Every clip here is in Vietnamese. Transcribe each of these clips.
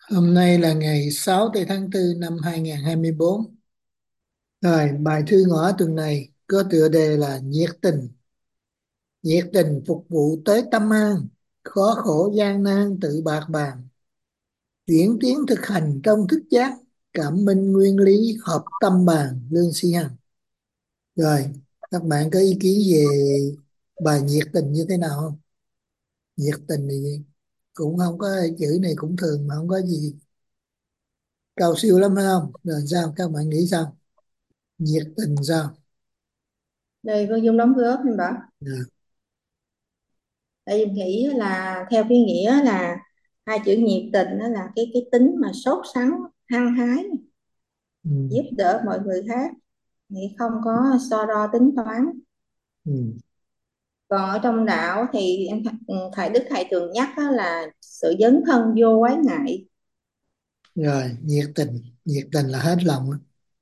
Hôm nay là ngày 6 tây tháng 4 năm 2024. Rồi, bài thư ngõ tuần này có tựa đề là nhiệt tình phục vụ tới tâm an, khó khổ gian nan tự bạc bàn, chuyển tiến thực hành trong thức giác, cảm minh nguyên lý hợp tâm bàn, Lương Si Hằng. Rồi, các bạn có ý kiến về bài nhiệt tình như thế nào không? Nhiệt tình thì cũng không có, chữ này cũng thường mà không có gì cao siêu lắm phải không? Rồi sao, các bạn nghĩ sao? Nhiệt tình sao? Đây có Dung đóng góp thêm bảo. Dạ. Tại vì nghĩ là theo cái nghĩa là hai chữ nhiệt tình đó là cái tính mà sốt sắng, hăng hái, Ừ. giúp đỡ mọi người khác, nghĩ không có so đo tính toán. Ừ. Còn ở trong đạo thì thầy Đức thầy thường nhắc đó là sự dấn thân vô ái ngại. Rồi, nhiệt tình là hết lòng á.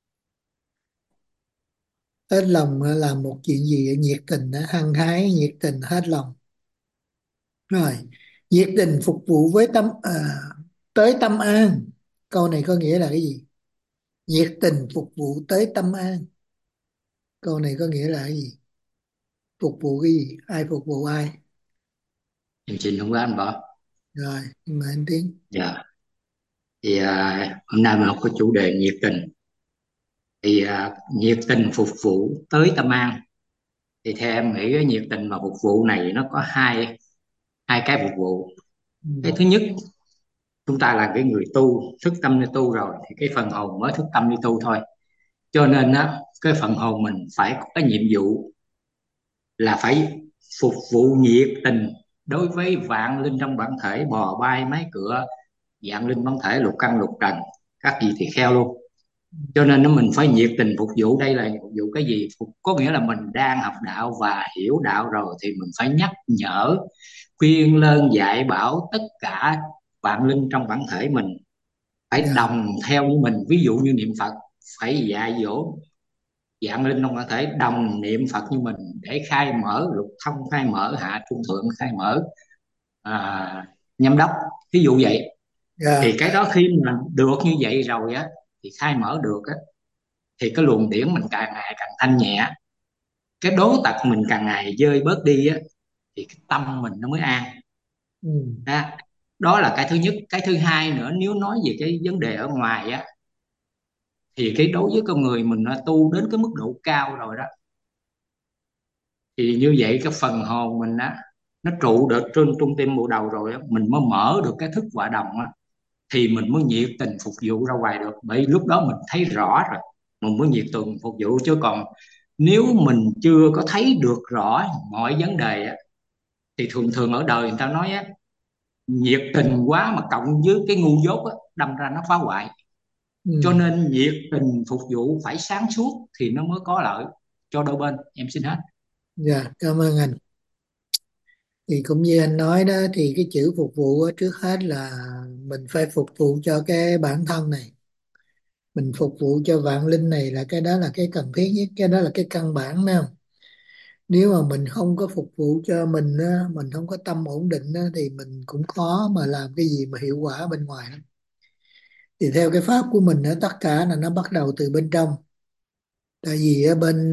Hết lòng á, làm một chuyện gì nhiệt tình á, hăng hái, nhiệt tình hết lòng. Rồi, nhiệt tình phục vụ với tới tâm an. Câu này có nghĩa là cái gì? Nhiệt tình phục vụ tới tâm an. Câu này có nghĩa là cái gì? Phục vụ cái gì? Ai phục vụ ai? Em xin không có anh Bảo. Rồi, nhưng mà anh Tiến. Dạ. Thì hôm nay mình học có chủ đề nhiệt tình. Thì nhiệt tình phục vụ tới tâm an. Thì theo em nghĩ cái nhiệt tình mà phục vụ này nó có hai hai cái phục vụ. Ừ. Cái thứ nhất, chúng ta là cái người tu, thức tâm đi tu rồi thì cái phần hồn mới thức tâm đi tu thôi. Cho nên á, cái phần hồn mình phải có cái nhiệm vụ là phải phục vụ nhiệt tình đối với vạn linh trong bản thể, bò bay máy cửa, vạn linh bản thể, lục căn lục trần, các vị tỳ kheo luôn. Cho nên nó mình phải nhiệt tình phục vụ. Đây là phục vụ cái gì? Có nghĩa là mình đang học đạo và hiểu đạo rồi thì mình phải nhắc nhở, khuyên lơn dạy bảo tất cả vạn linh trong bản thể mình phải Dạ. đồng theo như mình. Ví dụ như niệm Phật, phải dạy dỗ vạn linh trong bản thể đồng niệm Phật như mình để khai mở lục thông, khai mở hạ trung thượng, khai mở à, nhâm đốc, ví dụ vậy. Dạ. Thì cái đó khi mà được như vậy rồi á, thì khai mở được á, thì cái luồng điển mình càng ngày càng thanh nhẹ, cái đố tật mình càng ngày dơi bớt đi á, thì cái tâm mình nó mới an. Ừ. Ha. Đó là cái thứ nhất. Cái thứ hai nữa, nếu nói về cái vấn đề ở ngoài á, thì cái đối với con người mình nó tu đến cái mức độ cao rồi đó, thì như vậy cái phần hồn mình á, nó trụ được trên trung tim bộ đầu rồi á, mình mới mở được cái thức hòa đồng á, thì mình mới nhiệt tình phục vụ ra ngoài được. Bởi lúc đó mình thấy rõ rồi, mình mới nhiệt tình phục vụ. Chứ còn nếu mình chưa có thấy được rõ mọi vấn đề á, thì thường thường ở đời người ta nói á, nhiệt tình quá mà cộng với cái ngu dốt á, đâm ra nó phá hoại. Cho Ừ. nên nhiệt tình phục vụ phải sáng suốt thì nó mới có lợi cho đôi bên. Em xin hết. Dạ, cảm ơn anh. Thì cũng như anh nói đó, thì cái chữ phục vụ á, trước hết là mình phải phục vụ cho cái bản thân này, mình phục vụ cho vạn linh này, là cái đó là cái cần thiết nhất, cái đó là cái căn bản nè. Nếu mà mình không có phục vụ cho mình á, mình không có tâm ổn định á, thì mình cũng khó mà làm cái gì mà hiệu quả bên ngoài lắm. Thì theo cái pháp của mình á, tất cả là nó bắt đầu từ bên trong. Tại vì ở bên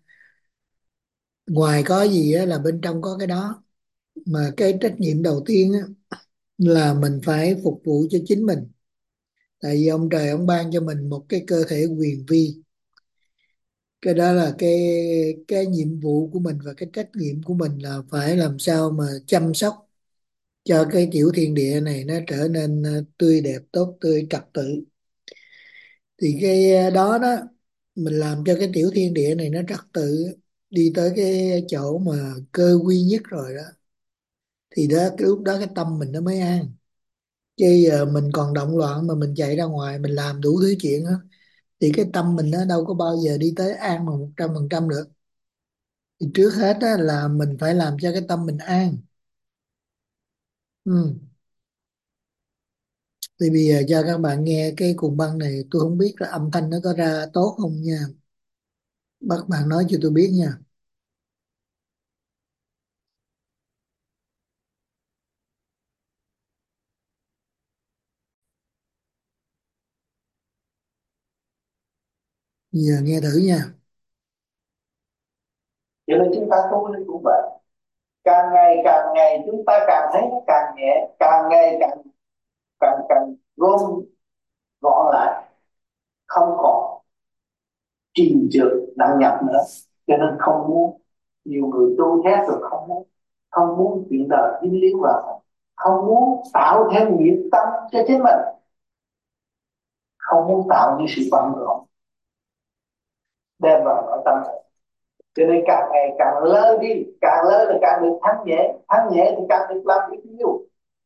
ngoài có gì á, là bên trong có cái đó. Mà cái trách nhiệm đầu tiên á, là mình phải phục vụ cho chính mình. Tại vì ông trời ông ban cho mình một cái cơ thể quyền vi, cái đó là cái nhiệm vụ của mình và cái trách nhiệm của mình là phải làm sao mà chăm sóc cho cái tiểu thiên địa này nó trở nên tươi đẹp, tốt tươi, trật tự. Thì cái đó đó, mình làm cho cái tiểu thiên địa này nó trật tự, đi tới cái chỗ mà cơ quy nhất rồi đó, thì đó cái lúc đó cái tâm mình nó mới an. Chứ giờ mình còn động loạn mà mình chạy ra ngoài mình làm đủ thứ chuyện á, thì cái tâm mình nó đâu có bao giờ đi tới an mà 100% được. Thì trước hết á, là mình phải làm cho cái tâm mình an. Ừ. Thì bây giờ cho các bạn nghe cái cuồng băng này, tôi không biết là âm thanh nó có ra tốt không nha, bắt bạn nói cho tôi biết nha. Giờ nghe thử nha. Cho nên chúng ta tu lên cũng vậy, càng ngày chúng ta càng thấy nó càng nhẹ, càng ngày càng càng càng gom gọn lại, không còn trì trệ nặng nhọc nữa. Cho nên không muốn, nhiều người tu khác rồi không muốn chuyện đời dính líu vào, không muốn tạo thêm nghiệp tâm cho chính mình, không muốn tạo những sự bận rộn đem vào nội tâm mình. Cho nên càng ngày càng lơ đi, càng lơ là càng được thanh nhẹ thì càng được làm việc nhiều.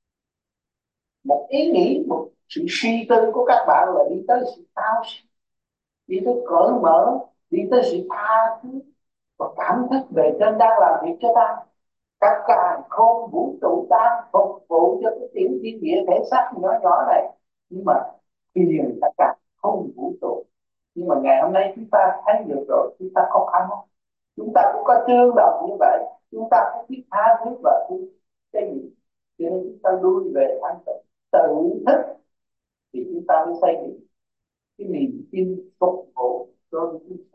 Một ý nghĩ, một sự suy tư của các bạn là đi tới sự thao siêu, đi tới cởi mở, đi tới sự tha thứ và cảm thức về trên đang làm việc cho ta. Các càng không vũ trụ ta phục vụ cho cái tiểu thiên địa thể xác nhỏ nhỏ này, nhưng mà phiền tất cả không vũ trụ. Nhưng mà ngày hôm nay chúng ta thấy được rồi, chúng ta không ăn, chúng ta cũng có trương đồng như vậy, chúng ta cũng biết tha thứ và cái gì. Cho nên chúng ta lui về thanh tịnh tự thức thì chúng ta mới xây dựng cái niềm tin phục vụ cho chúng ta.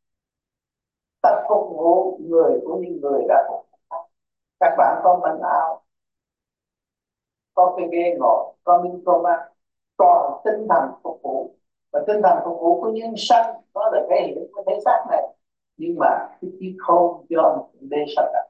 Ta phục vụ người của những người đã phục vụ. Các bạn có manh áo, có cái ghế ngồi, có miếng cơm ăn, còn tinh thần phục vụ. Và tinh thần phục vụ của nhân sanh nó là cái hiện của thể xác này. Nhưng mà cái trí khôn cho ông đế sanh này,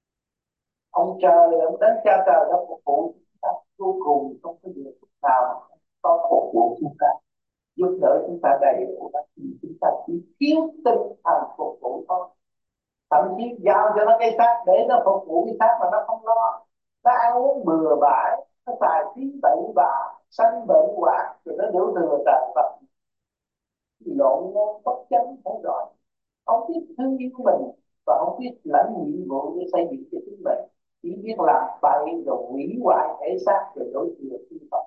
ông trời, ông đến cha trời đã phục vụ chúng ta vô cùng, không có điều nào mà không có phục vụ chúng ta, giúp đỡ chúng ta đầy đủ. Thì chúng ta chỉ thiếu tinh thần phục vụ thôi. Thậm chí giao cho nó cái xác để nó phục vụ cái xác mà nó không lo, nó ăn uống bừa bãi, nó xài phí bậy bạ, sanh bệnh hoạn, rồi nó đổ thừa trời Phật, lộn ngôn bất chánh không rõ, không biết thương yêu mình và không biết lãnh nhiệm vụ để xây dựng cho chính mình, chỉ biết làm bậy rồi hủy hoại thể xác rồi đối thừa thiên Phật.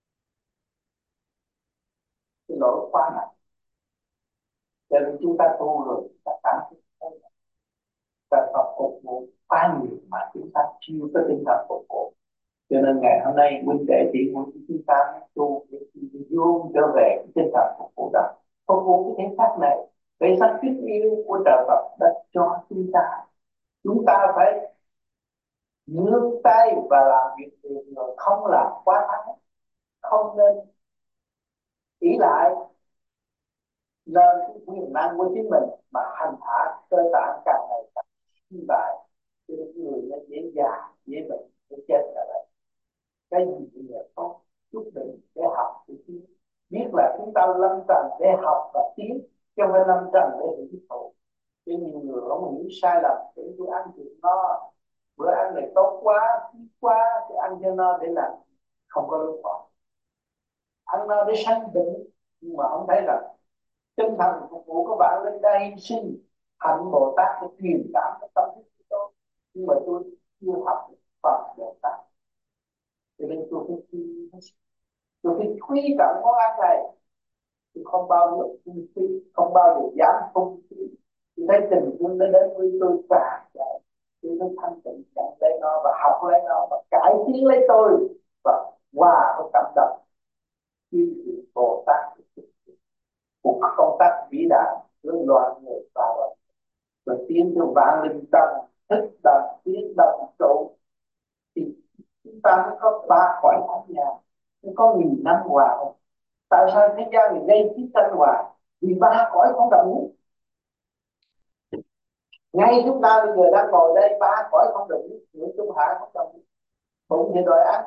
Cái lỗi quá nặng. Cho nên chúng ta tu rồi chúng ta cảm thấy ta phải phục vụ quá nhiều mà chúng ta chưa có tinh thần phục vụ. Cho nên ngày hôm nay huynh đệ tỷ muội của chúng ta tu để vô trở về cái tinh thần phục vụ đó, phục vụ cái thể xác này, thể xác kính yêu của trời Phật đã cho chúng ta. Chúng ta phải nương tay và làm việc được, người không làm quá thái, không nên ỷ lại lên cái quyền năng của chính mình mà hành hạ cơ tạng càng ngày càng suy bại, cho nên người nó dễ già dễ bệnh dễ chết là vậy. Cái gì là có chút đỉnh để học để tiến, biết là chúng ta lâm trần để học và tiến, chứ không phải lâm trần để hưởng thụ. Chứ nhiều người không hiểu sai lầm, cái bữa ăn thì no, bữa ăn này tốt quá, ít quá, thì ăn cho no để làm không có lương tâm. Ăn no để sanh bệnh, nhưng mà không thấy là tinh thần phục vụ các bạn lên đây hy sinh hạnh Bồ Tát để truyền cảm cái tâm thức của tôi, nhưng mà tôi chưa học được Phật Bồ Tát, cho nên tôi phải quý trọng món ăn này. Tôi không bao giờ phung phí, không bao giờ dám phung phí. Tôi thấy tình thương nó đến với tôi cả vậy, tôi mới thanh tịnh nhận lấy nó và học lấy nó và cải tiến lấy tôi và hòa với cảm động như Bồ Tát của công tác vĩ đại hướng loạn người vào và tiến theo vạn linh đồng thức đồng tiến đồng trụ, thì chúng ta mới có ba cõi khác nhau, mới có nghìn năm hòa. Tại sao thế gian người gây chiến tranh hòa? Vì ba cõi không đồng nhất. Ngay chúng ta bây giờ đang ngồi đây, ba cõi không đồng nhất, những trung hạ không đồng nhất. Bụng thì đòi ăn,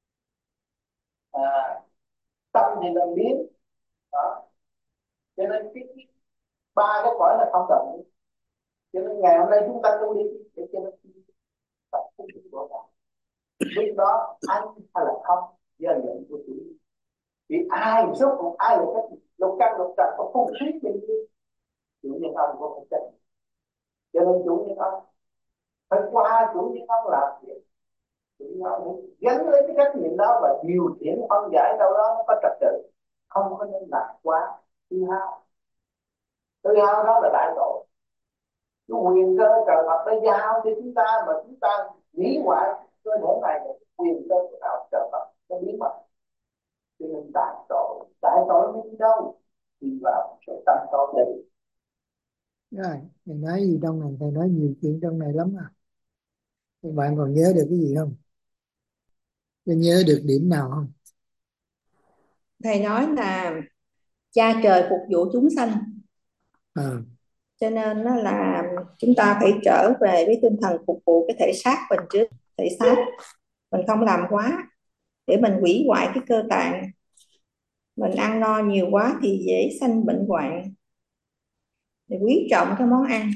tâm thì làm biến đó. Cho nên cái ba cái cõi là không đồng nhất. Cho nên ngày hôm nay chúng ta tu đi để cho nó tập trung của ta. Lúc đó ăn hay là không, do nhận của chủ. Vì ai số cùng ai là cái lục căn lục trần có phun thuyết bên kia, chủ nhân ông có một chân. Cho nên chủ nhân ông phải qua chủ nhân ông làm việc, chủ nhân ông gắn lấy cái trách nhiệm đó và điều khiển phân giải đâu đó nó có trật tự, không có nên lạc quá tự hao. Tự hao đó là đại tội. Cái quyền cơ trời Phật đã giao cho chúng ta mà chúng ta nghĩ hoại cơ thể này là quyền cơ của đạo trời Phật nó biến mất. Cho nên đại tội mới đi đâu? Đi vào sẽ tăng tốt lên. Rồi thầy nói gì trong này, thầy nói nhiều chuyện trong này lắm à. Các bạn còn nhớ được cái gì không? Có nhớ được điểm nào không? Thầy nói là cha trời phục vụ chúng sanh, À, cho nên nó là chúng ta phải trở về với tinh thần phục vụ cái thể xác mình trước. Thể xác mình không làm quá để mình hủy hoại cái cơ tạng. Mình ăn no nhiều quá thì dễ sanh bệnh hoạn, thì quý trọng cái món ăn.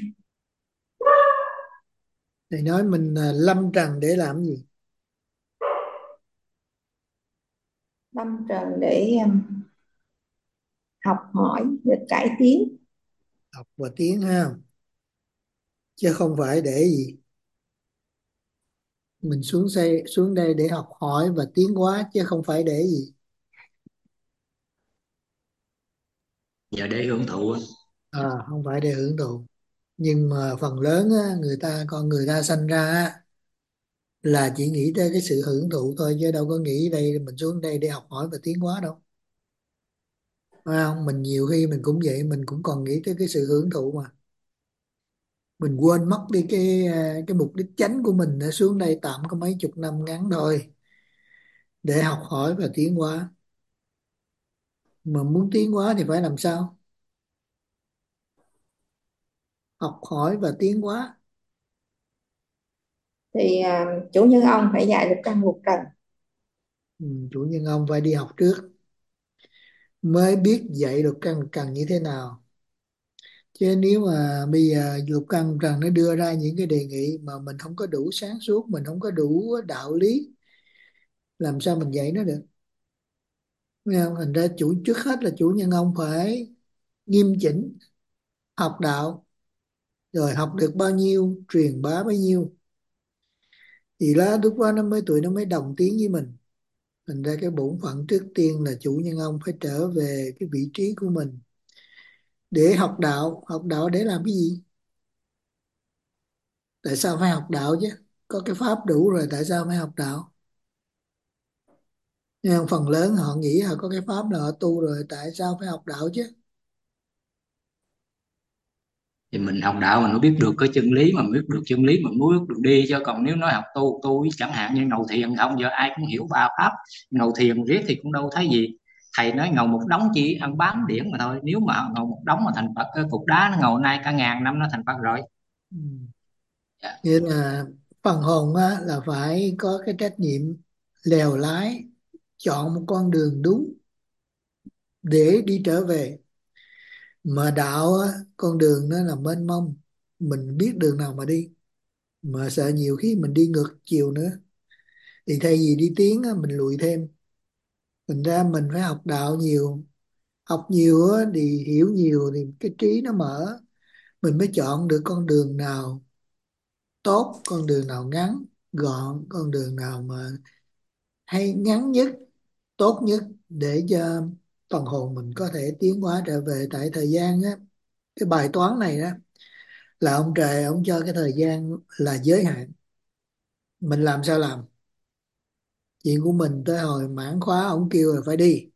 thầy nói mình lâm trần để làm gì? Lâm trần để học hỏi để cải tiến. Học và tiếng ha, chứ không phải để gì. Mình xuống đây để học hỏi và tiến hóa, chứ không phải để gì. Giờ để hưởng thụ á. Không phải để hưởng thụ. Nhưng mà phần lớn á, con người ta sanh ra á, là chỉ nghĩ tới cái sự hưởng thụ thôi, chứ đâu có nghĩ đây mình xuống đây để học hỏi và tiến hóa đâu. Phải không? Mình nhiều khi mình cũng vậy, mình cũng còn nghĩ tới cái sự hưởng thụ mà. Mình quên mất đi cái mục đích chánh của mình đã xuống đây tạm có mấy chục năm ngắn thôi, để học hỏi và tiến hóa. Mà muốn tiến hóa thì phải làm sao? Học hỏi và tiến hóa. Thì chủ nhân ông phải dạy được căn lục trần. Chủ nhân ông phải đi học trước mới biết dạy được căn cần như thế nào. Chứ nếu mà bây giờ Lục Căn rằng nó đưa ra những cái đề nghị mà mình không có đủ sáng suốt, mình không có đủ đạo lý, làm sao mình dạy nó được? Nghe không? Thành ra trước hết là chủ nhân ông phải nghiêm chỉnh học đạo, rồi học được bao nhiêu truyền bá bấy nhiêu, thì lúc đó nó mới tụi nó mới đồng tiếng với mình. Thành ra cái bổn phận trước tiên là chủ nhân ông phải trở về cái vị trí của mình để học đạo. Học đạo để làm cái gì? Tại sao phải học đạo chứ? Có cái pháp đủ rồi, tại sao phải học đạo? Nhưng phần lớn họ nghĩ là có cái pháp là họ tu rồi, tại sao phải học đạo chứ? Thì mình học đạo mình mới biết được cái chân lý, mà biết được chân lý mình mới biết được đi. Chứ còn nếu nói học tu chẳng hạn như ngầu thiền không, giờ ai cũng hiểu ba pháp. Ngầu thiền riết thì cũng đâu thấy gì. Thầy nói ngầu một đống chỉ ăn bám điển mà thôi. Nếu mà ngầu một đống mà thành Phật, cái cục đá nó ngầu nay cả ngàn năm nó thành Phật rồi. Ừ. Dạ. Nghĩa là phần hồn á, là phải có cái trách nhiệm lèo lái, chọn một con đường đúng để đi trở về. Mà đạo á, con đường nó là mênh mông, mình biết đường nào mà đi, mà sợ nhiều khi mình đi ngược chiều nữa, thì thay vì đi tiến á, mình lùi thêm. Thành ra mình phải học đạo nhiều, học nhiều á, thì hiểu nhiều thì cái trí nó mở, mình mới chọn được con đường nào tốt, con đường nào ngắn gọn, con đường nào mà hay ngắn nhất, tốt nhất, để cho phần hồn mình có thể tiến hóa trở về. Tại thời gian á, cái bài toán này đó là ông trời ông cho cái thời gian là giới hạn, mình làm sao làm. Chuyện của mình tới hồi mãn khóa ông kêu là phải đi,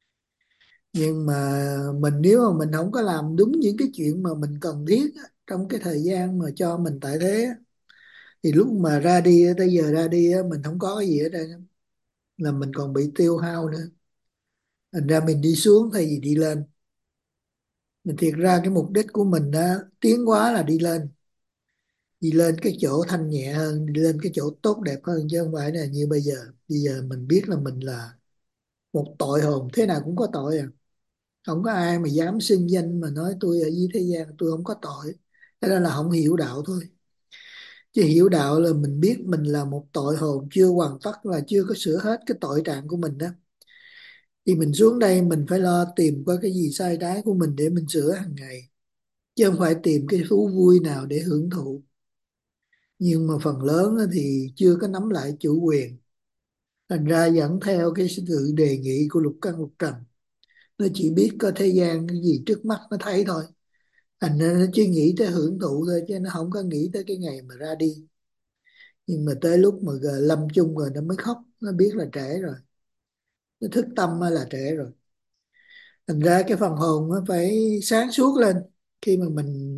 nhưng mà mình nếu mà mình không có làm đúng những cái chuyện mà mình cần thiết á, trong cái thời gian mà cho mình tại thế á, thì lúc mà ra đi á, tới giờ ra đi á, mình không có cái gì ở đây, là mình còn bị tiêu hao nữa. Thành ra mình đi xuống thay vì đi lên. Mình thiệt ra cái mục đích của mình đó tiến hóa là đi lên, đi lên cái chỗ thanh nhẹ hơn, đi lên cái chỗ tốt đẹp hơn, chứ không phải là như bây giờ. Bây giờ mình biết là mình là một tội hồn, thế nào cũng có tội à. Không có ai mà dám xưng danh mà nói tôi ở dưới thế gian tôi không có tội. Thế nên là không hiểu đạo thôi. Chứ hiểu đạo là mình biết mình là một tội hồn chưa hoàn tất, là chưa có sửa hết cái tội trạng của mình đó. Thì mình xuống đây mình phải lo tìm qua cái gì sai trái của mình để mình sửa hàng ngày, chứ không phải tìm cái thú vui nào để hưởng thụ. Nhưng mà phần lớn á thì chưa có nắm lại chủ quyền, thành ra dẫn theo cái sự đề nghị của lục căn lục trần. Nó chỉ biết có thế gian cái gì trước mắt nó thấy thôi, thành ra nó chỉ nghĩ tới hưởng thụ thôi, chứ nó không có nghĩ tới cái ngày mà ra đi. Nhưng mà tới lúc mà lâm chung rồi nó mới khóc, nó biết là trễ rồi, nó thức tâm là trễ rồi. Thành ra cái phần hồn nó phải sáng suốt lên. Khi mà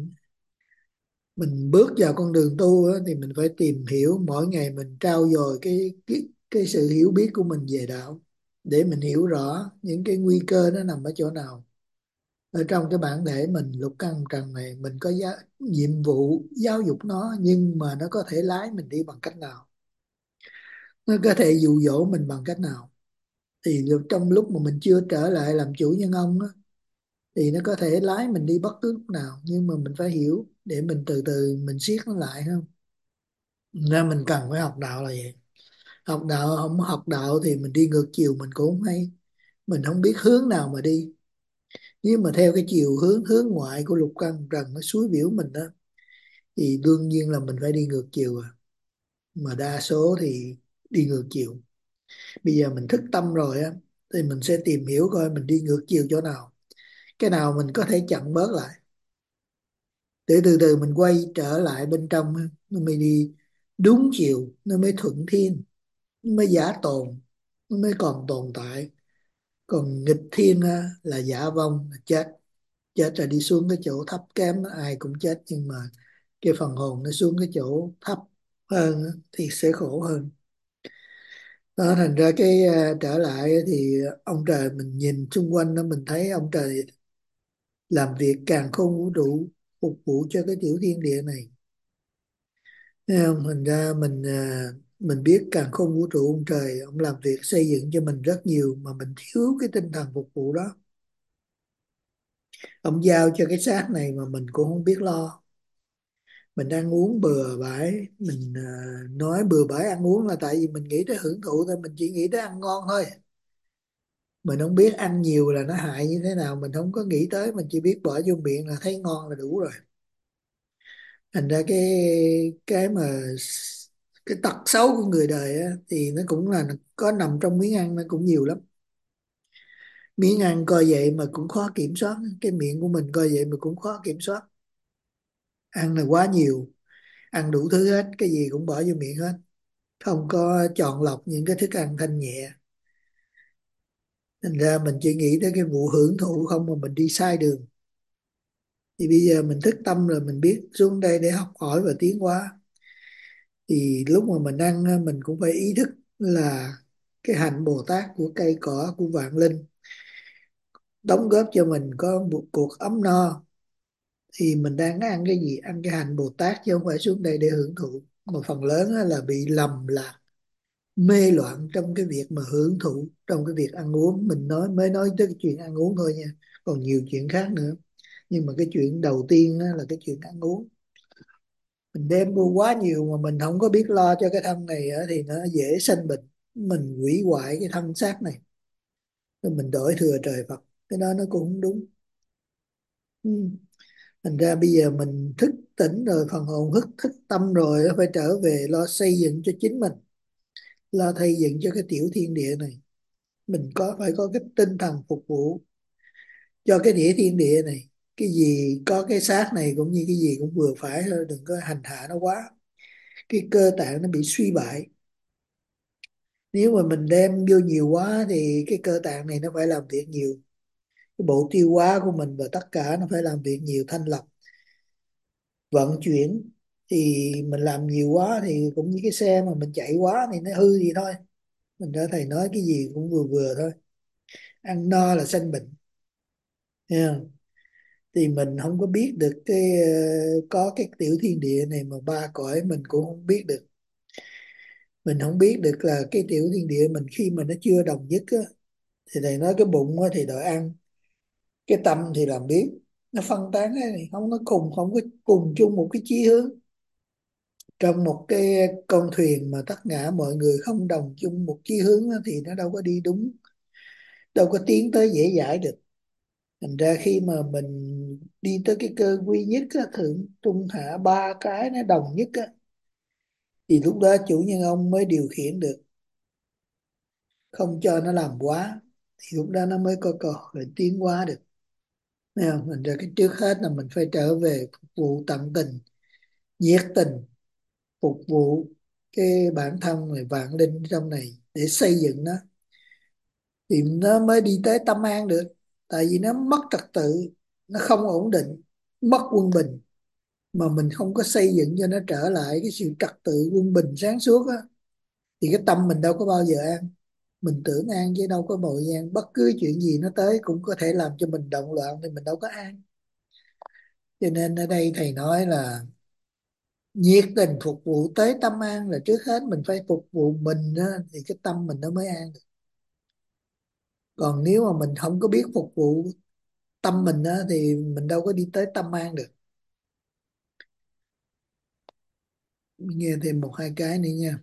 mình bước vào con đường tu á, thì mình phải tìm hiểu, mỗi ngày mình trau dồi cái sự hiểu biết của mình về đạo, để mình hiểu rõ những cái nguy cơ nó nằm ở chỗ nào. Ở trong cái bản thể mình lục căn trần này, mình có nhiệm vụ giáo dục nó, nhưng mà nó có thể lái mình đi bằng cách nào, nó có thể dụ dỗ mình bằng cách nào. Thì trong lúc mà mình chưa trở lại làm chủ nhân ông á, thì nó có thể lái mình đi bất cứ lúc nào, nhưng mà mình phải hiểu để mình từ từ mình siết nó lại không. Nên mình cần phải học đạo là vậy. Học đạo, không học đạo thì mình đi ngược chiều mình cũng không hay, mình không biết hướng nào mà đi. Nếu mà theo cái chiều hướng hướng ngoại của lục căn trần nó xúi biểu mình đó, thì đương nhiên là mình phải đi ngược chiều à. Mà đa số thì đi ngược chiều. Bây giờ mình thức tâm rồi á, thì mình sẽ tìm hiểu coi mình đi ngược chiều chỗ nào, cái nào mình có thể chặn bớt lại, để từ từ mình quay trở lại bên trong á, nó mới đi đúng chiều, nó mới thuận thiên, nó mới giả tồn, nó mới còn tồn tại. Còn nghịch thiên á, là giả vong, là chết. Chết là đi xuống cái chỗ thấp kém á, ai cũng chết, nhưng mà cái phần hồn nó xuống cái chỗ thấp hơn á, thì sẽ khổ hơn. Đó, thành ra trở lại á, thì ông trời mình nhìn xung quanh đó, mình thấy ông trời làm việc càng không vũ trụ phục vụ cho cái tiểu thiên địa này. Thấy không? Thành ra mình biết càng không vũ trụ, ông trời ông làm việc xây dựng cho mình rất nhiều, mà mình thiếu cái tinh thần phục vụ đó. Ông giao cho cái xác này mà mình cũng không biết lo. Mình ăn uống bừa bãi, mình nói bừa bãi ăn uống là tại vì mình nghĩ tới hưởng thụ thôi, mình chỉ nghĩ tới ăn ngon thôi. Mình không biết ăn nhiều là nó hại như thế nào, mình không có nghĩ tới, mình chỉ biết bỏ vô miệng là thấy ngon là đủ rồi. Thành ra cái mà cái tật xấu của người đời á, thì nó cũng là có nằm trong miếng ăn, nó cũng nhiều lắm. Miếng ăn coi vậy mà cũng khó kiểm soát, cái miệng của mình coi vậy mà cũng khó kiểm soát. Ăn là quá nhiều, ăn đủ thứ hết, cái gì cũng bỏ vô miệng hết, không có chọn lọc những cái thức ăn thanh nhẹ. Thành ra mình chỉ nghĩ tới cái vụ hưởng thụ không, mà mình đi sai đường. Thì bây giờ mình thức tâm rồi, mình biết xuống đây để học hỏi và tiến hóa. Thì lúc mà mình ăn á, mình cũng phải ý thức là cái hạnh Bồ Tát của cây cỏ, của vạn linh đóng góp cho mình có một cuộc ấm no. Thì mình đang ăn cái gì? Ăn cái hạnh Bồ Tát, chứ không phải xuống đây để hưởng thụ. Mà phần lớn á là bị lầm lạc, mê loạn trong cái việc mà hưởng thụ, trong cái việc ăn uống. Mình mới nói tới cái chuyện ăn uống thôi nha, còn nhiều chuyện khác nữa. Nhưng mà cái chuyện đầu tiên á, là cái chuyện ăn uống. Mình đem vô quá nhiều mà mình không có biết lo cho cái thân này á, thì nó dễ sinh bệnh. Mình hủy hoại cái thân xác này, rồi mình đổi thừa trời Phật, cái đó nó cũng không đúng. Ừ. Thành ra bây giờ mình thức tỉnh rồi, phần hồn thức tâm rồi, nó phải trở về lo xây dựng cho chính mình, lo xây dựng cho cái tiểu thiên địa này. Mình phải có cái tinh thần phục vụ cho cái địa thiên địa này. Cái gì có cái xác này cũng như cái gì cũng vừa phải thôi, đừng có hành hạ nó quá. Cái cơ tạng nó bị suy bại, nếu mà mình đem vô nhiều quá thì cái cơ tạng này nó phải làm việc nhiều. Cái bộ tiêu hóa của mình và tất cả nó phải làm việc nhiều, thanh lọc, vận chuyển. Thì mình làm nhiều quá thì cũng như cái xe mà mình chạy quá thì nó hư gì thôi. Mình đã thầy nói cái gì cũng vừa vừa thôi. Ăn no là sanh bệnh, thấy không? Thì mình không có biết được có cái tiểu thiên địa này mà ba cõi mình cũng không biết được. Mình không biết được là cái tiểu thiên địa mình khi mà nó chưa đồng nhất á, thì thầy nói cái bụng á thì đòi ăn, cái tâm thì làm biết. Nó phân tán ấy, không có cùng chung một cái chí hướng. Trong một cái con thuyền mà tất cả mọi người không đồng chung một chí hướng á, thì nó đâu có đi đúng, đâu có tiến tới dễ dãi được. Thành ra khi mà mình đi tới cái cơ quy nhất á, thượng trung hạ ba cái nó đồng nhất á, thì lúc đó chủ nhân ông mới điều khiển được, không cho nó làm quá, thì lúc đó nó mới có cơ hội tiến hóa được. Thấy không? Thành ra cái trước hết là mình phải trở về phục vụ tận tình, nhiệt tình, phục vụ cái bản thân này, vạn linh trong này, để xây dựng nó, thì nó mới đi tới tâm an được. tại vì nó mất trật tự, nó không ổn định, mất quân bình, mà mình không có xây dựng cho nó trở lại cái sự trật tự quân bình sáng suốt á, thì cái tâm mình đâu có bao giờ an. Mình tưởng an chứ đâu có bội an, bất cứ chuyện gì nó tới cũng có thể làm cho mình động loạn, thì mình đâu có an. Cho nên ở đây thầy nói là nhiệt tình phục vụ tới tâm an, là trước hết mình phải phục vụ mình á, thì cái tâm mình nó mới an được. Còn nếu mà mình không có biết phục vụ tâm mình á, thì mình đâu có đi tới tâm an được. Nghe thêm một hai cái nữa nha.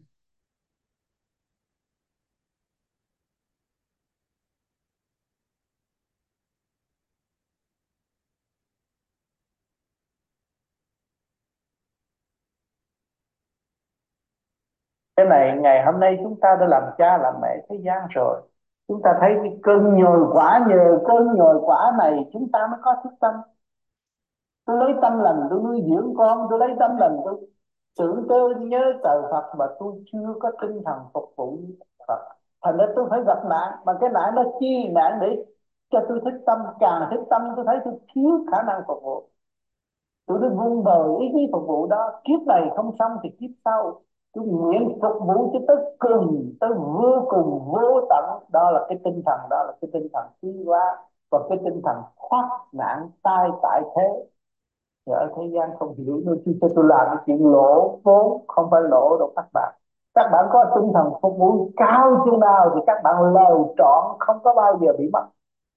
Cái này ngày hôm nay chúng ta đã làm cha làm mẹ thế gian rồi, chúng ta thấy cái cơn nhồi quả, nhờ cơn nhồi quả này chúng ta mới có thức tâm. Tôi lấy tâm lành tôi nuôi dưỡng con, tôi lấy tâm lành tôi tưởng tôi nhớ trời Phật, mà tôi chưa có tinh thần phục vụ Phật. Thành ra tôi phải gặp nạn, mà cái nạn đó chi nạn để cho tôi thức tâm. Càng thức tâm tôi thấy tôi thiếu khả năng phục vụ, tôi vun bồi ý chí phục vụ đó. Kiếp này không xong thì kiếp sau tôi nguyện phục vụ cho tới cùng, tới vô cùng vô tận. Đó là cái tinh thần, đó là cái tinh thần tiến hóa, và cái tinh thần thoát nạn tai tại thế. Thì ở thế gian không hiểu nữa, chứ tôi làm cái chuyện lỗ vốn, không phải lỗ đâu các bạn. Các bạn có tinh thần phục vụ cao chừng nào thì các bạn lời trọn không có bao giờ bị mất.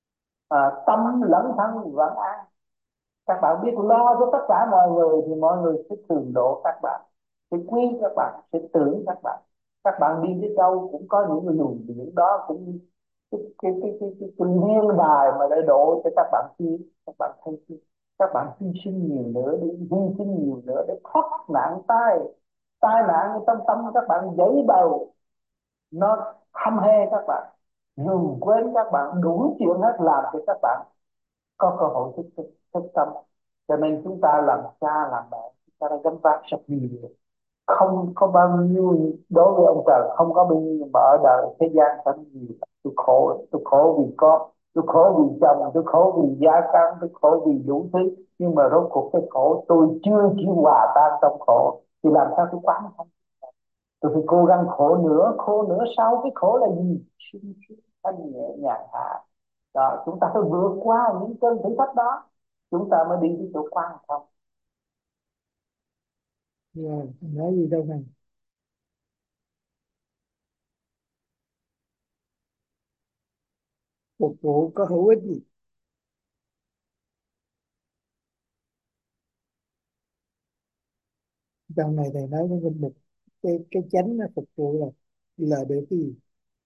Tâm lẫn thân vẫn an. Các bạn biết lo cho tất cả mọi người thì mọi người sẽ thường độ các bạn, sẽ quý các bạn, sẽ tưởng các bạn. Các bạn đi đến đâu cũng có những người luồng điển đó, cũng như cái liên đài mà để độ cho các bạn thi. Các bạn thấy chưa? Các bạn hy sinh nhiều nữa, để hy sinh nhiều nữa để thoát nạn tai nạn trong tâm các bạn dấy bầu, nó hăm he các bạn, dùng quên các bạn, đủ chuyện hết làm cho các bạn có cơ hội thức tâm. Cho nên chúng ta làm cha làm mẹ, chúng ta đã gánh vác rất nhiều, không có bao nhiêu. Đối với ông trời không có bao nhiêu, mà ở đời thế gian rất nhiều. Tôi khổ vì con, tôi khổ vì chồng, tôi khổ vì gia căn, tôi khổ vì đủ thứ. Nhưng mà rốt cuộc cái khổ tôi chưa chịu hòa tan trong khổ, thì làm sao tôi quán thông? Tôi phải cố gắng khổ nữa sau cái khổ là gì? Sung sướng thanh nhẹ nhàng hạ. Đó, chúng ta phải vượt qua những cơn thử thách đó, chúng ta mới đi tới chỗ quan thông. Rồi nói gì đâu này. Phục vụ có hữu ích gì? Trong này thầy nói với một cái chánh là phục vụ là để cái gì?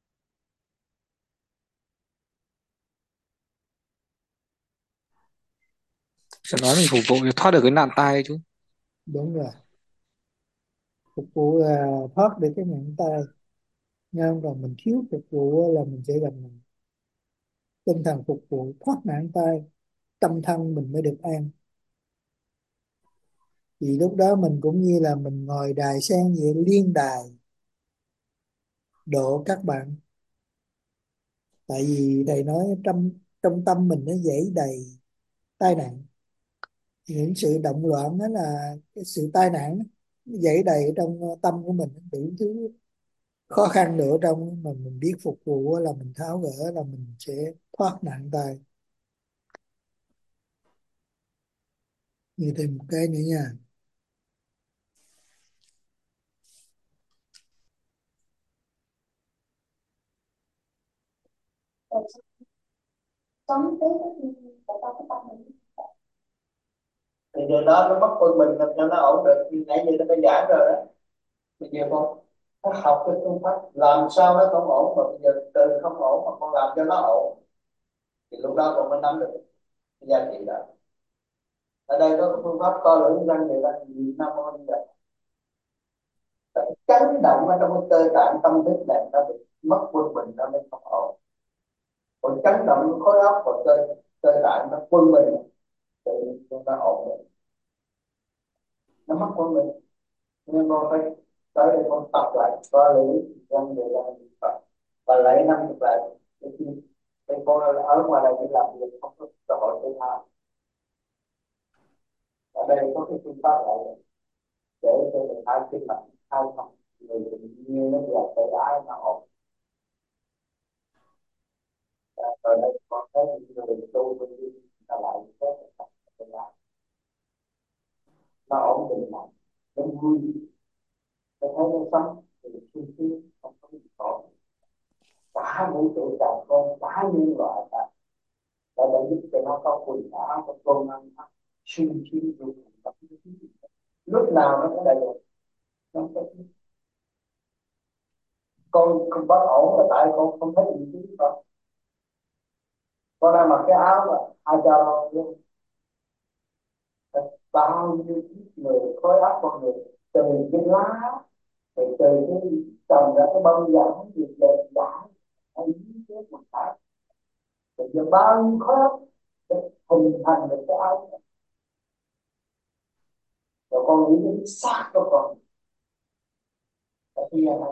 Sẽ nói mình phục vụ để thoát được cái nạn tai chứ. Đúng rồi, phục vụ là thoát được cái nặng tay. Nhưng còn mình thiếu phục vụ á, là mình sẽ gặp nạn. Tinh thần phục vụ thoát nạn tay, tâm thân mình mới được an. Vì lúc đó mình cũng như là mình ngồi đài sen vậy, liên đài độ các bạn. Tại vì thầy nói trong trong tâm mình nó dễ đầy tai nạn. Những sự động loạn đó là cái sự tai nạn đó. Nó dễ đầy ở trong tâm của mình, đủ thứ khó khăn nữa. Trong mà mình biết phục vụ á, là mình tháo gỡ, là mình sẽ thoát nạn tai. Như thêm một cái nữa nha. Sống tới tại sao cái tâm mình Thì giờ đó nó mất quân mình làm cho nó ổn định, như nãy giờ nó đã giảng rồi đó. Bây giờ con học cái phương pháp làm sao nó không ổn, mà bây giờ từ không ổn mà con làm cho nó ổn, thì lúc đó con mới nắm được cái giá trị đó. Ở đây có cái phương pháp co lưỡng răng thì là nhiều năm hơn rồi. Chấn động ở trong cái cơ tạng tâm thức này nó bị mất quân bình, nó mới không ổn. Còn chấn động khối óc và cơ tạng nó quân bình thì nó ổn định, nó mất quân bình. Nhưng con phải tới đây con tập lại co lưỡng răng thì là và lại năm lại để phục con ở ngoài này đi làm việc không có cơ hội thể thao. Ở đây có cái phương pháp lại để cho mình hai tim mạch hai không người tự nhiên nó giờ tay lái nó ổn. Ở đây có thấy những người tu bên đi là lại tốt tay lái nó ổn định lại, nó vui, nó thấy nó sống thì sung sướng không có gì khổ. Cả vũ trụ tràn con cả nhân loại đã giúp cho nó có quần áo có cơm ăn sung sướng vô cùng. Lúc nào nó cũng đầy đủ. Nó có con không bất ổn là tại con không thấy gì chứ con đang mặc cái áo mà ai cho luôn bao nhiêu người khối óc con người từ cái lá từ cái trồng ra cái bông giảng gì đẹp giả anh biết một cái bây giờ bao nhiêu khối óc để hình thành được cái áo rồi con nghĩ đến xác của con khi là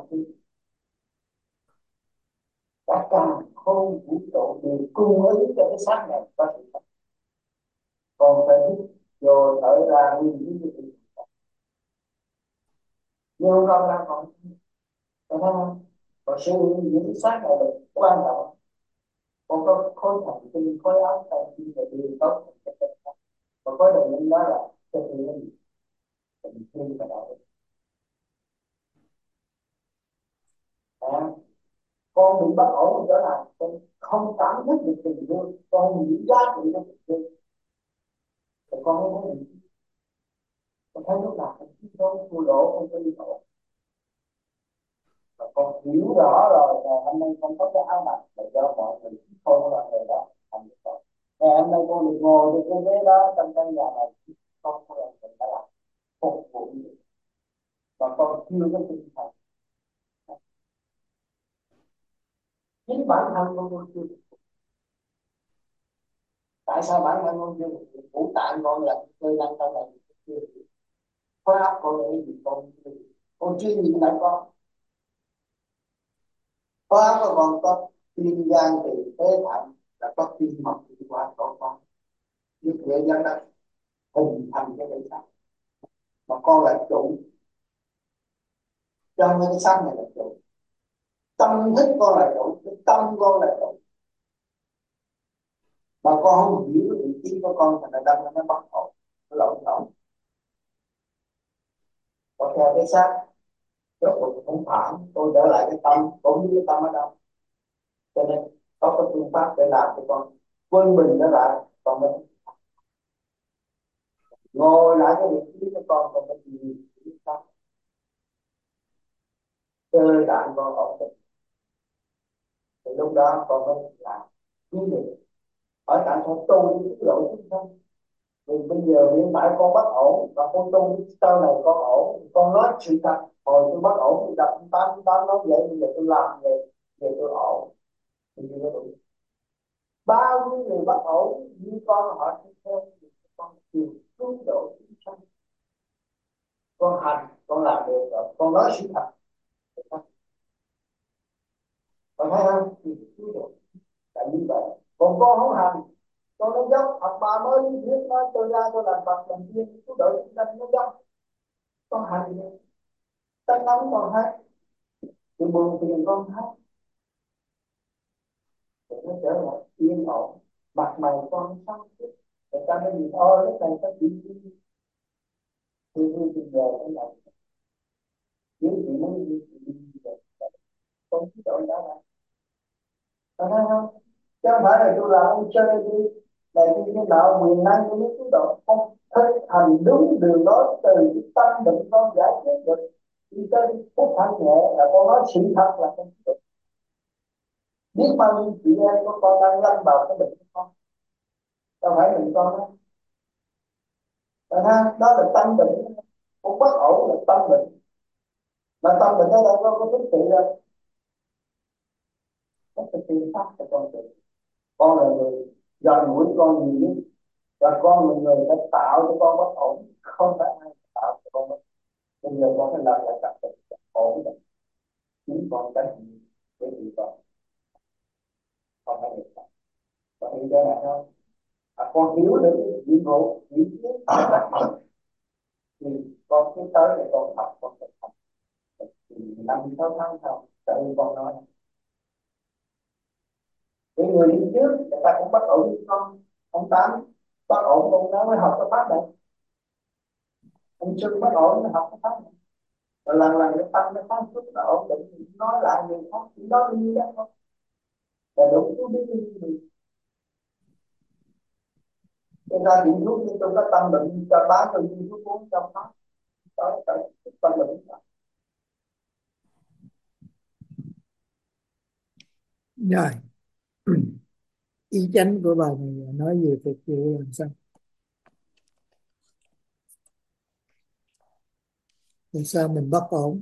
cả càng không vũ trụ đều cung ứng cho cái xác này có thể còn phải biết vô thở ra nguyên lý nhưng không ra còn thấy không? Còn sự những cái xác này là quan trọng. Còn có khối thần kinh khối óc thần kinh là điều tốt còn khối động linh đó là thực hiện tình thương và đạo đức. Con bị bất ổn trở lại con không cảm thức được tình thương con nghĩ giá trị của tình thương thì con mới thấy gì con thấy lúc nào con chỉ có thua lỗ con có đi khổ và con hiểu rõ rồi là hôm nay con có cái áo mặc là do mọi người không là người đó thành được rồi. Ngày hôm nay con được ngồi trên cái ghế đó trong căn nhà này con là người đã làm phục vụ và con chưa có tinh thần chính bản thân con chưa. Tại sao bản thân con chưa được ngũ tạng con là chơi năng trong này chưa được khối óc con là cái gì con chưa nhìn lại con khối óc của con có tim gan tỳ phế thận là có tim mạch tiêu hóa của con như vậy nhân đó hình thành cái thể xác mà con là chủ trong cái xác này là chủ tâm thức con là chủ cái tâm con là chủ mà con không hiểu cái vị trí của con thì nó đâm nó bất ổn nó lộn xộn còn theo cái xác rốt cuộc cũng phản tôi trở lại cái tâm cũng như cái tâm ở đâu cho nên có cái phương pháp để làm cho con quân bình trở lại còn mình ngồi lại cái vị trí của con còn cái gì cơ bản con ổn định thì lúc đó con mới làm quyết định hỏi tại sao tu với cái lộ chính không vì bây giờ hiện tại con bất ổn và con tu sau này con ổn con nói sự thật hồi tôi bất ổn tôi đập tám tám nói vậy bây giờ tôi làm vậy giờ tôi ổn thì chưa có đủ bao nhiêu người bất ổn như con họ sẽ theo con chiều cứu độ chính xác con hành con làm được rồi con nói sự thật con thấy không thì cứu độ là như vậy còn con không hành con nó dốc học bà mới lý thuyết nói tôi ra tôi làm Phật làm tiên cứu độ chúng sanh nó dốc con hành gì tánh nóng con thấy thì buồn phiền con thấy thì nó trở lại yên ổn mặt mày con sáng suốt người ta mới nhìn lúc này có chuyện gì thì về cái này nếu chị muốn đi thì đi về con cứ đổi đó lại thấy không chứ không phải là tôi làm ông chơi đi này cái nợ quyền năng của những cái độ không thực hành đúng đường lối từ cái tâm định con giải quyết được đi tới phúc thanh nhẹ là con nói sự thật là con được biết bao nhiêu chị em của con đang lâm vào cái bệnh của con đâu phải mình con đó đó là tâm bệnh con bất ổn là tâm bệnh mà tâm bệnh ở đây có thức trị đâu có cái tiên pháp cho con là người gần gũi con nhiều nhất và con là người đã tạo cho con bất ổn không phải ai tạo cho con bất ổn bây giờ con phải làm lại tập tự ổn định chính con trách nhiệm để bị con phải được cái này thôi. Con hiểu được cái nhiệm vụ vị trí thì con cứ tới để con học, con thực học thì 5-6 tháng sau tự con nói những người đi trước người ta cũng bất ổn như con Tám bất ổn, con nói mới học cái pháp này, ông Xuân bất ổn mới học cái pháp này, rồi lần lần cái tâm nó phát xuất nó ổn định thì nói lại người khác chỉ nói như vậy thôi là đúng chú biết như gì. Cho ra điểm thuốc nhưng tôi có tâm bệnh cho bán tôi đi thuốc uống trong đó tới tới tâm bệnh. Rồi. Ý chánh của bài này nói về phục vụ làm sao? Làm sao mình bất ổn?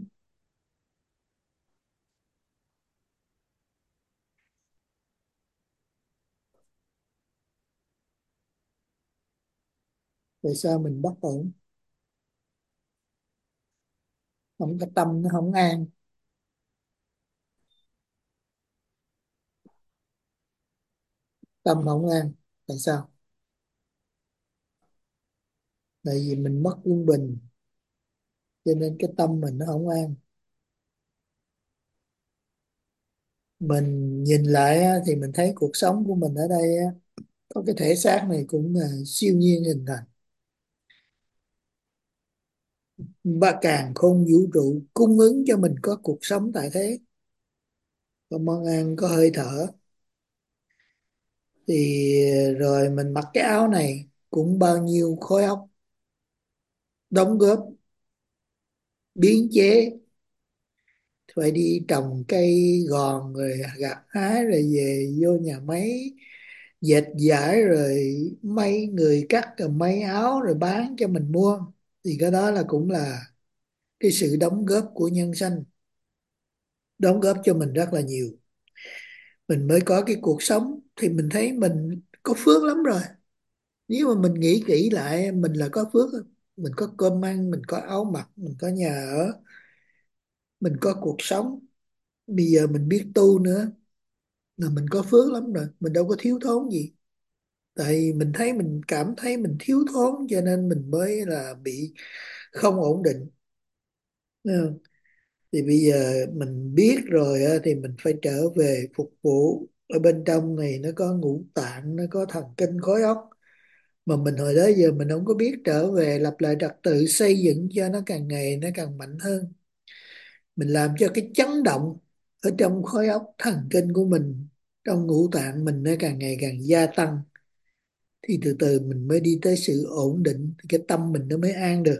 Tại sao mình bất ổn? Không, cái tâm nó không an. Tâm không an. Tại sao? Tại vì mình mất quân bình, cho nên cái tâm mình nó không an. Mình nhìn lại á, thì mình thấy cuộc sống của mình ở đây á, có cái thể xác này cũng là siêu nhiên hình thành, và càng khôn vũ trụ cung ứng cho mình có cuộc sống tại thế, có món ăn, có hơi thở, thì rồi mình mặc cái áo này cũng bao nhiêu khối óc đóng góp biến chế, phải đi trồng cây gòn rồi gặt hái rồi về vô nhà máy dệt vải rồi may người cắt rồi may áo rồi bán cho mình mua, thì cái đó là cũng là cái sự đóng góp của nhân sanh, đóng góp cho mình rất là nhiều, mình mới có cái cuộc sống, thì mình thấy mình có phước lắm rồi. Nếu mà mình nghĩ kỹ lại mình là có phước, mình có cơm ăn, mình có áo mặc, mình có nhà ở, mình có cuộc sống, bây giờ mình biết tu nữa là mình có phước lắm rồi, mình đâu có thiếu thốn gì. Tại vì mình thấy, mình cảm thấy mình thiếu thốn cho nên mình mới là bị không ổn định. Thấy không? Thì bây giờ mình biết rồi á, thì mình phải trở về phục vụ. Ở bên trong này nó có ngũ tạng, nó có thần kinh khối óc, mà mình hồi đó giờ mình không có biết trở về lập lại trật tự, xây dựng cho nó càng ngày nó càng mạnh hơn. Mình làm cho cái chấn động ở trong khối óc thần kinh của mình, trong ngũ tạng mình nó càng ngày càng gia tăng, thì từ từ mình mới đi tới sự ổn định, thì cái tâm mình nó mới an được.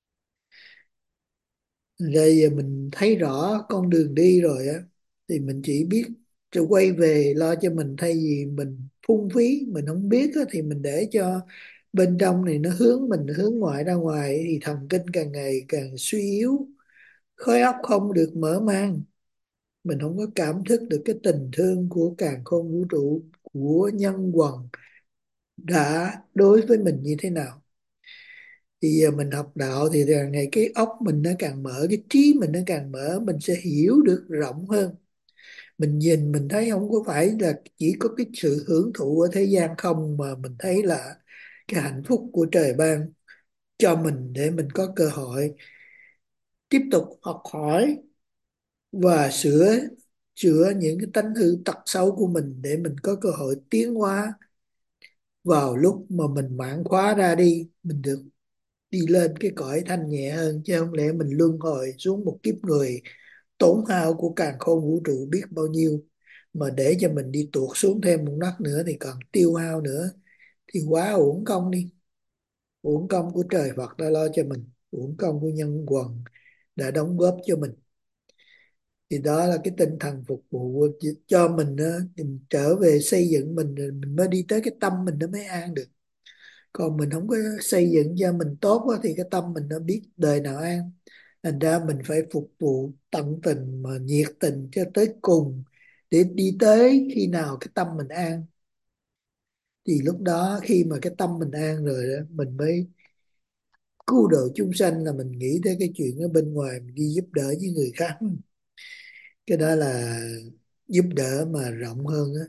Rồi giờ mình thấy rõ con đường đi rồi á, thì mình chỉ biết rồi quay về lo cho mình, thay vì mình phung phí mình không biết á, thì mình để cho bên trong này nó hướng mình hướng ngoại ra ngoài, thì thần kinh càng ngày càng suy yếu, khối óc không được mở mang, mình không có cảm thức được cái tình thương của càn khôn vũ trụ, của nhân quần đã đối với mình như thế nào. Thì giờ mình học đạo thì càng ngày cái óc mình nó càng mở, cái trí mình nó càng mở, mình sẽ hiểu được rộng hơn. Mình nhìn mình thấy không có phải là chỉ có cái sự hưởng thụ ở thế gian không, mà mình thấy là cái hạnh phúc của trời ban cho mình, để mình có cơ hội tiếp tục học hỏi và sửa chữa những cái tánh hư tật xấu của mình, để mình có cơ hội tiến hóa vào lúc mà mình mãn khóa ra đi, mình được đi lên cái cõi thanh nhẹ hơn, chứ không lẽ mình luân hồi xuống một kiếp người tổn hao của càn khôn vũ trụ biết bao nhiêu, mà để cho mình đi tuột xuống thêm một nấc nữa thì còn tiêu hao nữa, thì quá uổng công đi. Uổng công của trời Phật đã lo cho mình, uổng công của nhân quần đã đóng góp cho mình. Thì đó là cái tinh thần phục vụ cho mình á, thì mình trở về xây dựng mình, rồi mình mới đi tới cái tâm mình nó mới an được. Còn mình không có xây dựng cho mình tốt á, thì cái tâm mình nó biết đời nào an. Thành ra mình phải phục vụ tận tình mà nhiệt tình cho tới cùng, để đi tới khi nào cái tâm mình an. Thì lúc đó khi mà cái tâm mình an rồi đó, mình mới cứu độ chúng sanh, là mình nghĩ tới cái chuyện ở bên ngoài, mình đi giúp đỡ với người khác. Cái đó là giúp đỡ mà rộng hơn á.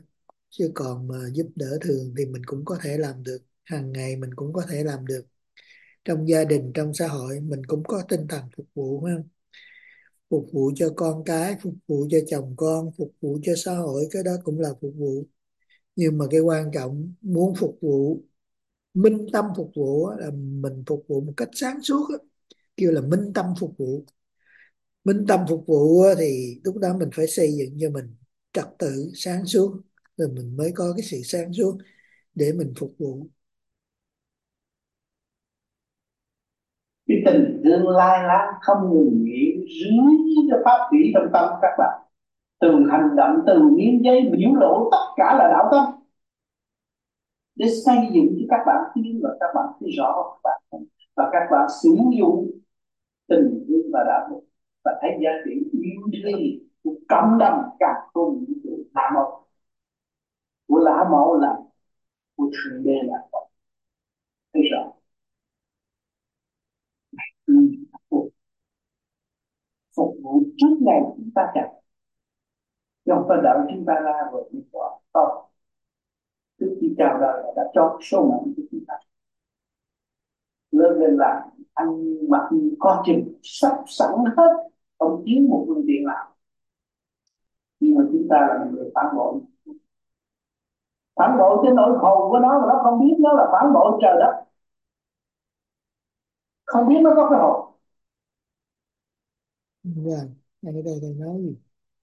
chứ còn mà giúp đỡ thường thì mình cũng có thể làm được, hàng ngày mình cũng có thể làm được, trong gia đình, trong xã hội mình cũng có tinh thần phục vụ, phải không? Phục vụ cho con cái, phục vụ cho chồng con, phục vụ cho xã hội, cái đó cũng là phục vụ. Nhưng mà cái quan trọng muốn phục vụ, minh tâm phục vụ á, là mình phục vụ một cách sáng suốt á, kêu là minh tâm phục vụ. Minh tâm phục vụ á, thì lúc đó mình phải xây dựng cho mình trật tự sáng suốt, rồi mình mới có cái sự sáng suốt để mình phục vụ. Cái tình thương lai láng không ngừng nghỉ dưới cái pháp thủy trong tâm các bạn, từ hành động, từ miếng giấy biểu lộ, tất cả là đạo tâm để xây dựng cho các bạn tiến, và các bạn thấy rõ các bạn, và các bạn sử dụng tình thương và đạo đức và thấy giá trị yêu thương của cộng đồng cả không vũ trụ lạ mẫu, của lạ mẫu là của thượng đế là thấy rõ. Ừ. Phục vụ trước ngày chúng ta chặt, chứ không phải đợi chúng ta ra rồi mới có. Không, trước khi chào đời là đã cho số mệnh của chúng ta lớn lên, là ăn mặc có chừng sắp sẵn hết, không thiếu một phương tiện nào. Nhưng mà chúng ta là người phản bội, phản bội cái nỗi khổ của nó mà nó không biết nó là phản bội trời đất, không biết nó có cái hồn. Rồi, ngay đây thầy nói gì?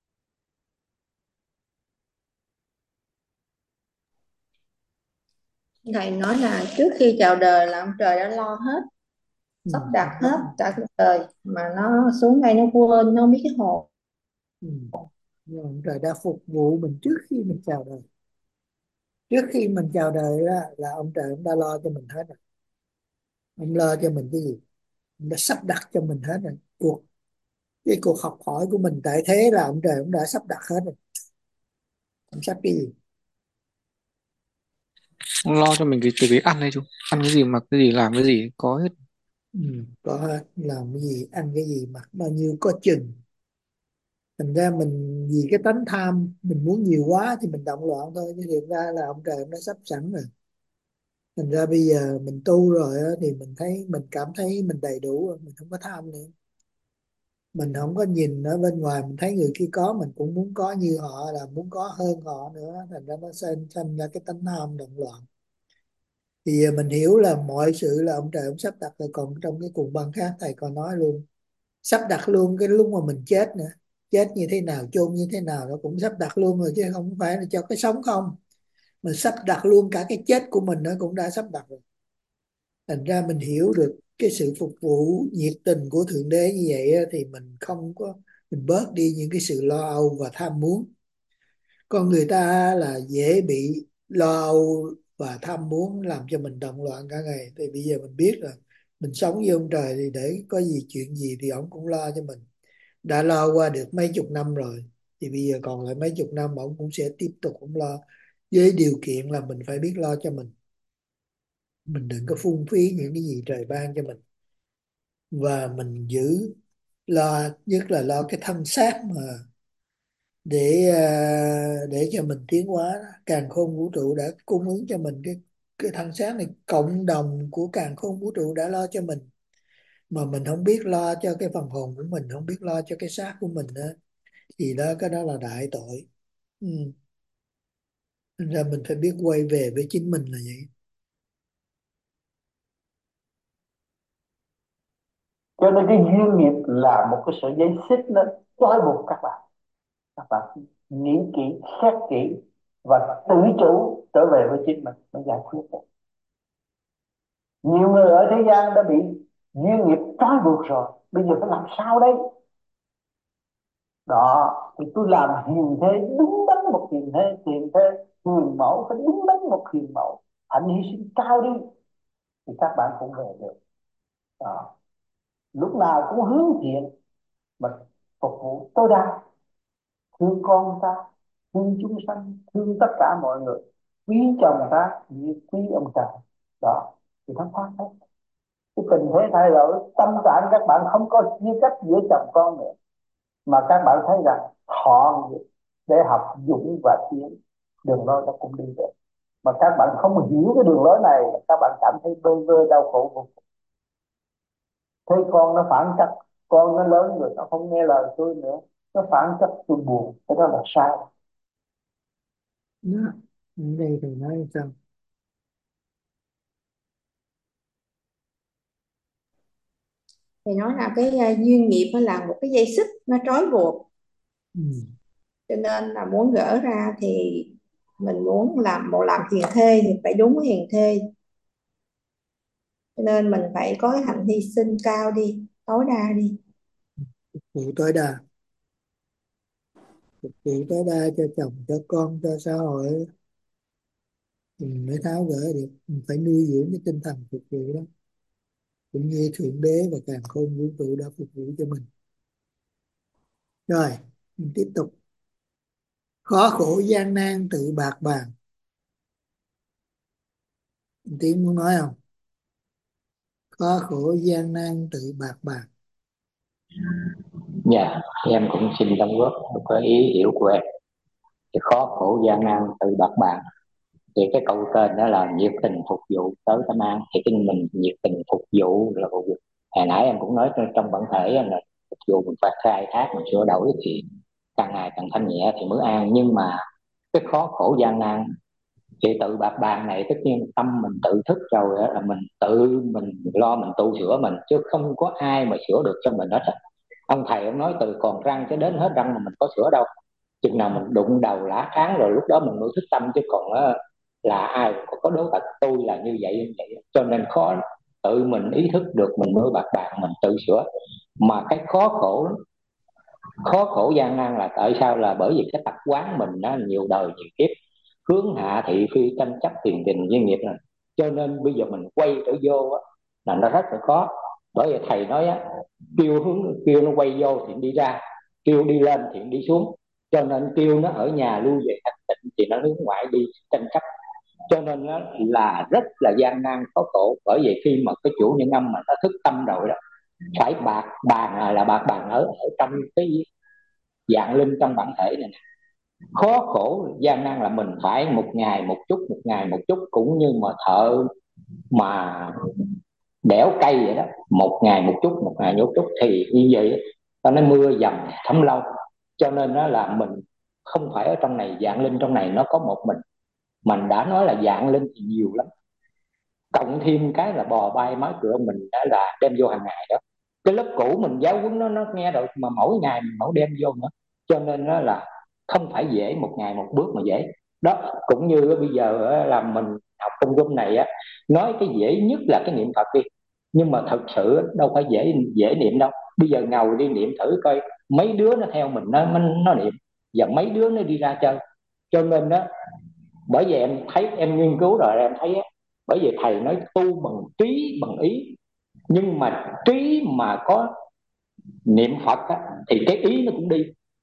Thầy nói là trước khi chào đời là ông trời đã lo hết, Ừ. sắp đặt hết cả cuộc đời, mà nó xuống đây nó quên, nó không biết cái hồn. Ừ. Nhưng ông trời đã phục vụ mình trước khi mình chào đời. Trước khi mình chào đời đó, là ông trời ông đã lo cho mình hết rồi. Ông lo cho mình cái gì? Ông đã sắp đặt cho mình hết rồi. Cái cuộc học hỏi của mình tại thế là ông trời ông đã sắp đặt hết rồi. Ông sắp cái gì? Ông lo cho mình từ cái ăn đấy chú, ăn cái gì, mặc cái gì, làm cái gì có hết. Ừ. Có hết, làm cái gì, ăn cái gì, mặc bao nhiêu có chừng. Thành ra mình vì cái tánh tham, mình muốn nhiều quá thì mình động loạn thôi, chứ thực ra là ông trời ông đã sắp sẵn rồi. Thành ra bây giờ mình tu rồi á, thì mình thấy, mình cảm thấy mình đầy đủ rồi, mình không có tham nữa. Mình không có nhìn ở bên ngoài, mình thấy người kia có mình cũng muốn có như họ, là muốn có hơn họ nữa. Thành ra nó sinh ra cái tánh tham động loạn. Thì giờ mình hiểu là mọi sự là ông trời ông sắp đặt rồi. Còn trong cái cuồng băng khác thầy còn nói luôn, sắp đặt luôn cái lúc mà mình chết nữa. Chết như thế nào, chôn như thế nào, nó cũng sắp đặt luôn rồi, chứ không phải là cho cái sống không. Mình sắp đặt luôn cả cái chết của mình nó cũng đã sắp đặt rồi. Thành ra mình hiểu được cái sự phục vụ nhiệt tình của Thượng Đế như vậy á, thì mình không có, mình bớt đi những cái sự lo âu và tham muốn. Con người ta là dễ bị lo âu và tham muốn làm cho mình động loạn cả ngày. Thì bây giờ mình biết rồi, mình sống với ông trời thì để có gì, chuyện gì thì ông cũng lo cho mình. Đã lo qua được mấy chục năm rồi, thì bây giờ còn lại mấy chục năm ông cũng sẽ tiếp tục ông lo, với điều kiện là mình phải biết lo cho mình. Mình đừng có phung phí những cái gì trời ban cho mình, và mình giữ, lo nhất là lo cái thân xác mà, để cho mình tiến hóa. Càn khôn vũ trụ đã cung ứng cho mình cái thân xác này, cộng đồng của càn khôn vũ trụ đã lo cho mình, mà mình không biết lo cho cái phần hồn của mình, không biết lo cho cái xác của mình nữa, thì đó, cái đó là đại tội. Ừ. Nên ra mình phải biết quay về với chính mình là vậy. Cho nên cái duyên nghiệp là một cái sợi dây xích nó trói buộc các bạn. Các bạn nghĩ kỹ, xét kỹ và tự chủ trở về với chính mình mới giải quyết được. Nhiều người ở thế gian đã bị duyên nghiệp trói buộc rồi, bây giờ phải làm sao đây? Đó, thì tôi làm hiền thế, đúng đắn một hiền thế, hiền mẫu phải đúng đắn một hiền mẫu, hạnh hy sinh cao đi thì các bạn cũng về được. Đó, lúc nào cũng hướng thiện mà phục vụ tối đa, thương con ta, thương chúng sanh, thương tất cả mọi người, quý chồng ta như quý ông trời. Đó thì nó thoát hết cái tình thế thay đổi, tâm trạng các bạn không có chia cách giữa chồng con nữa, mà các bạn thấy rằng họ để học dũng và tiến, đường lối nó cũng đi được. Mà các bạn không hiểu cái đường lối này, các bạn cảm thấy bơ vơ đau khổ vô cùng. Thấy con nó phản trách, con nó lớn rồi nó không nghe lời tôi nữa, nó phản trách tôi buồn, cái đó là sai. Đó. Ở đây thầy nói sao? Thì nói là cái duyên nghiệp nó là một cái dây xích nó trói buộc, Ừ. cho nên là muốn gỡ ra thì mình muốn làm hiền thê thì phải đúng hiền thê, cho nên mình phải có cái hạnh hy sinh cao đi, tối đa đi. Phụ tối đa, phục vụ tối đa cho chồng, cho con, cho xã hội, thì mình mới tháo gỡ được. Mình phải nuôi dưỡng cái tinh thần phục vụ đó, cũng như thượng đế và càn khôn vũ trụ đã phục vụ cho mình. Rồi mình tiếp tục. Khó khổ gian nan tự bạc bàn. Tiến muốn nói không? Khó khổ gian nan tự bạc bàn. Dạ, em cũng xin đóng góp một cái ý hiểu của em. Thì khó khổ gian nan từ bạc bàn, thì cái câu tên đó là nhiệt tình phục vụ tới tâm an. Thì cái mình nhiệt tình phục vụ là phục vụ. Hồi nãy em cũng nói trong bản thể là phục vụ mình phải khai thác, mình sửa đổi thì càng ngày càng thanh nhẹ thì mới an. Nhưng mà cái khó khổ gian nan thì tự bạc bàn này, tất nhiên tâm mình tự thức rồi á, là mình tự mình lo mình tu sửa mình, chứ không có ai mà sửa được cho mình hết á. Ông thầy ông nói từ còn răng cho đến hết răng mà mình có sửa đâu, chừng nào mình đụng đầu lá kháng rồi lúc đó mình mới thức tâm. Chứ còn là ai có đố thật tôi là như vậy như vậy, cho nên khó. Tự mình ý thức được mình mới bạc bàn mình tự sửa. Mà cái khó khổ gian nan là tại sao, là bởi vì cái tập quán mình nó nhiều đời nhiều kiếp, hướng hạ thị phi tranh chấp tiền tình với nghiệp rồi, cho nên bây giờ mình quay trở vô á, là nó rất là khó. Bởi vì thầy nói á, kêu nó quay vô thì đi ra, kêu đi lên thì đi xuống, cho nên kêu nó ở nhà lưu về thanh tịnh thì nó hướng ngoại đi tranh chấp. Cho nên nó là rất là gian nan khó khổ. Bởi vì khi mà cái chủ nhân âm mà nó thức tâm rồi đó, phải bạc bàn là bạc bàn ở trong cái dạng linh trong bản thể này. Khó khổ gian nan là mình phải một ngày một chút, một ngày một chút, cũng như mà thợ mà đẽo cây vậy đó, một ngày một chút, một ngày một chút thì như vậy. Ta nói mưa dầm thấm lâu, cho nên nó là mình không phải ở trong này dạng linh trong này nó có một mình đã nói là dạng linh thì nhiều lắm, cộng thêm cái là bò bay mái cửa mình đã là đem vô hàng ngày đó. Cái lớp cũ mình giáo huấn nó nghe rồi, mà mỗi ngày mình mỗi đem vô nữa, cho nên nó là không phải dễ, một ngày một bước mà dễ. Đó cũng như bây giờ là mình học trong room này á, nói cái dễ nhất là cái niệm Phật đi, nhưng mà thật sự đâu phải dễ dễ niệm đâu. Bây giờ ngồi đi niệm thử coi, mấy đứa nó theo mình nó niệm, và mấy đứa nó đi ra chơi. Cho nên đó, bởi vì em thấy, em nghiên cứu rồi em thấy á, bởi vì thầy nói tu bằng trí bằng ý, nhưng mà trí mà có niệm Phật á, thì cái ý nó cũng đi.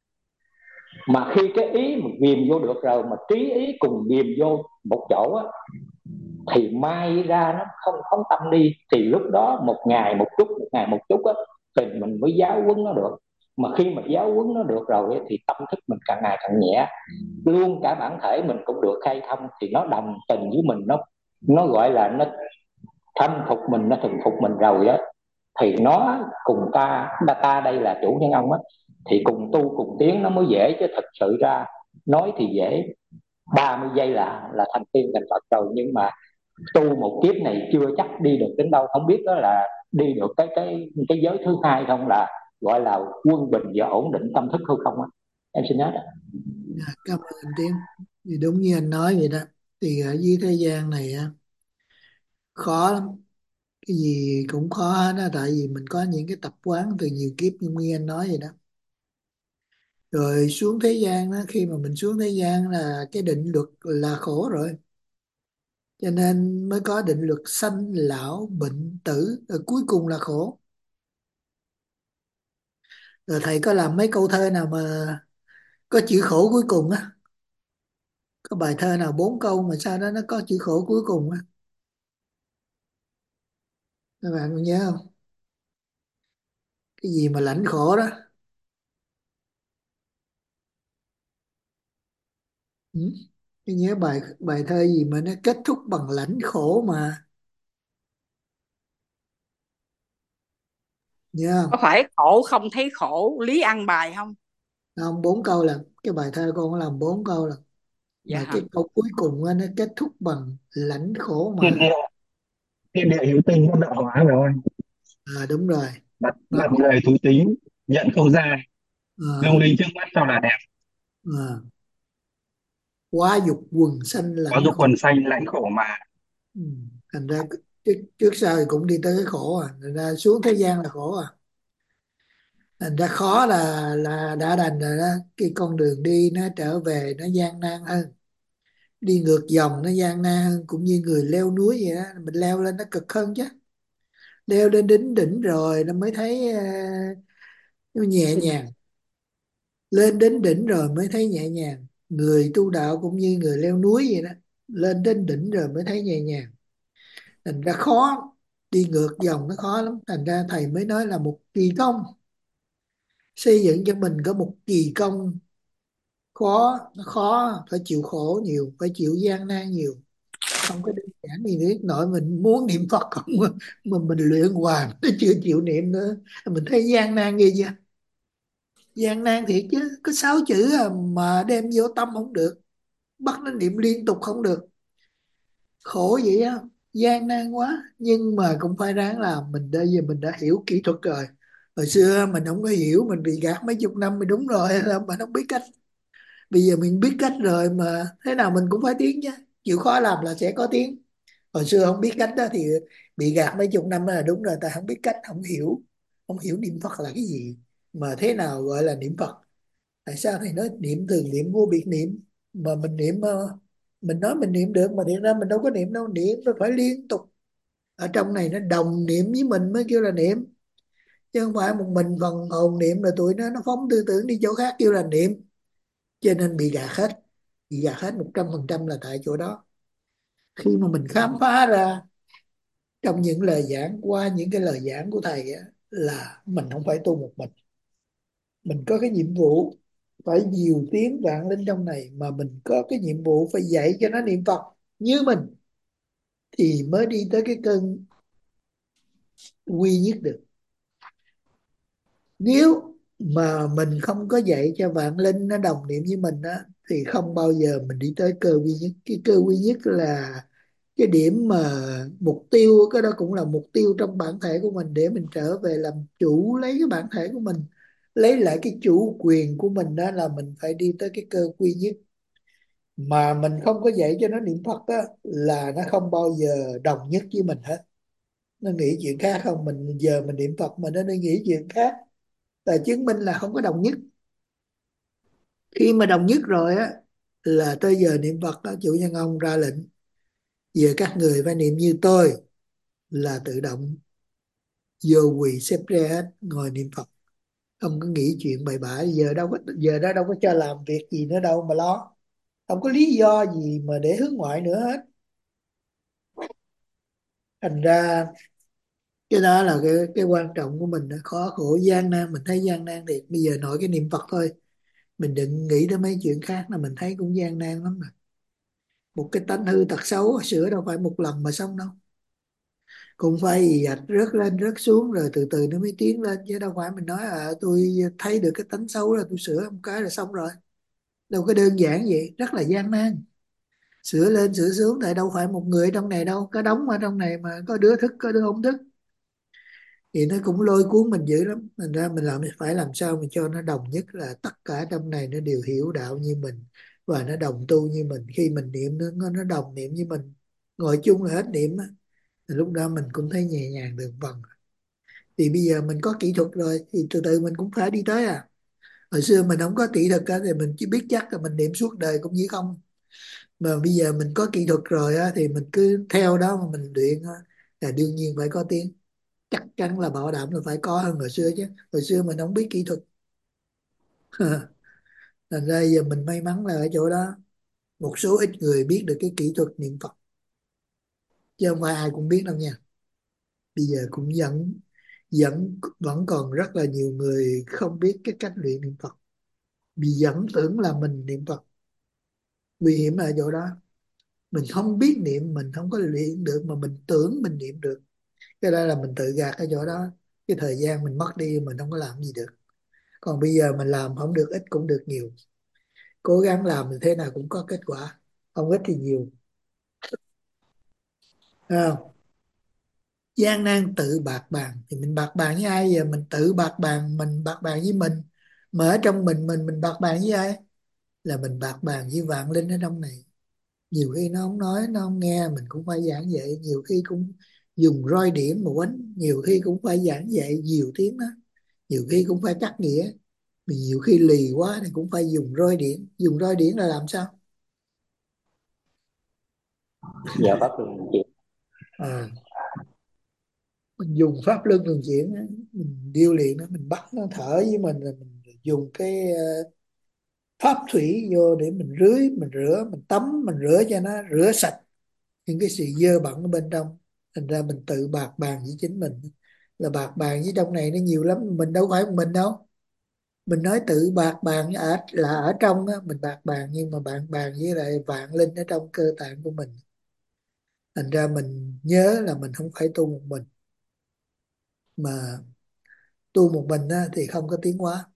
Mà khi cái ý mà ghìm vô được rồi, mà trí ý cùng ghìm vô một chỗ á, thì mai ra nó không phóng tâm đi, thì lúc đó một ngày một chút, một ngày một chút á, thì mình mới giáo huấn nó được. Mà khi mà giáo huấn nó được rồi ấy, thì tâm thức mình càng ngày càng nhẹ, luôn cả bản thể mình cũng được khai thông, thì nó đồng tình với mình, nó gọi là nó thâm phục mình, nó thuần phục mình rồi á, thì nó cùng ta đây là chủ nhân ông á, thì cùng tu cùng tiến nó mới dễ. Chứ thật sự ra nói thì dễ, 30 giây là thành tiên thành Phật rồi, nhưng mà tu một kiếp này chưa chắc đi được đến đâu. Không biết đó là đi được cái giới thứ hai không, là gọi là quân bình và ổn định tâm thức hay không á. Em xin hết. Dạ, cảm ơn anh Tiến. Thì đúng như anh nói vậy đó, thì ở dưới thế gian này á, khó lắm, cái gì cũng khó hết á, tại vì mình có những cái tập quán từ nhiều kiếp như anh nói vậy đó. Rồi xuống thế gian đó, khi mà mình xuống thế gian là cái định luật là khổ rồi, cho nên mới có định luật sanh lão bệnh tử, rồi cuối cùng là khổ. Rồi thầy có làm mấy câu thơ nào mà có chữ khổ cuối cùng á? Có bài thơ nào 4 câu mà sau đó nó có chữ khổ cuối cùng á? Các bạn có nhớ không? Cái gì mà lãnh khổ đó? Ừ? Tôi nhớ bài bài thơ gì mà nó kết thúc bằng lãnh khổ mà, nhớ Có không? phải khổ không thấy khổ lý ăn bài không? Không, 4 câu là cái bài thơ con có làm 4 câu là, Dạ mà hả? cái câu cuối cùng á, nó kết thúc bằng lãnh khổ thiên mà. địa thiên địa hữu tình bất đạo hóa rồi. À đúng rồi. Đặt Đó. đặt người thú tính, nhận không ra, lung À, linh trước mắt cho là đẹp. à. Quá dục quần sanh Có lãnh dục khổ. quần xanh lãnh khổ mà. Ừ. Thành ra trước sau thì cũng đi tới cái khổ à, thành ra xuống thế gian là khổ à. Thành ra khó là đã đành rồi đó, cái con đường đi nó trở về nó gian nan hơn, đi ngược dòng nó gian nan hơn, cũng như người leo núi vậy đó, mình leo lên nó cực hơn chứ. Leo lên đỉnh đỉnh rồi nó mới thấy nó nhẹ nhàng, lên đến đỉnh rồi mới thấy nhẹ nhàng. Người tu đạo cũng như người leo núi vậy đó, lên đến đỉnh rồi mới thấy nhẹ nhàng. Thành ra khó, đi ngược dòng nó khó lắm, thành ra thầy mới nói là một kỳ công, xây dựng cho mình có một kỳ công khó, nó khó, phải chịu khổ nhiều, phải chịu gian nan nhiều, không có đơn giản gì nữa. Nội mình muốn niệm Phật không mà mình luyện hoài nó chưa chịu niệm nữa, mình thấy gian nan ghê chưa. Gian nan thiệt chứ, có 6 chữ à, mà đem vô tâm không được, bắt nó niệm liên tục không được, khổ vậy á, gian nan quá. Nhưng mà cũng phải ráng làm, mình bây giờ mình đã hiểu kỹ thuật rồi. Hồi xưa mình không có hiểu, mình bị gạt mấy chục năm, mình đúng rồi là mình không biết cách. Bây giờ mình biết cách rồi mà thế nào mình cũng phải tiến chứ, chịu khó làm là sẽ có tiến. Hồi xưa không biết cách đó thì bị gạt mấy chục năm là đúng rồi, ta không biết cách, không hiểu, không hiểu niệm Phật là cái gì, mà thế nào gọi là niệm Phật. Tại sao thầy nói niệm thường niệm vô biệt niệm, mà mình niệm mình nói mình niệm được mà thiệt ra mình đâu có niệm đâu, niệm nó phải liên tục, ở trong này nó đồng niệm với mình mới kêu là niệm, chứ không phải một mình phần hồn niệm là tụi nó phóng tư tưởng đi chỗ khác kêu là niệm. Cho nên bị gạt hết, bị gạt hết 100% là tại chỗ đó. Khi mà mình khám phá ra trong những lời giảng, qua những cái lời giảng của thầy á, là mình không phải tu một mình có cái nhiệm vụ phải nhiều tiếng vạn linh trong này, mà mình có cái nhiệm vụ phải dạy cho nó niệm Phật như mình, thì mới đi tới cái cơn quy nhất được. Nếu mà mình không có dạy cho vạn linh nó đồng niệm với mình á, thì không bao giờ mình đi tới cơ quy nhất. Cái cơ quy nhất là cái điểm mà mục tiêu, cái đó cũng là mục tiêu trong bản thể của mình, để mình trở về làm chủ lấy cái bản thể của mình, lấy lại cái chủ quyền của mình. Đó là mình phải đi tới cái cơ quy nhất. Mà mình không có dạy cho nó niệm Phật á, là nó không bao giờ đồng nhất với mình hết, nó nghĩ chuyện khác. Không, mình giờ mình niệm Phật mà nó đang nghĩ chuyện khác, là chứng minh là không có đồng nhất. Khi mà đồng nhất rồi á, là tới giờ niệm Phật đó, chủ nhân ông ra lệnh giờ các người phải niệm như tôi, là tự động vô quỳ xếp ra hết, ngồi niệm Phật, không có nghĩ chuyện bậy bạ. Giờ đâu có, giờ đó đâu có cho làm việc gì nữa đâu mà lo, không có lý do gì mà để hướng ngoại nữa hết. Thành ra cái đó là cái quan trọng của mình đó. Khó khổ gian nan, mình thấy gian nan thiệt. Bây giờ nội cái niệm Phật thôi, mình đừng nghĩ tới mấy chuyện khác là mình thấy cũng gian nan lắm mà. Một cái tánh hư tật xấu sửa đâu phải một lần mà xong đâu, cũng phải ì ạch rớt lên rớt xuống rồi từ từ nó mới tiến lên, chứ đâu phải mình nói tôi thấy được cái tánh xấu là tôi sửa một cái là xong rồi. Đâu có đơn giản vậy, rất là gian nan. Sửa lên sửa xuống, tại đâu phải một người ở trong này đâu, có đống ở trong này mà có đứa thức có đứa không thức, thì nó cũng lôi cuốn mình dữ lắm. Thành ra mình phải làm sao mình cho nó đồng nhất, là tất cả trong này nó đều hiểu đạo như mình, và nó đồng tu như mình. Khi mình niệm nó đồng niệm như mình, ngồi chung là hết niệm á, thì lúc đó mình cũng thấy nhẹ nhàng được phần. Thì bây giờ mình có kỹ thuật rồi thì từ từ mình cũng phải đi tới à. Hồi xưa mình không có kỹ thuật á, thì mình chỉ biết chắc là mình niệm suốt đời cũng như không. Mà bây giờ mình có kỹ thuật rồi á, thì mình cứ theo đó mà mình luyện á, là đương nhiên phải có tiếng. Chắc chắn là bảo đảm là phải có hơn hồi xưa chứ, hồi xưa mình không biết kỹ thuật. Thành ra giờ mình may mắn là ở chỗ đó, một số ít người biết được cái kỹ thuật niệm Phật, chứ không phải ai cũng biết đâu nha. Bây giờ cũng vẫn vẫn còn rất là nhiều người không biết cái cách luyện niệm Phật, vì vẫn tưởng là mình niệm Phật. Nguy hiểm ở chỗ đó, mình không biết niệm, mình không có luyện được mà mình tưởng mình niệm được, cái đó là mình tự gạt ở chỗ đó. Cái thời gian mình mất đi mình không có làm gì được. Còn bây giờ mình làm không được ít cũng được nhiều, cố gắng làm thì thế nào cũng có kết quả, không ít thì nhiều. Thấy không? Gian nan tự bạc bàn, thì mình bạc bàn với ai? Giờ mình tự bạc bàn, mình bạc bàn với mình, mà ở trong mình bạc bàn với ai? Là mình bạc bàn với vạn linh ở trong này. Nhiều khi nó không nói, nó không nghe, mình cũng phải giảng dạy, nhiều khi cũng dùng roi điểm mà quánh, nhiều khi cũng phải giảng dạy nhiều tiếng đó, nhiều khi cũng phải cắt nghĩa, mà nhiều khi lì quá thì cũng phải dùng roi điểm. Dùng roi điểm là làm sao? Dạ pháp luân chuyển. À, mình dùng pháp luân thường chuyển á, mình điêu luyện nó, mình bắt nó thở với mình, là mình dùng cái pháp thủy vô để mình rưới, mình rửa, mình tắm, mình rửa cho nó rửa sạch những cái sự dơ bẩn ở bên trong. Thành ra mình tự bạc bàn với chính mình, là bạc bàn với trong này nó nhiều lắm, mình đâu phải một mình đâu. Mình nói tự bạc bàn ở là ở trong á, mình bạc bàn, nhưng mà bạn bàn với lại vạn linh ở trong cơ tạng của mình. Thành ra mình nhớ là mình không phải tu một mình, mà tu một mình á, thì không có tiến hóa.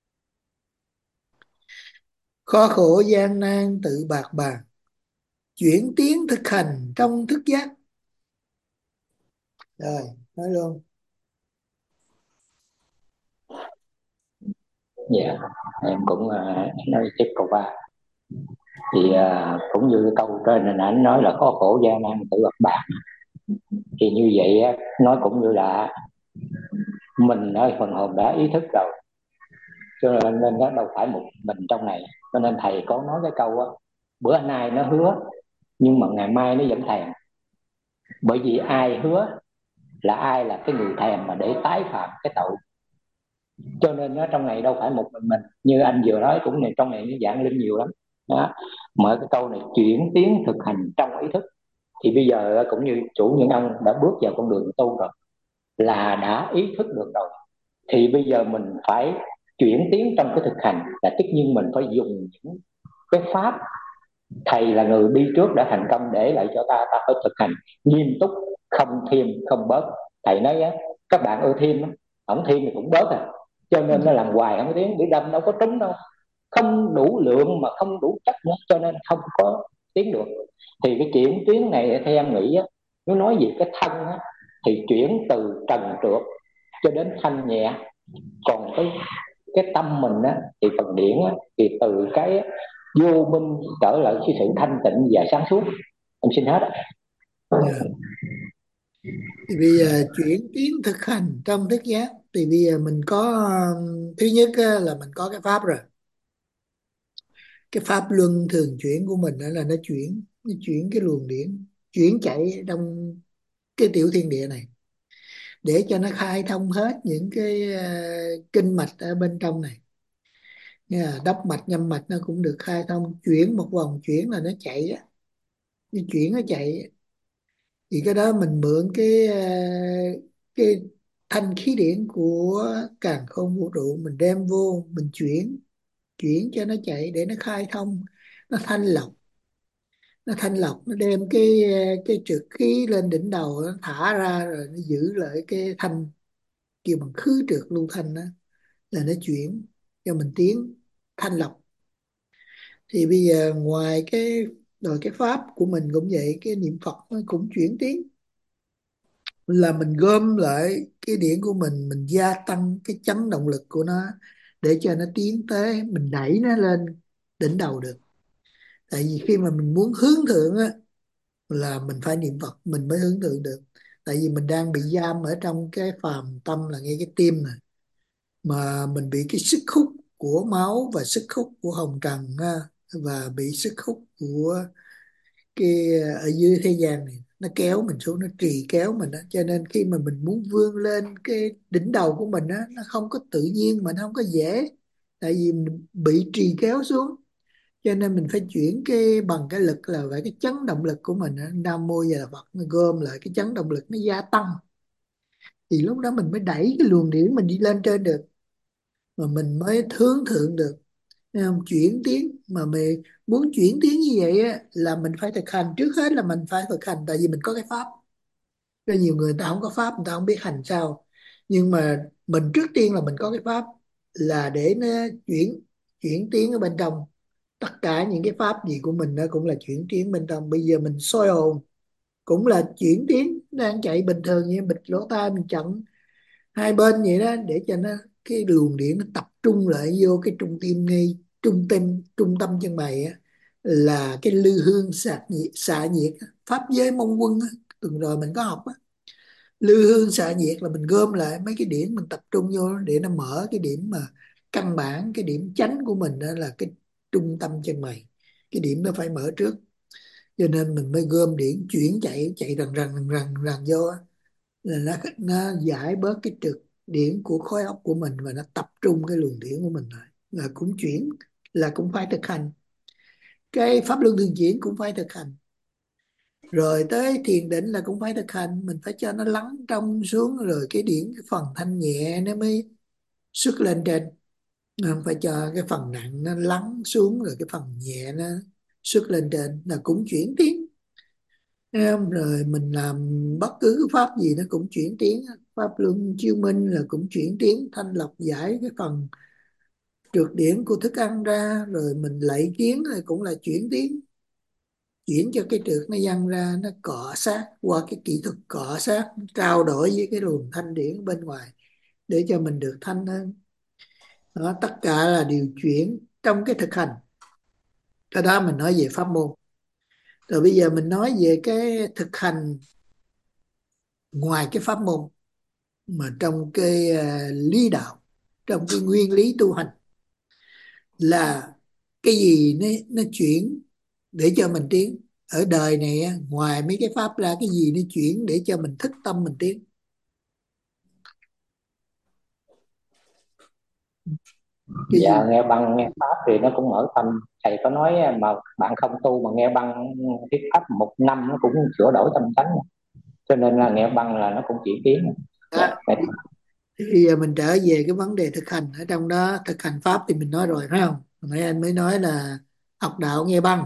Khó khổ gian nan tự bạc bàn, chuyển tiến thực hành trong thức giác. Rồi, nói luôn. Dạ em cũng nói tiếp câu ba. Thì cũng như cái câu trên này anh nói là khó khổ gian nan tự gặp bạn, thì như vậy á, nói cũng như là mình ở phần hồn đã ý thức rồi, cho nên nó đâu phải một mình trong này. Cho nên thầy có nói cái câu á, bữa nay nó hứa nhưng mà ngày mai nó vẫn thèm. Bởi vì ai hứa là ai là cái người thèm mà để tái phạm cái tội. Cho nên nó trong này đâu phải một mình, như anh vừa nói cũng này, trong này nó dạng linh nhiều lắm đó. Mở cái câu này chuyển tiến thực hành trong ý thức, thì bây giờ cũng như chủ những ông đã bước vào con đường tu rồi, là đã ý thức được rồi, thì bây giờ mình phải chuyển tiến trong cái thực hành, là tất nhiên mình phải dùng những cái pháp. Thầy là người đi trước đã thành công, để lại cho ta, ta phải thực hành nghiêm túc, không thêm không bớt. Thầy nói á, các bạn ưa thêm lắm, không thêm thì cũng bớt à, cho nên nó làm hoài không có tiếng, bị đâm đâu có trúng đâu, không đủ lượng mà không đủ chất nữa, cho nên không có tiến được. Thì cái chuyển tuyến này theo em nghĩ á, nếu nói về cái thân á, thì chuyển từ trần trượt cho đến thanh nhẹ. Còn cái tâm mình á, thì phần điển á, thì từ cái vô minh trở lại cái sự thanh tịnh và sáng suốt. Em xin hết. Yeah. Thì bây giờ chuyển tiến thực hành trong thức giác, thì bây giờ mình có thứ nhất á, là mình có cái pháp rồi. Cái pháp luân thường chuyển của mình đó là nó chuyển cái luồng điển, chuyển chạy trong cái tiểu thiên địa này, để cho nó khai thông hết những cái kinh mạch ở bên trong này nha. Đốc mạch nhâm mạch nó cũng được khai thông, chuyển một vòng chuyển là nó chạy á, nó chuyển nó chạy. Thì cái đó mình mượn cái thanh khí điển của càn khôn vũ trụ, mình đem vô, mình chuyển, chuyển cho nó chạy để nó khai thông, nó thanh lọc. Nó thanh lọc, nó đem cái trượt khí lên đỉnh đầu, nó thả ra rồi nó giữ lại cái thanh, kêu bằng khứ trượt lưu thanh đó, là nó chuyển cho mình tiến thanh lọc. Thì bây giờ ngoài cái rồi cái pháp của mình cũng vậy, cái niệm Phật nó cũng chuyển tiến, là mình gom lại cái điển của mình gia tăng cái chấn động lực của nó, để cho nó tiến tới, mình đẩy nó lên đỉnh đầu được. Tại vì khi mà mình muốn hướng thượng á, là mình phải niệm Phật mình mới hướng thượng được. Tại vì mình đang bị giam ở trong cái phàm tâm là ngay cái tim này, mà mình bị cái sức hút của máu và sức hút của hồng trần ha, và bị sức hút của cái ở dưới thế gian này, nó kéo mình xuống, nó trì kéo mình đó. Cho nên khi mà mình muốn vươn lên cái đỉnh đầu của mình á, nó không có tự nhiên, mình không có dễ, tại vì mình bị trì kéo xuống. Cho nên mình phải chuyển cái bằng cái lực, là phải cái chấn động lực của mình á. Nam mô Giờ Phật nó gom lại cái chấn động lực, nó gia tăng, thì lúc đó mình mới đẩy cái luồng điển mình đi lên trên được, mà mình mới hướng thượng được. Thấy không? Chuyển tiến mà mình muốn chuyển tiến như vậy á, là mình phải thực hành. Trước hết là mình phải thực hành, tại vì mình có cái pháp. Có nhiều người ta không có pháp, người ta không biết hành sao. Nhưng mà mình trước tiên là mình có cái pháp, là để nó chuyển chuyển tiến ở bên trong. Tất cả những cái pháp gì của mình nó cũng là chuyển tiến bên trong. Bây giờ mình soi hồn cũng là chuyển tiến, đang chạy bình thường như bịch lỗ tai mình chặn hai bên vậy đó, để cho nó cái luồng điện nó tập trung lại vô cái trung tim, ngay trung tâm chân mày á, là cái lư hương xạ nhiệt á. Pháp giới mông quân á, tuần rồi mình có học á. Lư hương xạ nhiệt là mình gom lại mấy cái điểm, mình tập trung vô để nó mở cái điểm mà căn bản, cái điểm chánh của mình đó là cái trung tâm chân mày. Cái điểm đó phải mở trước, cho nên mình mới gom điểm chuyển chạy chạy rần vô á, là nó giải bớt cái trực điểm của khối óc của mình, và nó tập trung cái luồng điển của mình lại, là cũng chuyển, là cũng phải thực hành. Cái pháp luân thường chuyển cũng phải thực hành, rồi tới thiền định là cũng phải thực hành. Mình phải cho nó lắng trong xuống, rồi cái điển, cái phần thanh nhẹ nó mới xuất lên trên. Không phải cho cái phần nặng nó lắng xuống, rồi cái phần nhẹ nó xuất lên trên, là cũng chuyển tiến. Thấy không? Rồi mình làm bất cứ cái pháp gì nó cũng chuyển tiến. Pháp luân chiêu minh là cũng chuyển tiến, thanh lọc giải cái phần trượt điểm của thức ăn ra, rồi mình lạy kiến rồi cũng là chuyển tiến, chuyển cho cái trượt nó văng ra, nó cọ sát qua cái kỹ thuật cọ sát, trao đổi với cái luồng thanh điển bên ngoài để cho mình được thanh hơn. Đó, tất cả là điều chuyển trong cái thực hành. Cái đó mình nói về pháp môn. Rồi bây giờ mình nói về cái thực hành ngoài cái pháp môn, mà trong cái lý đạo, trong cái nguyên lý tu hành, là cái gì nó chuyển để cho mình tiến ở đời này á. Ngoài mấy cái pháp ra, cái gì nó chuyển để cho mình thức tâm mình tiến? Cái Dạ, gì? nghe băng nghe pháp thì nó cũng mở tâm. Thầy có nói mà bạn không tu mà nghe băng thuyết pháp một năm nó cũng sửa đổi tâm tánh, cho nên là nghe băng là nó cũng chỉ tiến. Dạ, Đó. Thì bây giờ mình trở về cái vấn đề thực hành. Ở trong đó thực hành pháp thì mình nói rồi phải không? Nãy anh mới nói là học đạo nghe băng,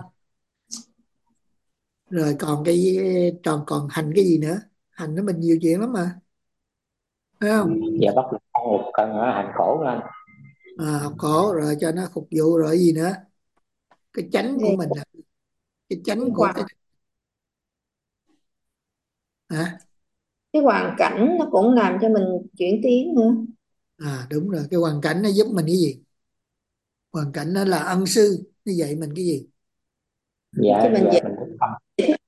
rồi còn cái còn hành cái gì nữa? Hành nó mình nhiều chuyện lắm mà, phải không? dạ bắt buộc một cần hành khổ lên. Học khổ rồi cho nó phục vụ, rồi gì nữa? Cái chánh của Về mình là cái cái chánh của hoàn cái hả? cái hoàn cảnh nó cũng làm cho mình chuyển tiến nữa, Đúng rồi, cái hoàn cảnh nó giúp mình cái gì? Hoàn cảnh nó là ân sư, nó dạy mình cái gì? cho Dạ mình dạ dễ. mình thích tâm.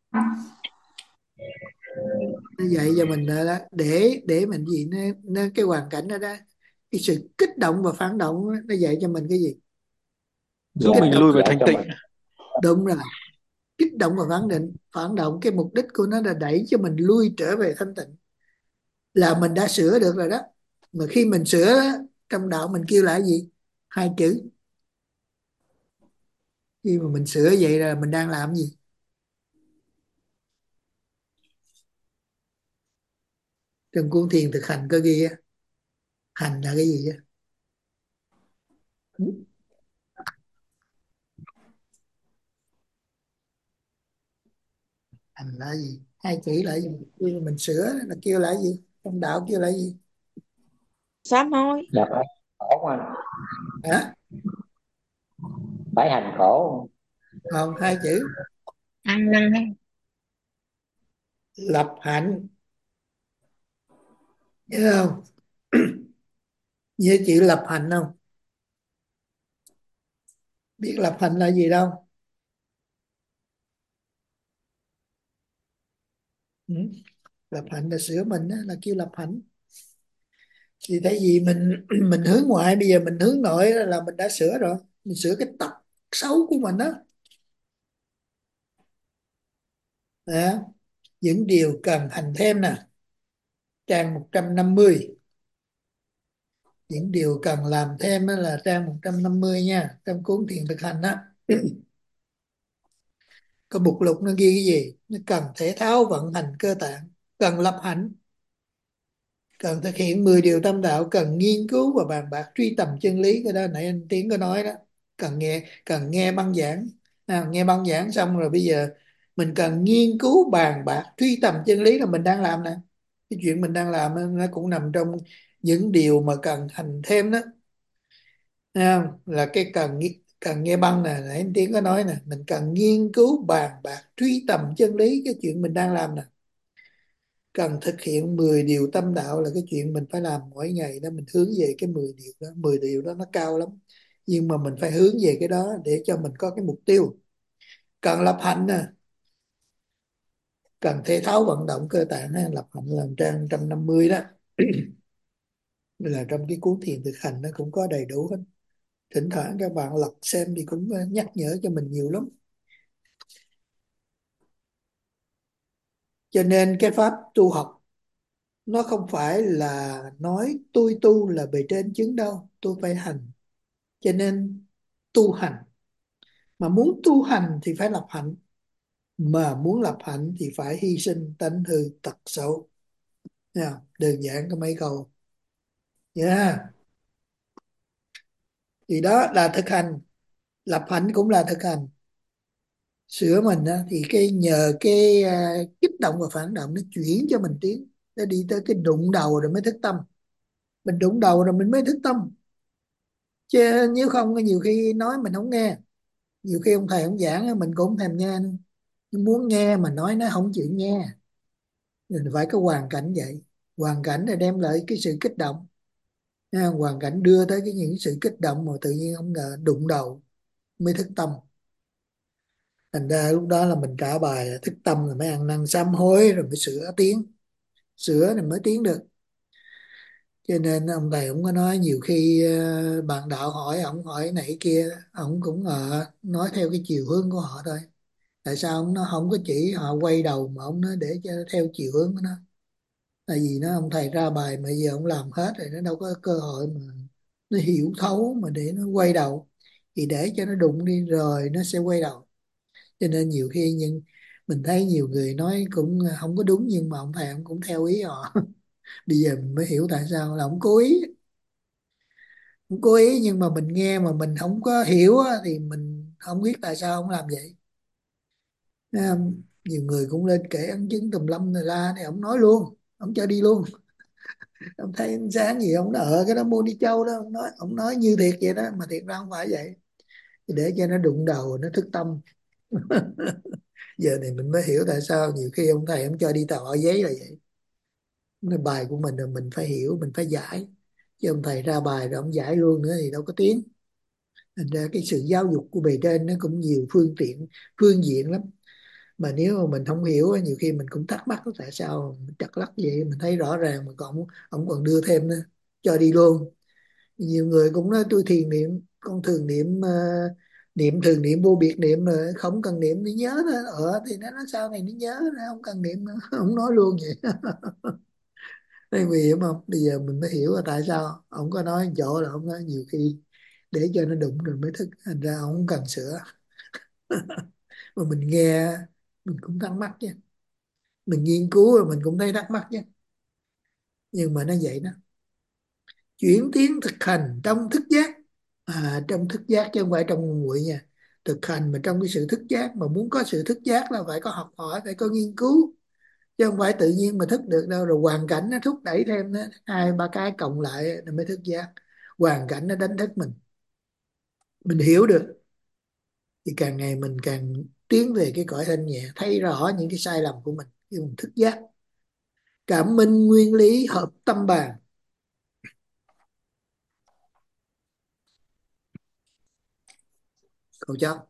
Nó dạy cho mình đó, để mình gì, nó cái hoàn cảnh đó đó, cái sự kích động và phản động đó, nó dạy cho mình cái gì? giúp Kích Dạ mình động. lui về dạ thanh cho tịnh. mình. Đúng rồi, kích động và phản động, cái mục đích của nó là đẩy cho mình lui trở về thanh tịnh, là mình đã sửa được rồi đó. Mà khi mình sửa đó, trong đạo mình kêu là cái gì? Hai chữ. Khi mà mình sửa vậy là mình đang làm gì? Trong cuốn thiền thực hành có ghi á, hành là cái gì á? Hành là gì? Hai chữ là gì? Khi mà mình sửa là kêu là gì? Trong đạo kêu là gì? Sám hối. Dạ phải khổ anh, Hả? phải hành khổ. Không, hai chữ. Ăn năn hay. Lập hạnh. Nhớ không? Nhớ chữ lập hạnh không? Biết lập hạnh là gì đâu? Ừ? Lập hạnh là sửa mình đó, là kêu lập hạnh. Thì thay vì mình mình hướng ngoại, bây giờ mình hướng nội đó, là mình đã sửa rồi. Mình sửa cái tật xấu của mình đó. Đó. Những điều cần hành thêm nè, trang 150. Những điều cần làm thêm đó là trang 150 nha, trong cuốn thiền thực hành đó. Có mục lục nó ghi cái gì? Nó cần thể thao vận hành cơ tạng, cần lập hạnh, cần thực hiện 10 điều tâm đạo, cần nghiên cứu và bàn bạc truy tầm chân lý. Cái đó nãy anh Tiến có nói đó. cần nghe băng giảng. Nghe băng giảng xong rồi bây giờ mình cần nghiên cứu bàn bạc truy tầm chân lý là mình đang làm nè. Cái chuyện mình đang làm nó cũng nằm trong những điều mà cần hành thêm đó. Thấy không? Là cái cần nghe băng nè, nãy anh Tiến có nói nè, mình cần nghiên cứu bàn bạc truy tầm chân lý, cái chuyện mình đang làm nè. Cần thực hiện 10 điều tâm đạo là cái chuyện mình phải làm mỗi ngày đó, mình hướng về cái 10 điều đó. 10 điều đó nó cao lắm, nhưng mà mình phải hướng về cái đó để cho mình có cái mục tiêu. Cần lập hạnh nè, cần thể thao vận động cơ tạng ha. Lập hạnh là trang 150 đó. Là trong cái cuốn thiền thực hành nó cũng có đầy đủ hết. Thỉnh thoảng các bạn lật xem thì cũng nhắc nhở cho mình nhiều lắm. Cho nên cái pháp tu học nó không phải là nói tôi tu là bề trên chứng đâu, tôi phải hành. Cho nên tu hành, mà muốn tu hành thì phải lập hạnh, mà muốn lập hạnh thì phải hy sinh tánh hư tật xấu. Nha, đơn giản có mấy câu nha. Thì đó là thực hành, lập hạnh cũng là thực hành. Sửa mình á, thì cái nhờ cái kích động và phản động nó chuyển cho mình tiến, nó đi tới cái đụng đầu rồi mới thức tâm. Mình đụng đầu rồi mình mới thức tâm, chứ nếu không nhiều khi nói mình không nghe. Nhiều khi ông thầy ông giảng á, mình cũng không thèm nghe nữa. Nhưng muốn nghe mà nói nó không chịu nghe. Mình phải có hoàn cảnh vậy. Hoàn cảnh là đem lại cái sự kích động nha. Hoàn cảnh đưa tới những sự kích động mà tự nhiên ông ngờ đụng đầu mới thức tâm. Thành ra lúc đó là mình trả bài thức tâm là mới ăn năn sám hối rồi mới sửa tiến. Sửa thì mới tiến được. Cho nên ông thầy cũng có nói nhiều khi bạn đạo hỏi, ông hỏi này kia, ông cũng nói theo cái chiều hướng của họ thôi. Tại sao ông nó không có chỉ họ quay đầu mà ông nói để cho theo chiều hướng của nó? Tại vì nó ông thầy ra bài mà giờ ông làm hết rồi, nó đâu có cơ hội mà nó hiểu thấu mà để nó quay đầu. Thì để cho nó đụng đi rồi nó sẽ quay đầu. Cho nên nhiều khi mình thấy nhiều người nói cũng không có đúng, nhưng mà ông thầy ông cũng theo ý họ. Bây giờ mình mới hiểu tại sao là ông cố ý. Ông cố ý nhưng mà mình nghe mà mình không có hiểu á, thì mình không biết tại sao ông làm vậy. Nhiều người cũng lên kể ấn chứng tùm lum này la thì ông nói luôn, ông cho đi luôn. Ông thấy ánh sáng gì ông nói cái đó mua đi châu đó, ông nói như thiệt vậy đó mà thiệt ra không phải vậy. Thì để cho nó đụng đầu nó thức tâm. Giờ này mình mới hiểu tại sao nhiều khi ông thầy ông cho đi tờ giấy là vậy. Cái bài của mình là mình phải hiểu, mình phải giải, chứ ông thầy ra bài rồi ông giải luôn nữa thì đâu có tiếng. Thành ra cái sự giáo dục của bề trên nó cũng nhiều phương diện lắm. Mà nếu mà mình không hiểu nhiều khi mình cũng thắc mắc tại sao mình trật lắc vậy. Mình thấy rõ ràng mà ông còn đưa thêm nữa, cho đi luôn. Nhiều người cũng nói tôi thiền niệm, con thường niệm thường niệm vô biệt niệm rồi không cần niệm để nhớ nữa. Thì nó nói sao này nó nhớ nữa, không cần niệm nữa. Ông nói luôn vậy. Tại vì hiểu không, bây giờ mình mới hiểu là tại sao ông có nói chỗ là ông nói nhiều khi để cho nó đụng rồi mới thức. Thành ra ông không cần sửa. Mà mình nghe mình cũng thắc mắc chứ, mình nghiên cứu rồi mình cũng thấy thắc mắc chứ. Nhưng mà nó vậy đó, chuyển tiến thực hành trong thức giác. Trong thức giác chứ không phải trong ngu muội nha. Thực hành mà trong cái sự thức giác, mà muốn có sự thức giác là phải có học hỏi, phải có nghiên cứu, chứ không phải tự nhiên mà thức được đâu. Rồi hoàn cảnh nó thúc đẩy thêm đó, hai ba cái cộng lại nó mới thức giác. Hoàn cảnh nó đánh thức mình hiểu được thì càng ngày mình càng tiến về cái cõi thanh nhẹ, thấy rõ những cái sai lầm của mình khi mình thức giác. Cảm minh nguyên lý hợp tâm bàn. Cậu cho.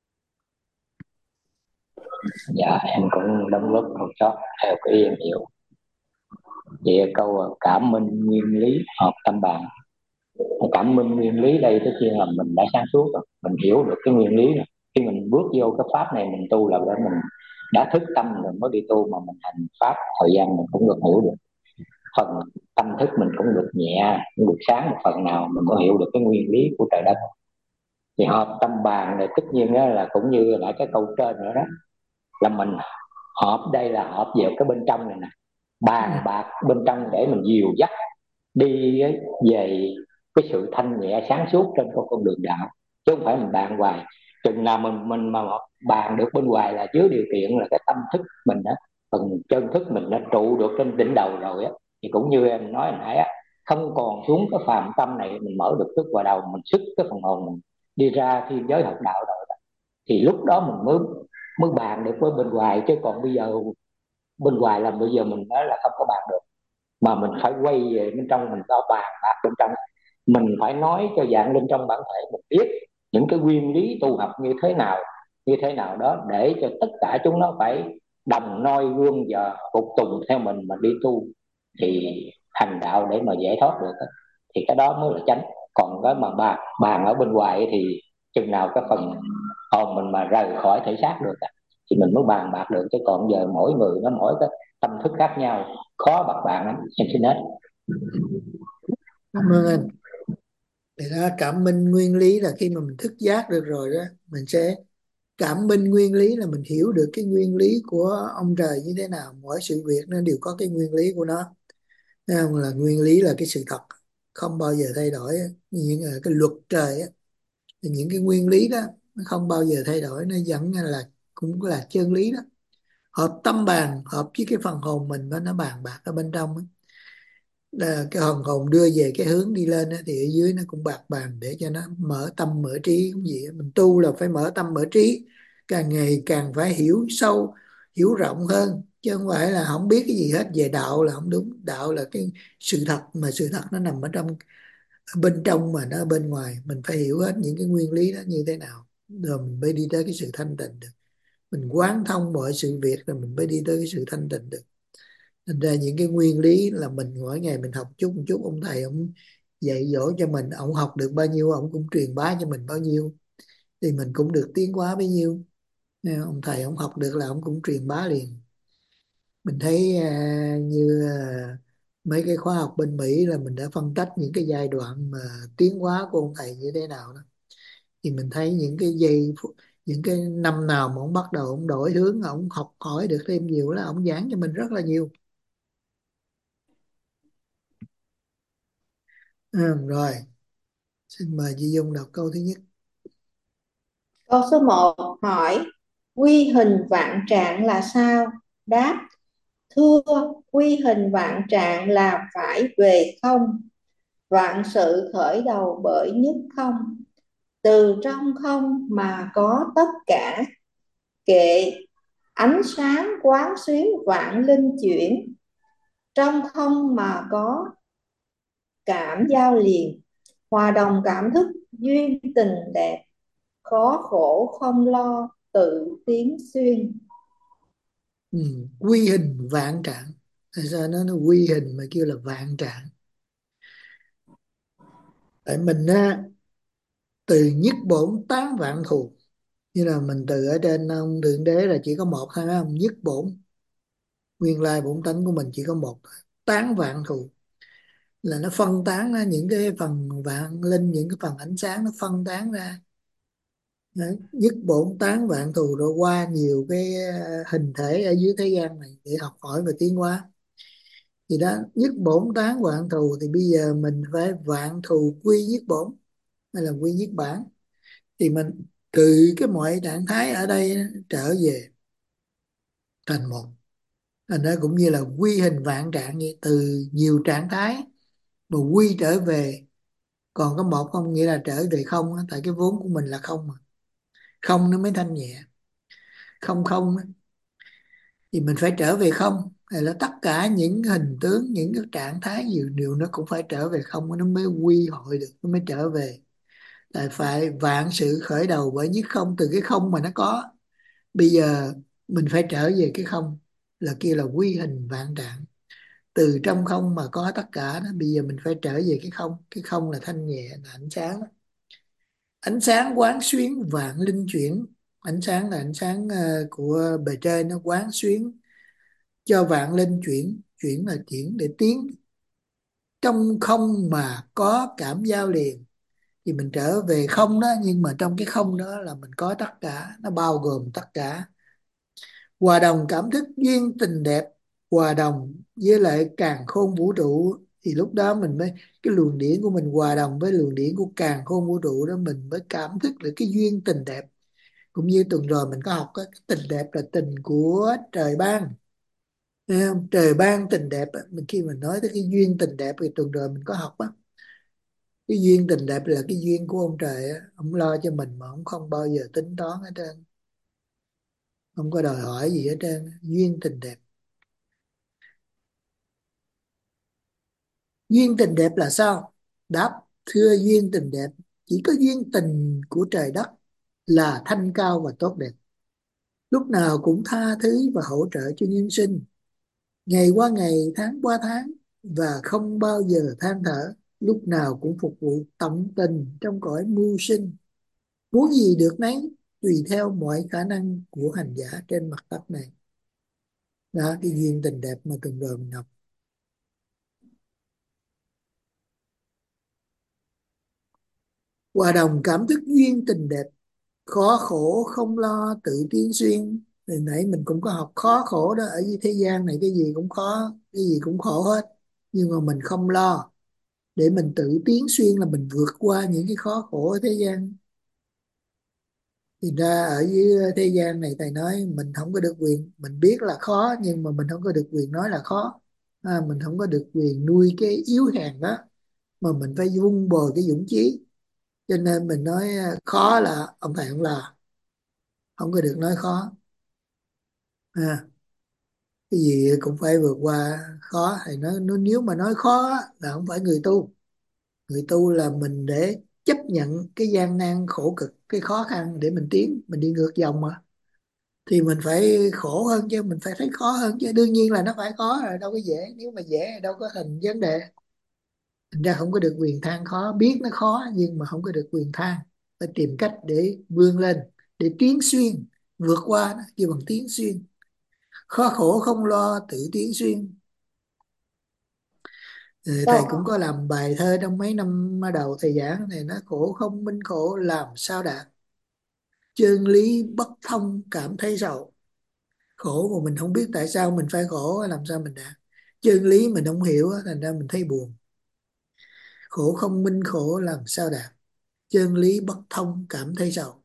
Dạ em cũng đóng góp một chút theo cái ý em hiểu. Vậy câu cảm minh nguyên lý hợp tâm bàn, cảm minh nguyên lý đây tất nhiên là mình đã sáng suốt rồi, mình hiểu được cái nguyên lý rồi. Khi mình bước vô cái pháp này mình tu là để mình đã thức tâm rồi mới đi tu, mà mình hành pháp thời gian mình cũng được hiểu được phần tâm thức, mình cũng được nhẹ, cũng được sáng một phần nào, mình có hiểu được cái nguyên lý của trời đất. Thì hợp tâm bàn này tất nhiên đó là cũng như lại cái câu trên nữa đó, là mình hợp đây là hợp vào cái bên trong này nè, bàn bạc bên trong để mình dìu dắt đi về cái sự thanh nhẹ sáng suốt trên con đường đạo. chứ không phải mình bàn hoài. Chừng nào mình mà bàn được bên ngoài là dưới điều kiện là cái tâm thức mình á, phần chân thức mình nó trụ được trên đỉnh đầu rồi á, thì cũng như em nói hồi nãy á, không còn xuống cái phàm tâm này, mình mở được thức vào đầu, mình xuất cái phần hồn mình đi ra thiên giới học đạo rồi đó. Thì lúc đó mình mới mới bàn được với bên ngoài. Chứ còn bây giờ bên ngoài là bây giờ mình nói là không có bàn được, mà mình phải quay về bên trong mình có bàn bạc bên trong. Mình phải nói cho dạng linh trong bản thể mình biết những cái nguyên lý tu học như thế nào đó, để cho tất cả chúng nó phải đồng noi gương và phục tùng theo mình mà đi tu, thì hành đạo để mà giải thoát được á. Thì cái đó mới là chánh. Còn cái mà bàn ở bên ngoài ấy, thì chừng nào cái phần hồn mình mà rời khỏi thể xác được á, thì mình mới bàn bạc được. Chứ còn giờ mỗi người nó mỗi cái tâm thức khác nhau, khó bạc bạn lắm. Em xin hết. Cảm ơn anh. Thì đó, cảm minh nguyên lý là khi mà mình thức giác được rồi đó, mình sẽ cảm minh nguyên lý là mình hiểu được cái nguyên lý của ông trời như thế nào. Mỗi sự việc nó đều có cái nguyên lý của nó. Thấy không? Là nguyên lý là cái sự thật không bao giờ thay đổi á. Những cái luật trời á, thì những cái nguyên lý đó nó không bao giờ thay đổi, nó vẫn là cũng là chân lý đó. Hợp tâm bàn, hợp với cái phần hồn mình nó bàn bạc ở bên trong á. Là cái hồn hồn đưa về cái hướng đi lên á, thì ở dưới nó cũng bạc bàn để cho nó mở tâm mở trí. Cũng vậy, mình tu là phải mở tâm mở trí, càng ngày càng phải hiểu sâu hiểu rộng hơn, chứ không phải là không biết cái gì hết về đạo là không đúng. Đạo là cái sự thật, mà sự thật nó nằm ở trong, ở bên trong mà nó ở bên ngoài. Mình phải hiểu hết những cái nguyên lý đó như thế nào rồi mình mới đi tới cái sự thanh tịnh được. Mình quán thông mọi sự việc rồi mình mới đi tới cái sự thanh tịnh được. Thành ra những cái nguyên lý là mình mỗi ngày mình học chút một chút. Ông thầy ông dạy dỗ cho mình, ông học được bao nhiêu ông cũng truyền bá cho mình bao nhiêu, thì mình cũng được tiến hóa bấy nhiêu. Nên ông thầy ông học được là ông cũng truyền bá liền. Mình thấy như mấy cái khóa học bên Mỹ là mình đã phân tách những cái giai đoạn mà tiến hóa của ông thầy như thế nào đó. Thì mình thấy những cái những cái năm nào mà ông bắt đầu ông đổi hướng, ông học hỏi được thêm nhiều, là ông giảng cho mình rất là nhiều. Rồi, xin mời chị Dung đọc câu thứ nhất. Câu số 1 hỏi quy hình vạn trạng là sao? Đáp: thưa, quy hình vạn trạng là phải về không. Vạn sự khởi đầu bởi nhất không. Từ trong không mà có tất cả. Kệ ánh sáng quán xuyến vạn linh chuyển. Trong không mà có cảm giao liền. Hòa đồng cảm thức duyên tình đẹp. Khó khổ không lo tự tiến xuyên. Quy hình vạn trạng. Tại sao nó quy hình mà kêu là vạn trạng? Tại mình á, từ nhất bổn tán vạn thù. Như là mình từ ở trên ông thượng đế là chỉ có một thôi, không? Nhất bổn, nguyên lai bổn tánh của mình chỉ có một thôi. Tán vạn thù là nó phân tán ra những cái phần vạn linh, những cái phần ánh sáng nó phân tán ra. Đấy. Nhất bổn tán vạn thù, rồi qua nhiều cái hình thể ở dưới thế gian này để học hỏi và tiến hóa. Thì đó, nhất bổn tán vạn thù, thì bây giờ mình phải vạn thù quy nhất bổn, hay là quy nhất bản. Thì mình từ cái mọi trạng thái ở đây trở về thành một. Thành ra cũng như là quy hình vạn trạng vậy, từ nhiều trạng thái mà quy trở về còn có một không, nghĩa là trở về không á. Tại cái vốn của mình là không mà, không nó mới thanh nhẹ. Không không á, thì mình phải trở về không, hay là tất cả những hình tướng, những cái trạng thái nhiều điều nó cũng phải trở về không, nó mới quy hội được, nó mới trở về. Tại phải vạn sự khởi đầu bởi nhất không, từ cái không mà nó có. Bây giờ mình phải trở về cái không, là kia là quy hình vạn trạng. Từ trong không mà có tất cả đó, bây giờ mình phải trở về cái không. Cái không là thanh nhẹ, là ánh sáng đó. Ánh sáng quán xuyến vạn linh chuyển. Ánh sáng là ánh sáng của bề trên, nó quán xuyến cho vạn linh chuyển. Chuyển là chuyển để tiến. Trong không mà có cảm giao liền, thì mình trở về không đó, nhưng mà trong cái không đó là mình có tất cả, nó bao gồm tất cả. Hòa đồng cảm thức duyên tình đẹp, hòa đồng với lại càn khôn vũ trụ, thì lúc đó mình mới, cái luồng điển của mình hòa đồng với luồng điển của càn khôn vũ trụ đó, mình mới cảm thức được cái duyên tình đẹp. Cũng như tuần rồi mình có học á, cái tình đẹp là tình của trời ban. Thấy không? Trời ban tình đẹp á. Mình khi mình nói tới cái duyên tình đẹp thì tuần rồi mình có học á, cái duyên tình đẹp là cái duyên của ông trời á, ông lo cho mình mà ông không bao giờ tính toán hết trơn, không có đòi hỏi gì hết trơn. Duyên tình đẹp. Duyên tình đẹp là sao? Đáp: thưa, duyên tình đẹp chỉ có duyên tình của trời đất là thanh cao và tốt đẹp, lúc nào cũng tha thứ và hỗ trợ cho nhân sinh, ngày qua ngày, tháng qua tháng, và không bao giờ than thở, lúc nào cũng phục vụ tận tình trong cõi mưu sinh, muốn gì được nấy, tùy theo mọi khả năng của hành giả trên mặt đất này. Đó, cái duyên tình đẹp mà tuần rồi mình học. Hòa đồng cảm thức duyên tình đẹp, khó khổ không lo tự tiến xuyên. Hồi nãy mình cũng có học khó khổ đó, ở dưới thế gian này cái gì cũng khó, cái gì cũng khổ hết, nhưng mà mình không lo, để mình tự tiến xuyên là mình vượt qua những cái khó khổ ở thế gian. Thì ra ở dưới thế gian này thầy nói mình không có được quyền, mình biết là khó nhưng mà mình không có được quyền nói là khó. Mình không có được quyền nuôi cái yếu hèn đó, mà mình phải vun bồi cái dũng chí. Cho nên mình nói khó là ông thầy không là, không có được nói khó. à, cái gì cũng phải vượt qua khó. Thầy nói nếu mà nói khó á, là không phải người tu. Người tu là mình để chấp nhận cái gian nan khổ cực, cái khó khăn để mình tiến, mình đi ngược dòng mà, thì mình phải khổ hơn chứ, mình phải thấy khó hơn chứ. Đương nhiên là nó phải khó rồi, đâu có dễ. Nếu mà dễ thì đâu có thành vấn đề. Thành ra không có được quyền than khó, biết nó khó nhưng mà không có được quyền than, phải tìm cách để vươn lên, để tiến xuyên, vượt qua nó kêu bằng tiến xuyên. Khó khổ không lo tự tiến xuyên. Thầy cũng Câu có làm bài thơ trong mấy năm đầu thầy giảng này, nó khổ không minh khổ làm sao đạt, chân lý bất thông cảm thấy sầu. Khổ mà mình không biết tại sao mình phải khổ, làm sao mình đạt. Chân lý mình không hiểu á, thành ra mình thấy buồn. Khổ không minh khổ làm sao đạt, chân lý bất thông cảm thấy sầu.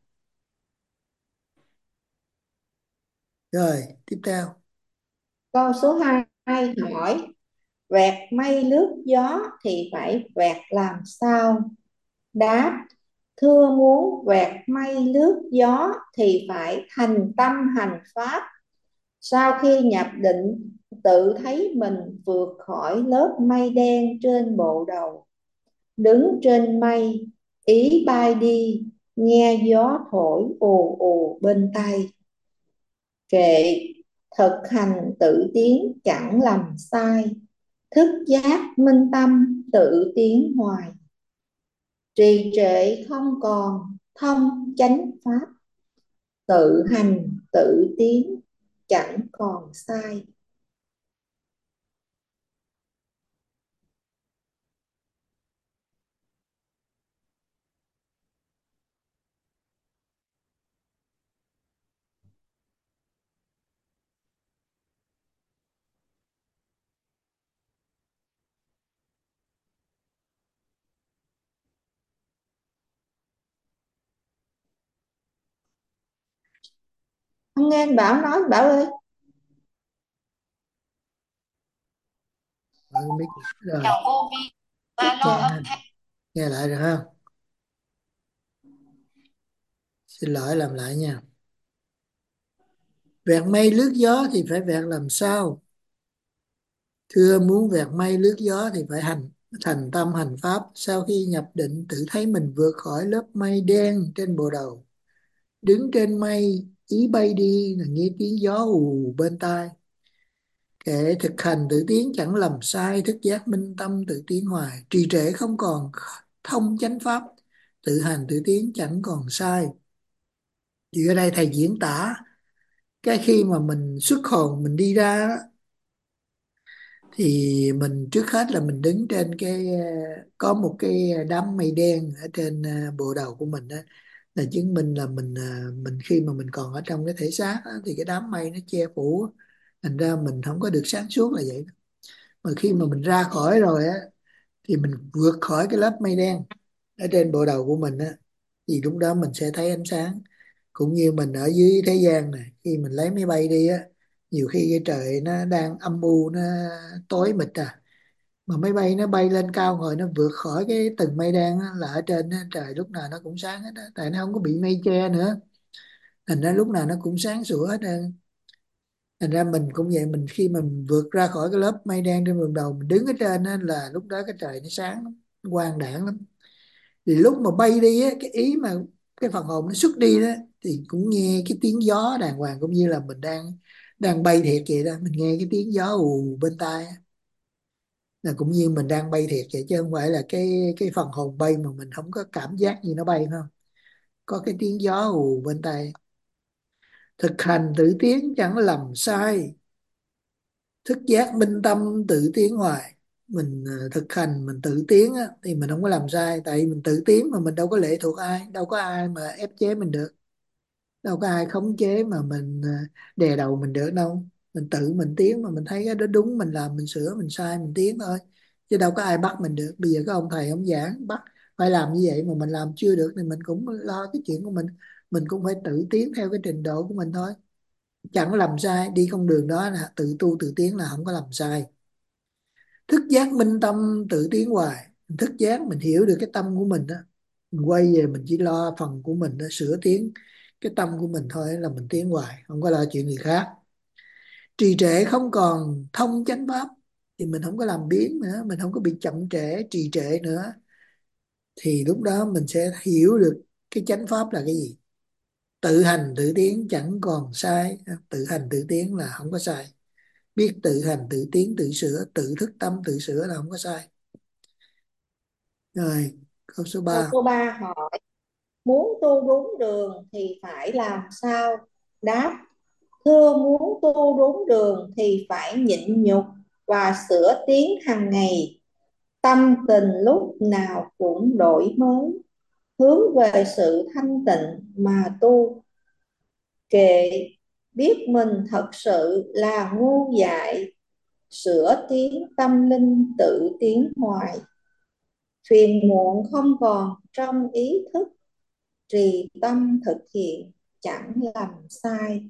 Rồi tiếp theo. câu số 2 hỏi: vẹt mây lướt gió thì phải vẹt làm sao? Đáp: thưa, muốn vẹt mây lướt gió thì phải thành tâm hành pháp. Sau khi nhập định, tự thấy mình vượt khỏi lớp mây đen trên bộ đầu, đứng trên mây, ý bay đi, nghe gió thổi ù ù bên tai. Kệ, thực hành tự tiến chẳng lầm sai, thức giác minh tâm tự tiến hoài. Trì trệ không còn, thông chánh pháp, tự hành tự tiến chẳng còn sai. Không nghe anh Bảo nói, Bảo ơi. Mở cái mic. Rồi Chào cô Vi. Alo, nghe, âm thanh. nghe lại rồi ha. Xin lỗi, làm lại nha. Vẹt mây lướt gió thì phải vẹt làm sao? Thưa, muốn vẹt mây lướt gió thì phải thành tâm hành pháp. Sau khi nhập định, tự thấy mình vượt khỏi lớp mây đen trên bộ đầu, đứng trên mây, ý bay đi là nghe tiếng gió ù bên tai. Kệ, thực hành tự tiến chẳng lầm sai, thức giác minh tâm tự tiến hoài. Trì trệ không còn, thông chánh pháp, tự hành tự tiến chẳng còn sai. Thì ở đây thầy diễn tả cái khi mà mình xuất hồn mình đi ra đó, thì mình trước hết là mình đứng trên cái có một cái đám mây đen ở trên bộ đầu của mình đó, là chứng minh là mình khi mà mình còn ở trong cái thể xác đó, thì cái đám mây nó che phủ, thành ra mình không có được sáng suốt là vậy. Mà khi mà mình ra khỏi rồi á, thì mình vượt khỏi cái lớp mây đen ở trên bộ đầu của mình á, thì lúc đó mình sẽ thấy ánh sáng. Cũng như mình ở dưới thế gian này, khi mình lấy máy bay đi á, nhiều khi cái trời nó đang âm u, nó tối mịt mà máy bay nó bay lên cao rồi nó vượt khỏi cái tầng mây đen á, là ở trên á, trời lúc nào nó cũng sáng hết á, tại nó không có bị mây che nữa, thành ra lúc nào nó cũng sáng sủa hết á. Thành ra mình cũng vậy, mình khi mình vượt ra khỏi cái lớp mây đen trên vùng đầu, mình đứng ở trên á, là lúc đó cái trời nó sáng lắm, quang đãng lắm. Thì lúc mà bay đi á, cái ý mà cái phần hồn nó xuất đi đó, thì cũng nghe cái tiếng gió đàng hoàng, cũng như là mình đang đang bay thiệt vậy đó, mình nghe cái tiếng gió ù bên tai á, là cũng như mình đang bay thiệt vậy, chứ không phải là cái phần hồn bay mà mình không có cảm giác gì nó bay, phải không? Có cái tiếng gió ù bên tai. Thực hành tự tiến chẳng lầm sai, thức giác minh tâm tự tiến hoài. Mình thực hành mình tự tiến á, thì mình không có làm sai, tại vì mình tự tiến mà mình đâu có lệ thuộc ai, đâu có ai mà ép chế mình được, đâu có ai khống chế mà mình đè đầu mình được đâu. Mình tự mình tiến mà mình thấy cái đó đúng mình làm, mình sửa, mình sai mình tiến thôi, chứ đâu có ai bắt mình được. Bây giờ có ông thầy ông giảng bắt phải làm như vậy mà mình làm chưa được thì mình cũng lo cái chuyện của mình cũng phải tự tiến theo cái trình độ của mình thôi, chẳng làm sai. Đi con đường đó là tự tu tự tiến, là không có làm sai. Thức giác minh tâm tự tiến hoài. Mình thức giác mình hiểu được cái tâm của mình đó, mình quay về mình chỉ lo phần của mình đó, sửa tiến cái tâm của mình thôi, là mình tiến hoài, không có lo chuyện gì khác. Trì trệ không còn thông chánh pháp, thì mình không có làm biếng nữa, mình không có bị chậm trễ trì trệ nữa, thì lúc đó mình sẽ hiểu được cái chánh pháp là cái gì. Tự hành tự tiến chẳng còn sai, tự hành tự tiến là không có sai. Biết tự hành tự tiến tự sửa, tự thức tâm tự sửa là không có sai. Rồi, câu số Câu 3. số 3 hỏi muốn tu đúng đường thì phải làm sao? Đáp: thưa, muốn tu đúng đường thì phải nhịn nhục và sửa tiến hàng ngày, tâm tình lúc nào cũng đổi mới, hướng về sự thanh tịnh mà tu. Kệ biết mình thật sự là ngu dại, sửa tiến tâm linh tự tiến hoài. Phiền muộn không còn trong ý thức, trì tâm thực hiện chẳng làm sai.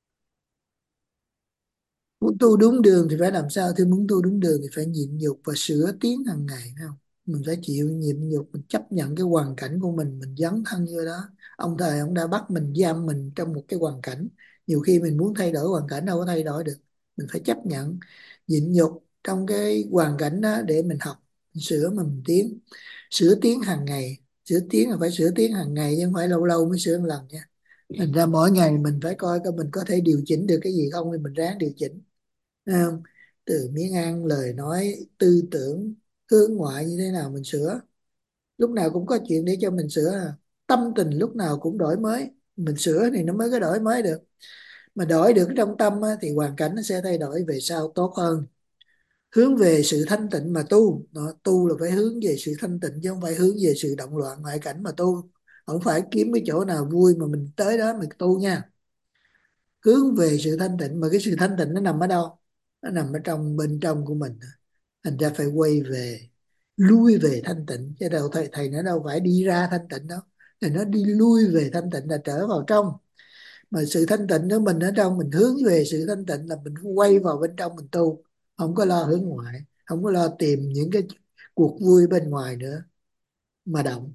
Muốn tu đúng đường thì phải làm sao? Thì muốn tu đúng đường thì phải nhịn nhục và sửa tiến hàng ngày, phải không? Mình phải chịu nhịn nhục, mình chấp nhận cái hoàn cảnh của mình dấn thân vô đó. Ông thầy ông đã bắt mình, giam mình trong một cái hoàn cảnh, nhiều khi mình muốn thay đổi hoàn cảnh đâu có thay đổi được. Mình phải chấp nhận, nhịn nhục trong cái hoàn cảnh đó để mình học, mình sửa mà mình tiến. Sửa tiến hàng ngày, sửa tiến là phải sửa tiến hàng ngày, chứ không phải lâu lâu mới sửa một lần nha. Thành ra mỗi ngày mình phải coi coi mình có thể điều chỉnh được cái gì không, thì mình ráng điều chỉnh. Thấy không? Từ miếng ăn, lời nói, tư tưởng, hướng ngoại như thế nào mình sửa. Lúc nào cũng có chuyện để cho mình sửa Tâm tình lúc nào cũng đổi mới, mình sửa thì nó mới có đổi mới được. Mà đổi được trong tâm á, thì hoàn cảnh nó sẽ thay đổi về sau tốt hơn. Hướng về sự thanh tịnh mà tu. Đó, tu là phải hướng về sự thanh tịnh, chứ không phải hướng về sự động loạn ngoại cảnh mà tu. Không phải kiếm cái chỗ nào vui mà mình tới đó mình tu nha. Hướng về sự thanh tịnh, mà cái sự thanh tịnh nó nằm ở đâu? Nó nằm ở trong bên trong của mình. Thành ra phải quay về, lui về thanh tịnh, chứ đâu thầy nó đâu phải đi ra thanh tịnh đâu. Thầy nó đi lui về thanh tịnh là trở vào trong. Mà sự thanh tịnh của mình ở trong, mình hướng về sự thanh tịnh là mình quay vào bên trong mình tu, không có lo hướng ngoại, không có lo tìm những cái cuộc vui bên ngoài nữa mà động.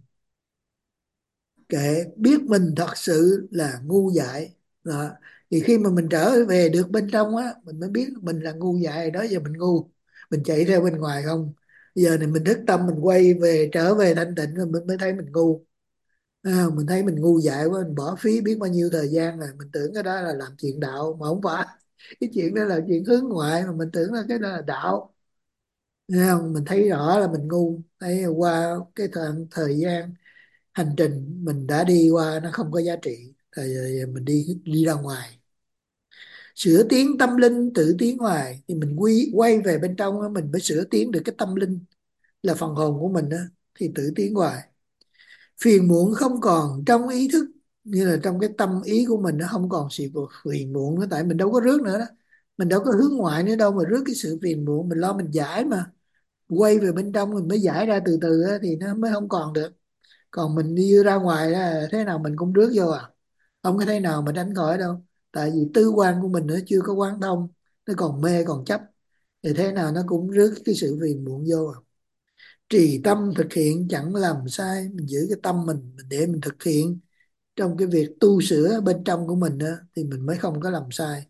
Kệ biết mình thật sự là ngu dại đó. Thì khi mà mình trở về được bên trong á, mình mới biết mình là ngu dại. Đó giờ mình ngu, mình chạy theo bên ngoài không. Giờ này mình thức tâm, mình quay về, trở về thanh tịnh rồi mình mới thấy mình ngu. Mình thấy mình ngu dại quá, mình bỏ phí biết bao nhiêu thời gian rồi, mình tưởng cái đó là làm chuyện đạo mà không phải. Cái chuyện đó là chuyện hướng ngoại, mà mình tưởng là cái đó là đạo. Thấy không? Mình thấy rõ là mình ngu. Thấy qua cái thời gian hành trình mình đã đi qua nó không có giá trị, thì mình đi đi ra ngoài. Sửa tiến tâm linh tự tiến hoài, thì mình quay về bên trong á, mình mới sửa tiến được cái tâm linh, là phần hồn của mình á, thì tự tiến hoài. Phiền muộn không còn trong ý thức, như là trong cái tâm ý của mình nó không còn sự phiền muộn nữa, tại mình đâu có rước nữa đó. Mình đâu có hướng ngoại nữa đâu mà rước cái sự phiền muộn, mình lo mình giải mà. Quay về bên trong mình mới giải ra từ từ á, thì nó mới không còn được. Còn mình đi ra ngoài á, thế nào mình cũng rước vô à, không có thế nào mà tránh khỏi đâu. Tại vì tư quan của mình nó chưa có quán thông, nó còn mê còn chấp, thì thế nào nó cũng rước cái sự phiền muộn vô à. Trì tâm thực hiện chẳng làm sai, mình giữ cái tâm mình để mình thực hiện trong cái việc tu sửa bên trong của mình đó, thì mình mới không có làm sai.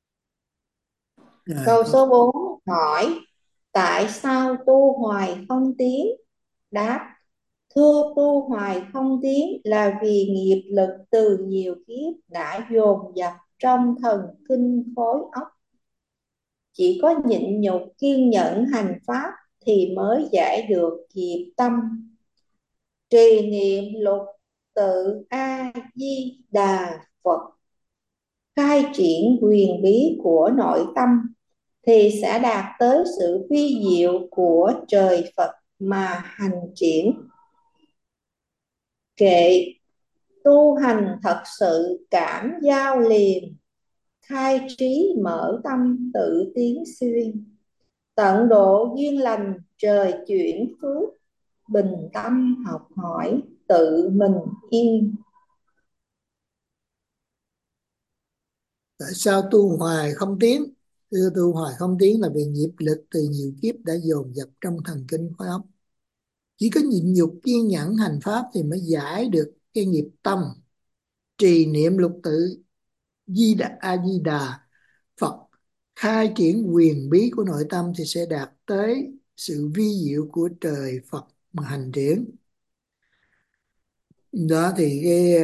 Rồi, Câu số 4 hỏi: tại sao tu hoài không tiến? Đáp: thưa, tu hoài không tiến là vì nghiệp lực từ nhiều kiếp đã dồn dập trong thần kinh khối óc. Chỉ có nhịn nhục kiên nhẫn hành pháp thì mới giải được nghiệp tâm. Trì niệm lục tự A Di Đà Phật, khai triển quyền bí của nội tâm thì sẽ đạt tới sự vi diệu của trời Phật mà hành triển. Kệ tu hành thật sự cảm giao liền, khai trí mở tâm tự tiến xuyên, tận độ duyên lành trời chuyển phước, bình tâm học hỏi tự mình yên. tại sao tu hoài không tiến? Thưa, tu hoài không tiến là vì nghiệp lực từ nhiều kiếp đã dồn dập trong thần kinh khối óc. Chỉ có nhịn nhục kiên nhẫn hành pháp thì mới giải được cái nghiệp tâm. Trì niệm lục tự A Di Đà Phật, khai triển quyền bí của nội tâm thì sẽ đạt tới sự vi diệu của trời Phật mà hành triển. Đó thì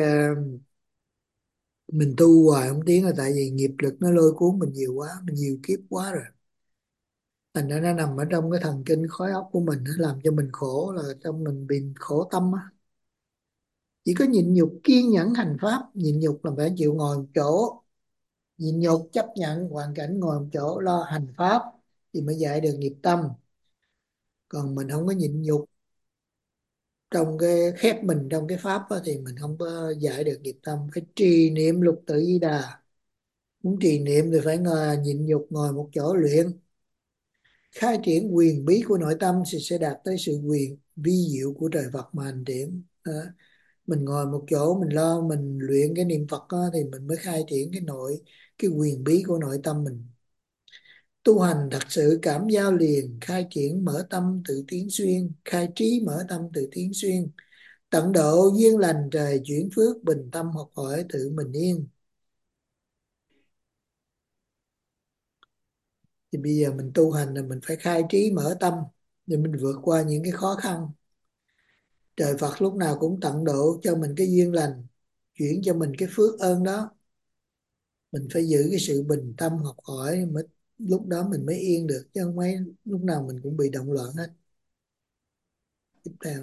mình tu hoài không tiến là tại vì nghiệp lực nó lôi cuốn mình nhiều quá, mình nhiều kiếp quá rồi. Thành ra nó nằm ở trong cái thần kinh khối óc của mình, nó làm cho mình khổ, là trong mình bị khổ tâm á. Chỉ có nhịn nhục kiên nhẫn hành pháp, nhịn nhục là phải chịu ngồi một chỗ, nhịn nhục chấp nhận hoàn cảnh ngồi một chỗ lo hành pháp thì mới giải được nghiệp tâm. Còn mình không có nhịn nhục trong cái khép mình trong cái pháp á, thì mình không có giải được nghiệp tâm. Phải trì niệm lục tự di đà. Muốn trì niệm thì phải ngồi nhịn nhục ngồi một chỗ luyện, khai triển quyền bí của nội tâm thì sẽ đạt tới sự quyền vi diệu của trời Phật mà hành triển. Đó. Mình ngồi một chỗ mình lo mình luyện cái niệm Phật đó, thì mình mới khai triển cái quyền bí của nội tâm mình. Tu hành thật sự cảm giao liền, khai triển mở tâm tự tiến xuyên, khai trí mở tâm tự tiến xuyên, tận độ duyên lành trời chuyển phước, bình tâm học hỏi tự mình yên. Thì bây giờ mình tu hành là mình phải khai trí mở tâm để mình vượt qua những cái khó khăn. Trời Phật lúc nào cũng tận độ cho mình cái duyên lành, chuyển cho mình cái phước ơn đó. Mình phải giữ cái sự bình tâm học hỏi mới, lúc đó mình mới yên được, chứ không mấy lúc nào mình cũng bị động loạn hết. Tiếp theo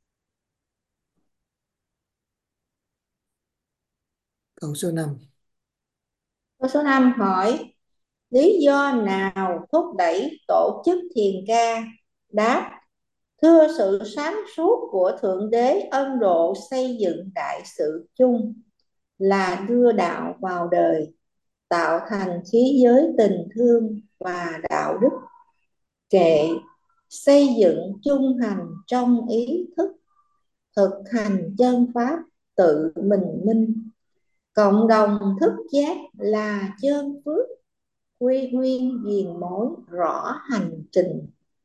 câu số 5. Câu số 5 hỏi: lý do nào thúc đẩy tổ chức thiền ca? Đáp: thưa, sự sáng suốt của Thượng Đế ân độ xây dựng đại sự chung là đưa đạo vào đời, tạo thành khí giới tình thương và đạo đức. Kệ xây dựng chung hành trong ý thức, thực hành chân pháp tự mình minh, cộng đồng thức giác là chân phước, quy nguyên diền mối rõ hành trình.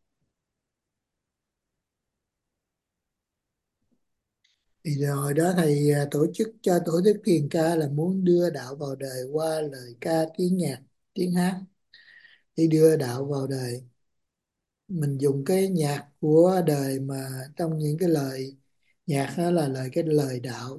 Thì rồi đó thầy tổ chức cho tổ chức thiền ca là muốn đưa đạo vào đời qua lời ca tiếng nhạc tiếng hát, để đưa đạo vào đời. Mình dùng cái nhạc của đời mà trong những cái lời nhạc đó là cái lời đạo,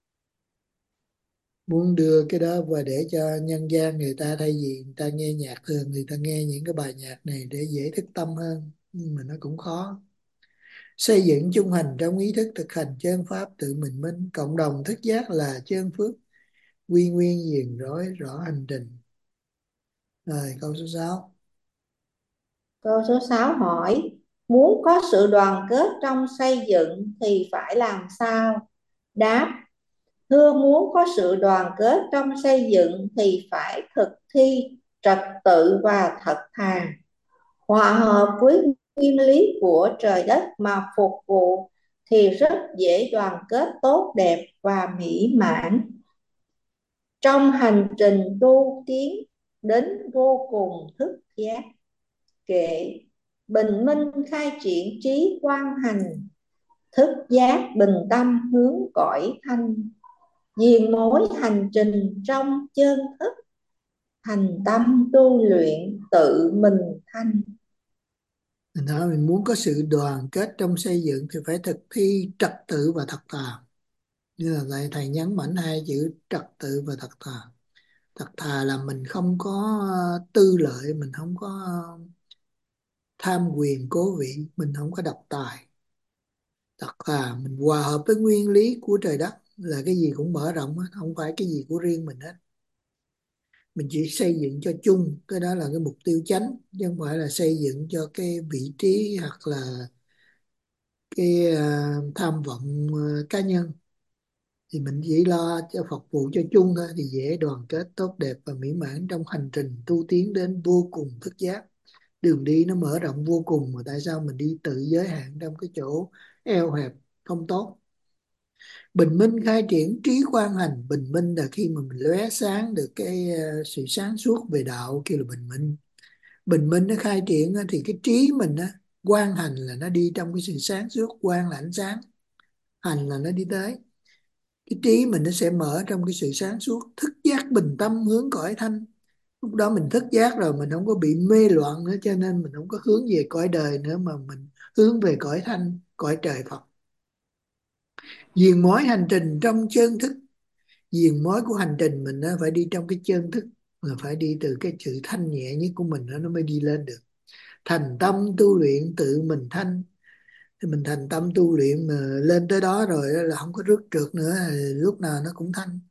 muốn đưa cái đó và để cho nhân gian người ta, thay vì người ta nghe nhạc thường, người ta nghe những cái bài nhạc này để dễ thức tâm hơn, nhưng mà nó cũng khó. Xây dựng chung hành trong ý thức, thực hành chân pháp tự mình minh, cộng đồng thức giác là chân phước, quy nguyên diền rối rõ hành trình. Rồi câu số 6. Câu số 6 hỏi: muốn có sự đoàn kết trong xây dựng thì phải làm sao? Đáp: thưa, muốn có sự đoàn kết trong xây dựng thì phải thực thi trật tự và thật thà, hòa hợp với nguyên lý của trời đất mà phục vụ thì rất dễ đoàn kết tốt đẹp và mỹ mãn. Trong hành trình tu tiến đến vô cùng thức giác, kệ bình minh khai triển trí quang hành, thức giác bình tâm hướng cõi thanh, diền mối hành trình trong chân thức, thành tâm tu luyện tự mình thanh. Mình nói mình muốn có sự đoàn kết trong xây dựng thì phải thực thi trật tự và thật thà. Như là thầy nhấn mạnh hai chữ trật tự và thật thà. Thật thà là mình không có tư lợi, mình không có tham quyền cố vị, mình không có độc tài. Thật thà mình hòa hợp với nguyên lý của trời đất, là cái gì cũng mở rộng hết, không phải cái gì của riêng mình hết. Mình chỉ xây dựng cho chung, cái đó là cái mục tiêu chánh, chứ không phải là xây dựng cho cái vị trí hoặc là cái tham vọng cá nhân. Thì mình chỉ lo cho phục vụ cho chung thôi thì dễ đoàn kết tốt đẹp và mỹ mãn trong hành trình tu tiến đến vô cùng thức giác. Đường đi nó mở rộng vô cùng mà tại sao mình đi tự giới hạn trong cái chỗ eo hẹp không tốt. Bình minh khai triển trí quang hành. Bình minh là khi mà mình lóe sáng được cái sự sáng suốt về đạo, kêu là bình minh. Bình minh nó khai triển thì cái trí mình á, quang hành là nó đi trong cái sự sáng suốt, quang là ánh sáng, hành là nó đi tới. Cái trí mình nó sẽ mở trong cái sự sáng suốt, thức giác bình tâm hướng cõi thanh. Lúc đó mình thức giác rồi, mình không có bị mê loạn nữa, cho nên mình không có hướng về cõi đời nữa mà mình hướng về cõi thanh, cõi trời Phật. Viền mối hành trình trong chân thức. Viền mối của hành trình mình nó phải đi trong cái chân thức, là phải đi từ cái sự thanh nhẹ nhất của mình nó mới đi lên được. Thành tâm tu luyện tự mình thanh. Thì mình thành tâm tu luyện mà lên tới đó rồi là không có rước trượt nữa, lúc nào nó cũng thanh.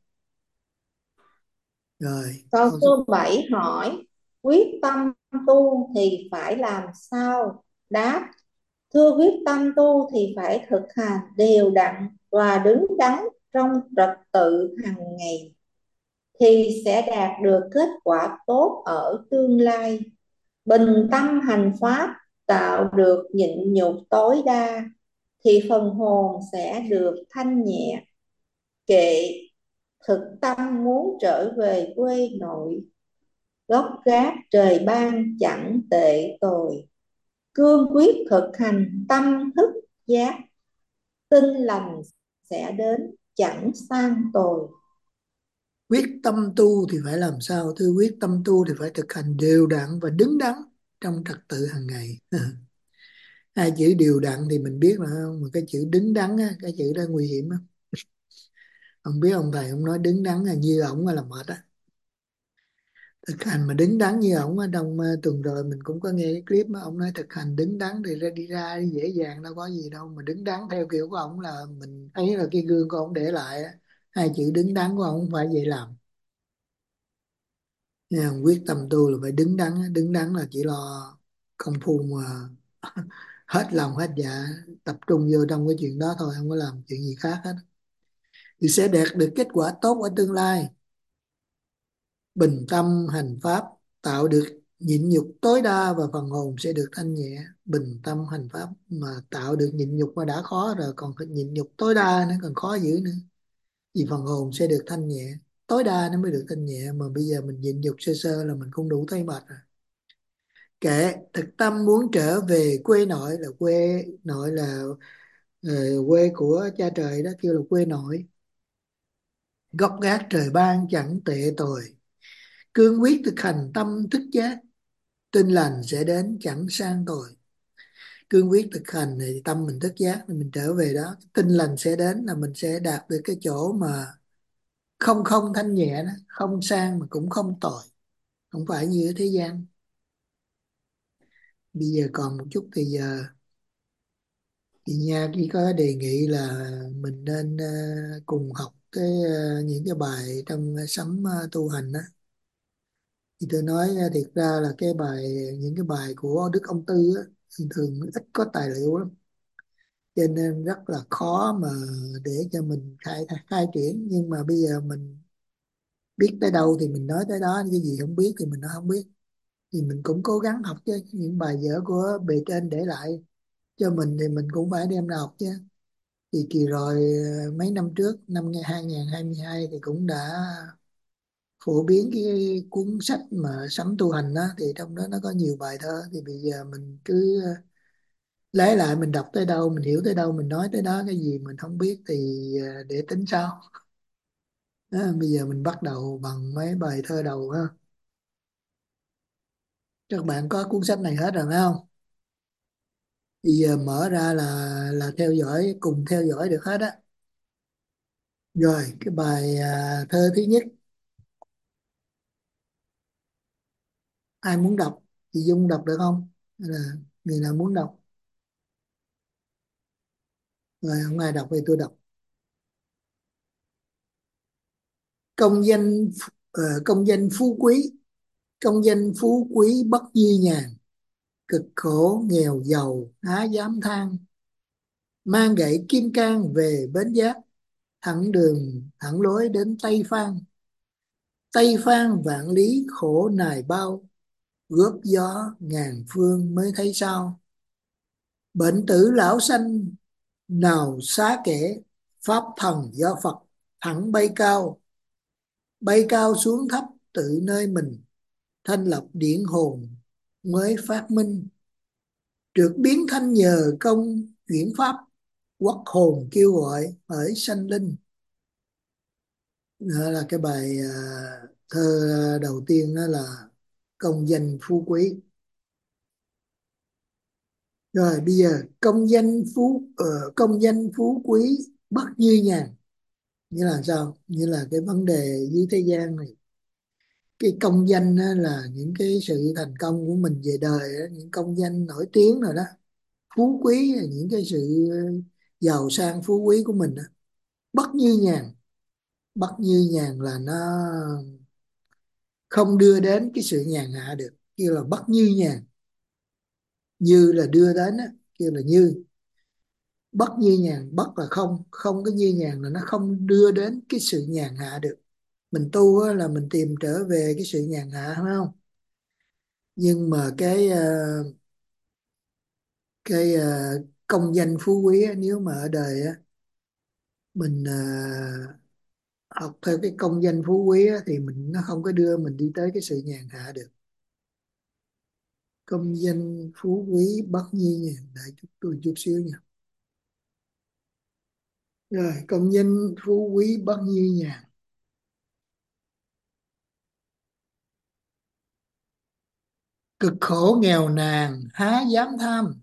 Rồi Câu câu số 7 hỏi, quyết tâm tu thì phải làm sao? Đáp, thưa, quyết tâm tu thì phải thực hành đều đặn và đứng đắn trong trật tự hàng ngày thì sẽ đạt được kết quả tốt ở tương lai. Bình tâm hành pháp, tạo được nhịn nhục tối đa thì phần hồn sẽ được thanh nhẹ. Kệ thực tâm muốn trở về quê nội, gốc gác trời ban chẳng tệ tồi. Cương quyết thực hành tâm thức giác, tinh lành sẽ đến chẳng sang tồi. quyết tâm tu thì phải làm sao? Thưa, quyết tâm tu thì phải thực hành đều đặn và đứng đắn trong trật tự hàng ngày. Hai chữ đều đặn thì mình biết mà, không? Mà cái chữ đứng đắn á, cái chữ đó nguy hiểm á. Ông biết ông thầy ông nói đứng đắn là như ổng là mệt á. Thực hành mà đứng đắn như ổng, ở trong tuần rồi mình cũng có nghe cái clip mà ông nói thực hành đứng đắn thì ra đi ra đi dễ dàng, đâu có gì đâu. Mà đứng đắn theo kiểu của ổng là mình thấy là cái gương của ổng để lại á, hai chữ đứng đắn của ổng không phải vậy làm. Nha, quyết tâm tu là phải đứng đắn á. Đứng đắn là chỉ lo công phu mà hết lòng hết dạ, tập trung vô trong cái chuyện đó thôi, không có làm chuyện gì khác hết, thì sẽ đạt được kết quả tốt ở tương lai. Bình tâm hành pháp, tạo được nhịn nhục tối đa và phần hồn sẽ được thanh nhẹ. Bình tâm hành pháp mà tạo được nhịn nhục mà đã khó rồi, còn phải nhịn nhục tối đa nó còn khó dữ nữa, vì phần hồn sẽ được thanh nhẹ. Tối đa nó mới được thanh nhẹ, mà bây giờ mình nhịn nhục sơ sơ là mình cũng đủ thấy mệt rồi. Kệ thực tâm muốn trở về quê nội, là quê nội là ờ, quê của cha trời đó, kêu là quê nội. Gốc gác trời ban chẳng tệ tồi. Cương quyết thực hành tâm thức giác, tin lành sẽ đến chẳng sang tồi. Cương quyết thực hành thì tâm mình thức giác thì mình trở về đó, tin lành sẽ đến là mình sẽ đạt được cái chỗ mà không không thanh nhẹ đó, không sang mà cũng không tồi, không phải như ở thế gian. Bây giờ còn một chút thì giờ chị Nha chỉ có đề nghị là mình nên cùng học những cái bài trong sấm tu hành đó. Thì tôi nói thiệt ra là những cái bài của Đức Ông Tư á, thường thường ít có tài liệu lắm, cho nên rất là khó mà để cho mình khai triển. Nhưng mà bây giờ mình biết tới đâu thì mình nói tới đó, cái gì không biết thì mình nói không biết. Thì mình cũng cố gắng học chứ, những bài vở của bề trên để lại cho mình thì mình cũng phải đem ra học chứ. Thì kỳ rồi mấy năm trước, năm 2022 thì cũng đã phổ biến cái cuốn sách mà Sấm Tu Hành đó, thì trong đó nó có nhiều bài thơ. Thì bây giờ mình cứ lấy lại, mình đọc tới đâu, mình hiểu tới đâu, mình nói tới đó. Cái gì mình không biết thì để tính sau đó. Bây giờ mình bắt đầu bằng mấy bài thơ đầu ha. Các bạn có cuốn sách này hết rồi phải không? Bây giờ mở ra là theo dõi, cùng theo dõi được hết á. Rồi cái bài thơ thứ nhất, ai muốn đọc? Chị Dung đọc được không? Hay là người nào muốn đọc? Rồi không ai đọc thì tôi đọc. Công danh công danh phú quý, công danh phú quý bất di nhàn, cực khổ nghèo giàu há dám than, mang gậy kim cang về bến giác, thẳng đường thẳng lối đến Tây Phan. Tây Phan vạn lý khổ nài bao, góp gió ngàn phương mới thấy sao. Bệnh tử lão sanh nào xá kể, pháp thần do Phật thẳng bay cao xuống thấp tự nơi mình, thanh lập điển hồn mới phát minh. Trượt biến thanh nhờ công chuyển pháp, quốc hồn kêu gọi hỡi sanh linh. Đó là cái bài thơ đầu tiên, đó là công danh phú quý. Rồi bây giờ công danh phú quý bất như nhàn, như là sao? Như là cái vấn đề dưới thế gian này, cái công danh á, là những cái sự thành công của mình về đời á, những công danh nổi tiếng rồi đó. Phú quý là những cái sự giàu sang phú quý của mình á. Bất như nhàn, bất như nhàn là nó không đưa đến cái sự nhàn hạ được, kêu là bất như nhàn. Như là đưa đến á, kêu là như. Bất như nhàn, bất là không, không có như nhàn là nó không đưa đến cái sự nhàn hạ được. Mình tu á, là mình tìm trở về cái sự nhàn hạ phải không? Nhưng mà công danh phú quý á, nếu mà ở đời á, mình học theo cái công danh phú quý á, thì nó không có đưa mình đi tới cái sự nhàn hạ được. Công danh phú quý bất nhi nhàn, đợi chút tôi chút xíu nha. Rồi công danh phú quý bất nhi nhàn, cực khổ nghèo nàn há dám tham.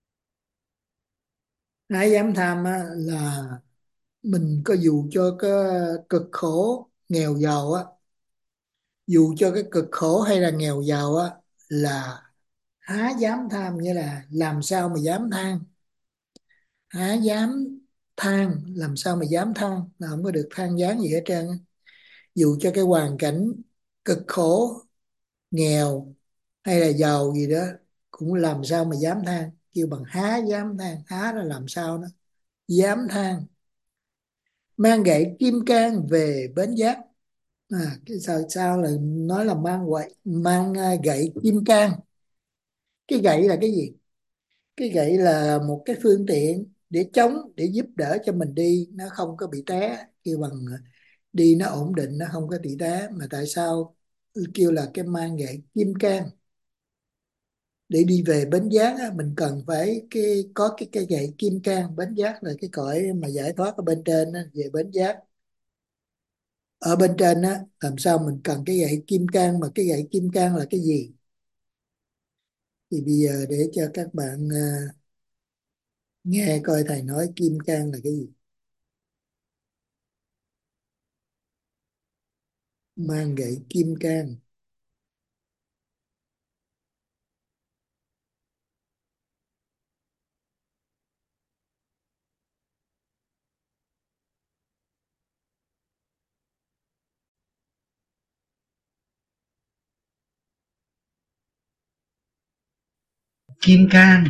Há dám tham á, là mình có dù cho cái cực khổ nghèo giàu á, dù cho cái cực khổ hay là nghèo giàu á, là há dám tham, nghĩa là làm sao mà dám than. Há dám than, làm sao mà dám than, là không có được than vãn gì hết trơn á. Dù cho cái hoàn cảnh cực khổ, nghèo hay là giàu gì đó, cũng làm sao mà dám than, kêu bằng há dám than. Há là làm sao đó, dám than. Mang gậy kim cang về bến giác. Cái sao là nói là mang gậy kim cang. Cái gậy là cái gì? Cái gậy là một cái phương tiện để chống, để giúp đỡ cho mình đi nó không có bị té, kêu bằng đi nó ổn định, nó không có bị té. Mà tại sao kêu là cái mang gậy kim cang? Để đi về bến giác á, mình cần phải có cái gậy kim cang. Bến giác là cái cõi mà giải thoát ở bên trên á, về bến giác ở bên trên á, làm sao mình cần cái gậy kim cang? Mà cái gậy kim cang là cái gì? Thì bây giờ để cho các bạn nghe coi thầy nói kim cang là cái gì. Mang gậy kim cang. Kim cang,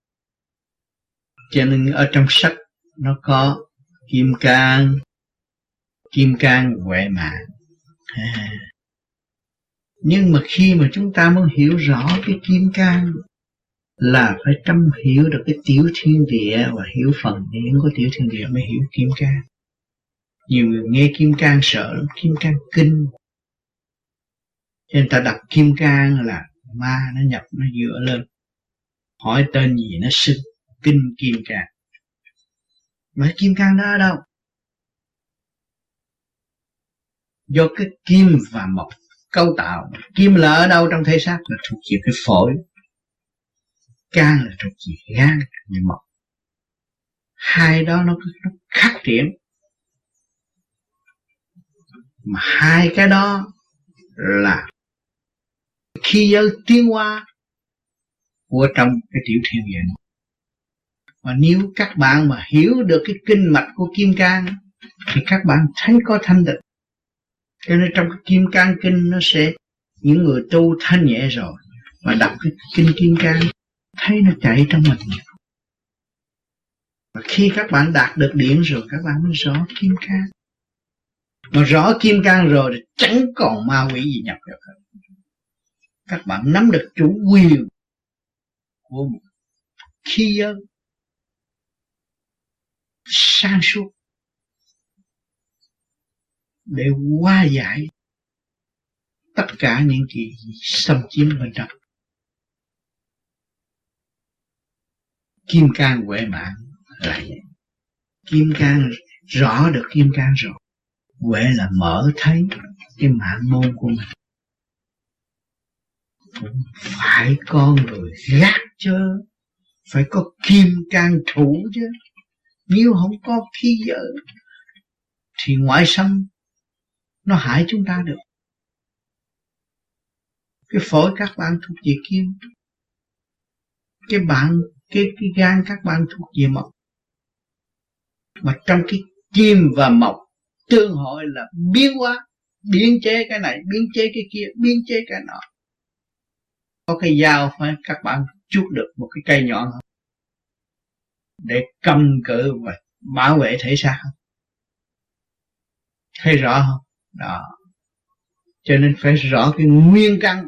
cho nên ở trong sách nó có kim cang, kim cang huệ mạng, À, nhưng mà khi mà chúng ta muốn hiểu rõ cái kim cang là phải hiểu được cái tiểu thiên địa và hiểu phần điển của tiểu thiên địa mới hiểu kim cang. Nhiều người nghe kim cang sợ lắm, kim cang kinh, cho nên ta đọc kim cang là ma nó nhập nó dựa lên, hỏi tên gì nó xưng kinh kim cang. Mà kim cang đó ở đâu? Do cái kim và mộc cấu tạo. Kim là ở đâu trong thể xác? Là thuộc về cái phổi. Can là thuộc về gan và mộc. Hai đó nó khắc triển. Mà hai cái đó là khi giới tiến hóa của trong cái tiểu thiên địa này. Và nếu các bạn mà hiểu được cái kinh mạch của kim cang thì các bạn thấy có thanh tịnh. Cho nên trong cái kim cang kinh nó sẽ, những người tu thanh nhẹ rồi mà đọc cái kinh kim cang thấy nó chạy trong mình. Và khi các bạn đạt được điển rồi các bạn mới rõ kim cang. Mà rõ kim cang rồi thì chẳng còn ma quỷ gì nhập được hết. Các bạn nắm được chủ quyền của một khí giới sáng suốt để hóa giải tất cả những gì xâm chiếm bên trong. Kim cang huệ mạng là vậy. Kim cang rõ được kim cang rồi, huệ là mở thấy cái mạng môn của mình. Cũng phải con người gác chớ, phải có kim cang thủ chứ. Nếu không có khí giới thì ngoại xâm nó hại chúng ta được. Cái phổi các bạn thuộc về kim, cái gan các bạn thuộc về mộc. Mà trong cái kim và mộc tương hội là biến hóa, biến chế cái này, biến chế cái kia, biến chế cái nọ. Có cái dao phải các bạn chuốt được một cái cây nhọn không? Để cầm cự và bảo vệ thể xác không? Thấy rõ không? Đó. Cho nên phải rõ cái nguyên căn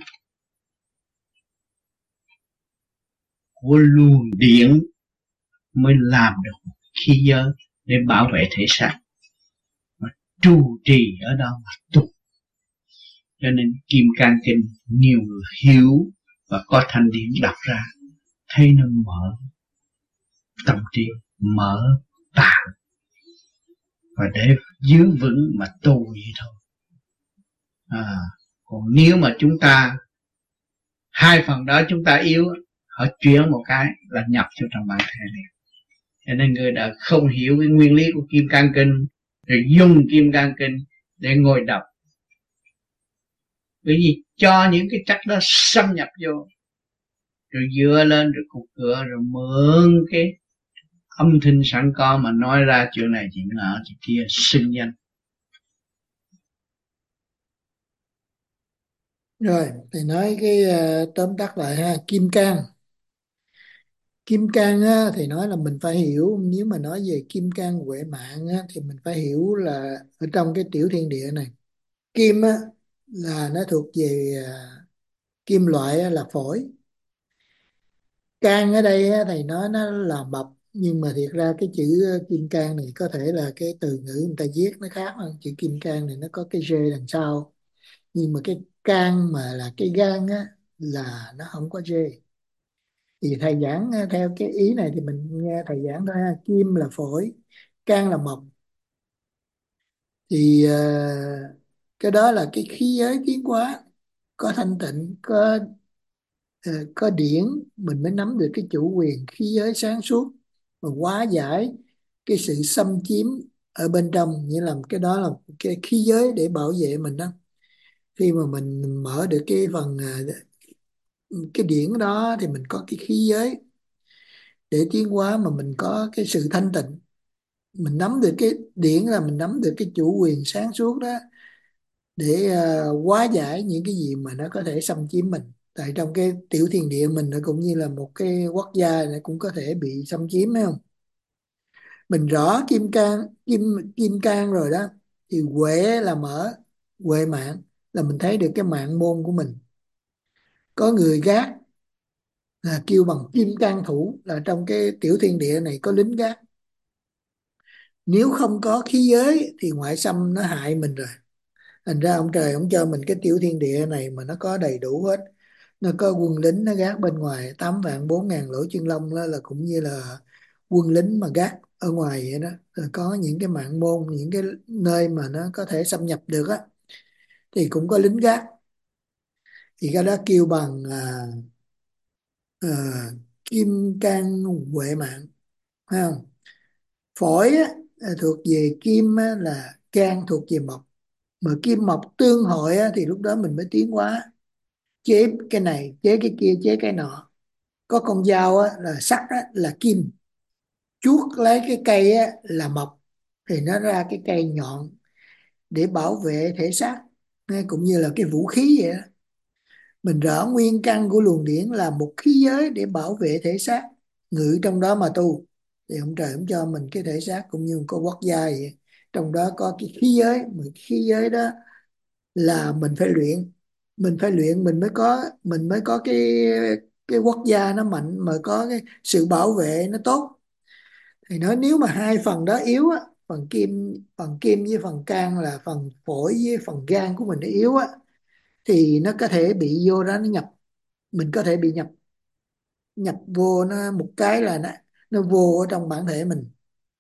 của luồng điện mới làm được khí giới để bảo vệ thể xác. Mà trụ trì ở đó mà tu. Cho nên Kim Cang Kinh nhiều người hiểu và có thanh điển đọc ra, thấy nó mở tâm trí, mở tạng, và để giữ vững mà tu vậy thôi. Còn nếu mà chúng ta hai phần đó chúng ta yếu, họ chuyển một cái là nhập vô trong bản thể này. Cho nên người đã không hiểu cái nguyên lý của Kim Cang Kinh, rồi dùng Kim Cang Kinh để ngồi đọc. Bởi vì cho những cái chất đó xâm nhập vô, rồi dựa lên, rồi cục cửa, rồi mượn cái âm thanh sẵn có mà nói ra chuyện này chuyện nọ chuyện kia, xưng danh. Rồi, thầy nói cái tóm tắt lại ha. Kim cang. Kim cang á, thì nói là mình phải hiểu, nếu mà nói về kim cang huệ mạng á, thì mình phải hiểu là ở trong cái tiểu thiên địa này, kim á, là nó thuộc về kim loại á, là phổi. Can ở đây á, thầy nói nó là mộc, nhưng mà thiệt ra cái chữ kim cang này có thể là cái từ ngữ người ta viết nó khác hơn. Chữ kim cang này nó có cái rê đằng sau, nhưng mà cái can mà là cái gan á là nó không có rê. Thì thầy giảng theo cái ý này thì mình nghe thầy giảng thôi ha. Kim là phổi, can là mộc. Thì cái đó là cái khí giới tiến hóa, có thanh tịnh, có điển, mình mới nắm được cái chủ quyền khí giới sáng suốt và hóa giải cái sự xâm chiếm ở bên trong. Nghĩa là cái đó là cái khí giới để bảo vệ mình đó. Khi mà mình mở được cái phần cái điển đó thì mình có cái khí giới để tiến hóa, mà mình có cái sự thanh tịnh. Mình nắm được cái điển là mình nắm được cái chủ quyền sáng suốt đó, để hóa giải những cái gì mà nó có thể xâm chiếm mình. Tại trong cái tiểu thiên địa mình nó cũng như là một cái quốc gia, nó cũng có thể bị xâm chiếm, phải không? Mình rõ kim cang rồi đó thì huệ là mở, huệ mạng là mình thấy được cái mạng môn của mình. Có người gác là kêu bằng kim cang thủ, là trong cái tiểu thiên địa này có lính gác. Nếu không có khí giới thì ngoại xâm nó hại mình rồi. Thành ra ông trời ông cho mình cái tiểu thiên địa này mà nó có đầy đủ hết. Nó có quân lính nó gác bên ngoài 8.400.000 lỗ chân lông, đó là cũng như là quân lính mà gác ở ngoài vậy đó. Rồi có những cái mạng môn, những cái nơi mà nó có thể xâm nhập được á, thì cũng có lính gác. Thì cái đó kêu bằng à, kim can huệ mạng, phải không? Phổi á, thuộc về kim á, là can thuộc về mộc, mà kim mộc tương hội á, thì lúc đó mình mới tiến hóa, chế cái này chế cái kia chế cái nọ. Có con dao á, là sắt á, là kim, chuốt lấy cái cây á, là mộc, thì nó ra cái cây nhọn để bảo vệ thể xác. Cũng như là cái vũ khí vậy đó. Mình rõ nguyên căn của luồng điển là một khí giới để bảo vệ thể xác, ngự trong đó mà tu. Thì ông trời ông cho mình cái thể xác cũng như một con quốc gia vậy, trong đó có cái khí giới, mà khí giới đó là mình phải luyện. Mình phải luyện mình mới có cái quốc gia nó mạnh, mà có cái sự bảo vệ nó tốt. Thì nói nếu mà hai phần đó yếu á, phần kim với phần can là phần phổi với phần gan của mình nó yếu á, thì nó có thể bị vô đó nó nhập. Mình có thể bị nhập nhập vô nó một cái là nó vô ở trong bản thể mình.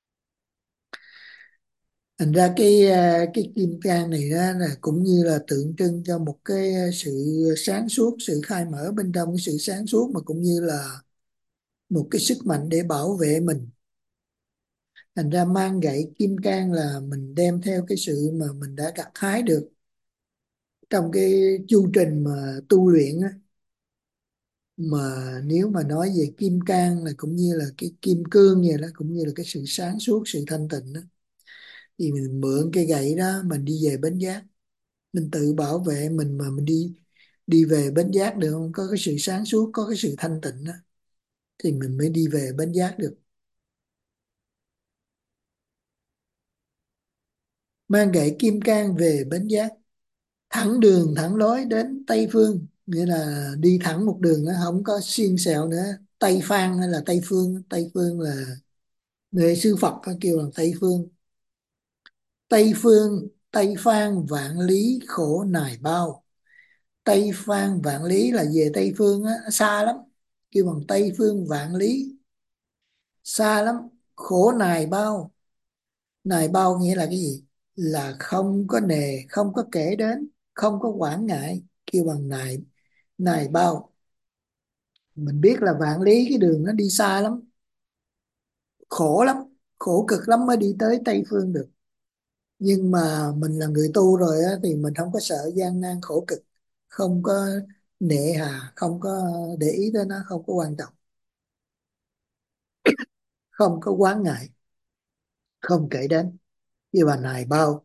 Thành ra cái kim cang này đó là cũng như là tượng trưng cho một cái sự sáng suốt, sự khai mở bên trong, cái sự sáng suốt, mà cũng như là một cái sức mạnh để bảo vệ mình. Thành ra mang gậy kim cang là mình đem theo cái sự mà mình đã gặt hái được trong cái chu trình mà tu luyện á. Mà nếu mà nói về kim cang là cũng như là cái kim cương vậy đó, cũng như là cái sự sáng suốt, sự thanh tịnh đó. Thì mình mượn cái gậy đó mình đi về bến giác, mình tự bảo vệ mình mà mình đi đi về bến giác được không? Có cái sự sáng suốt, có cái sự thanh tịnh đó, thì mình mới đi về bến giác được. Mang gậy kim cang về bến giác, thẳng đường thẳng lối đến Tây Phương, nghĩa là đi thẳng một đường đó, không có xiên xẹo nữa. Tây Phan hay là Tây Phương? Tây Phương là nơi sư Phật nó kêu là Tây Phương. Tây Phương, Tây Phan vạn lý khổ nài bao. Tây Phan vạn lý là về Tây Phương á, xa lắm, kêu bằng Tây Phương vạn lý, xa lắm. Khổ nài bao, nài bao nghĩa là cái gì? Là không có nề, không có kể đến, không có quản ngại, kêu bằng nài nài bao. Mình biết là vạn lý cái đường nó đi xa lắm, khổ lắm, khổ cực lắm mới đi tới Tây Phương được. Nhưng mà mình là người tu rồi á, thì mình không có sợ gian nan khổ cực, không có nệ hà, không có để ý tới nó, không có quan trọng, không có quán ngại, không kể đến. Như bà này bao,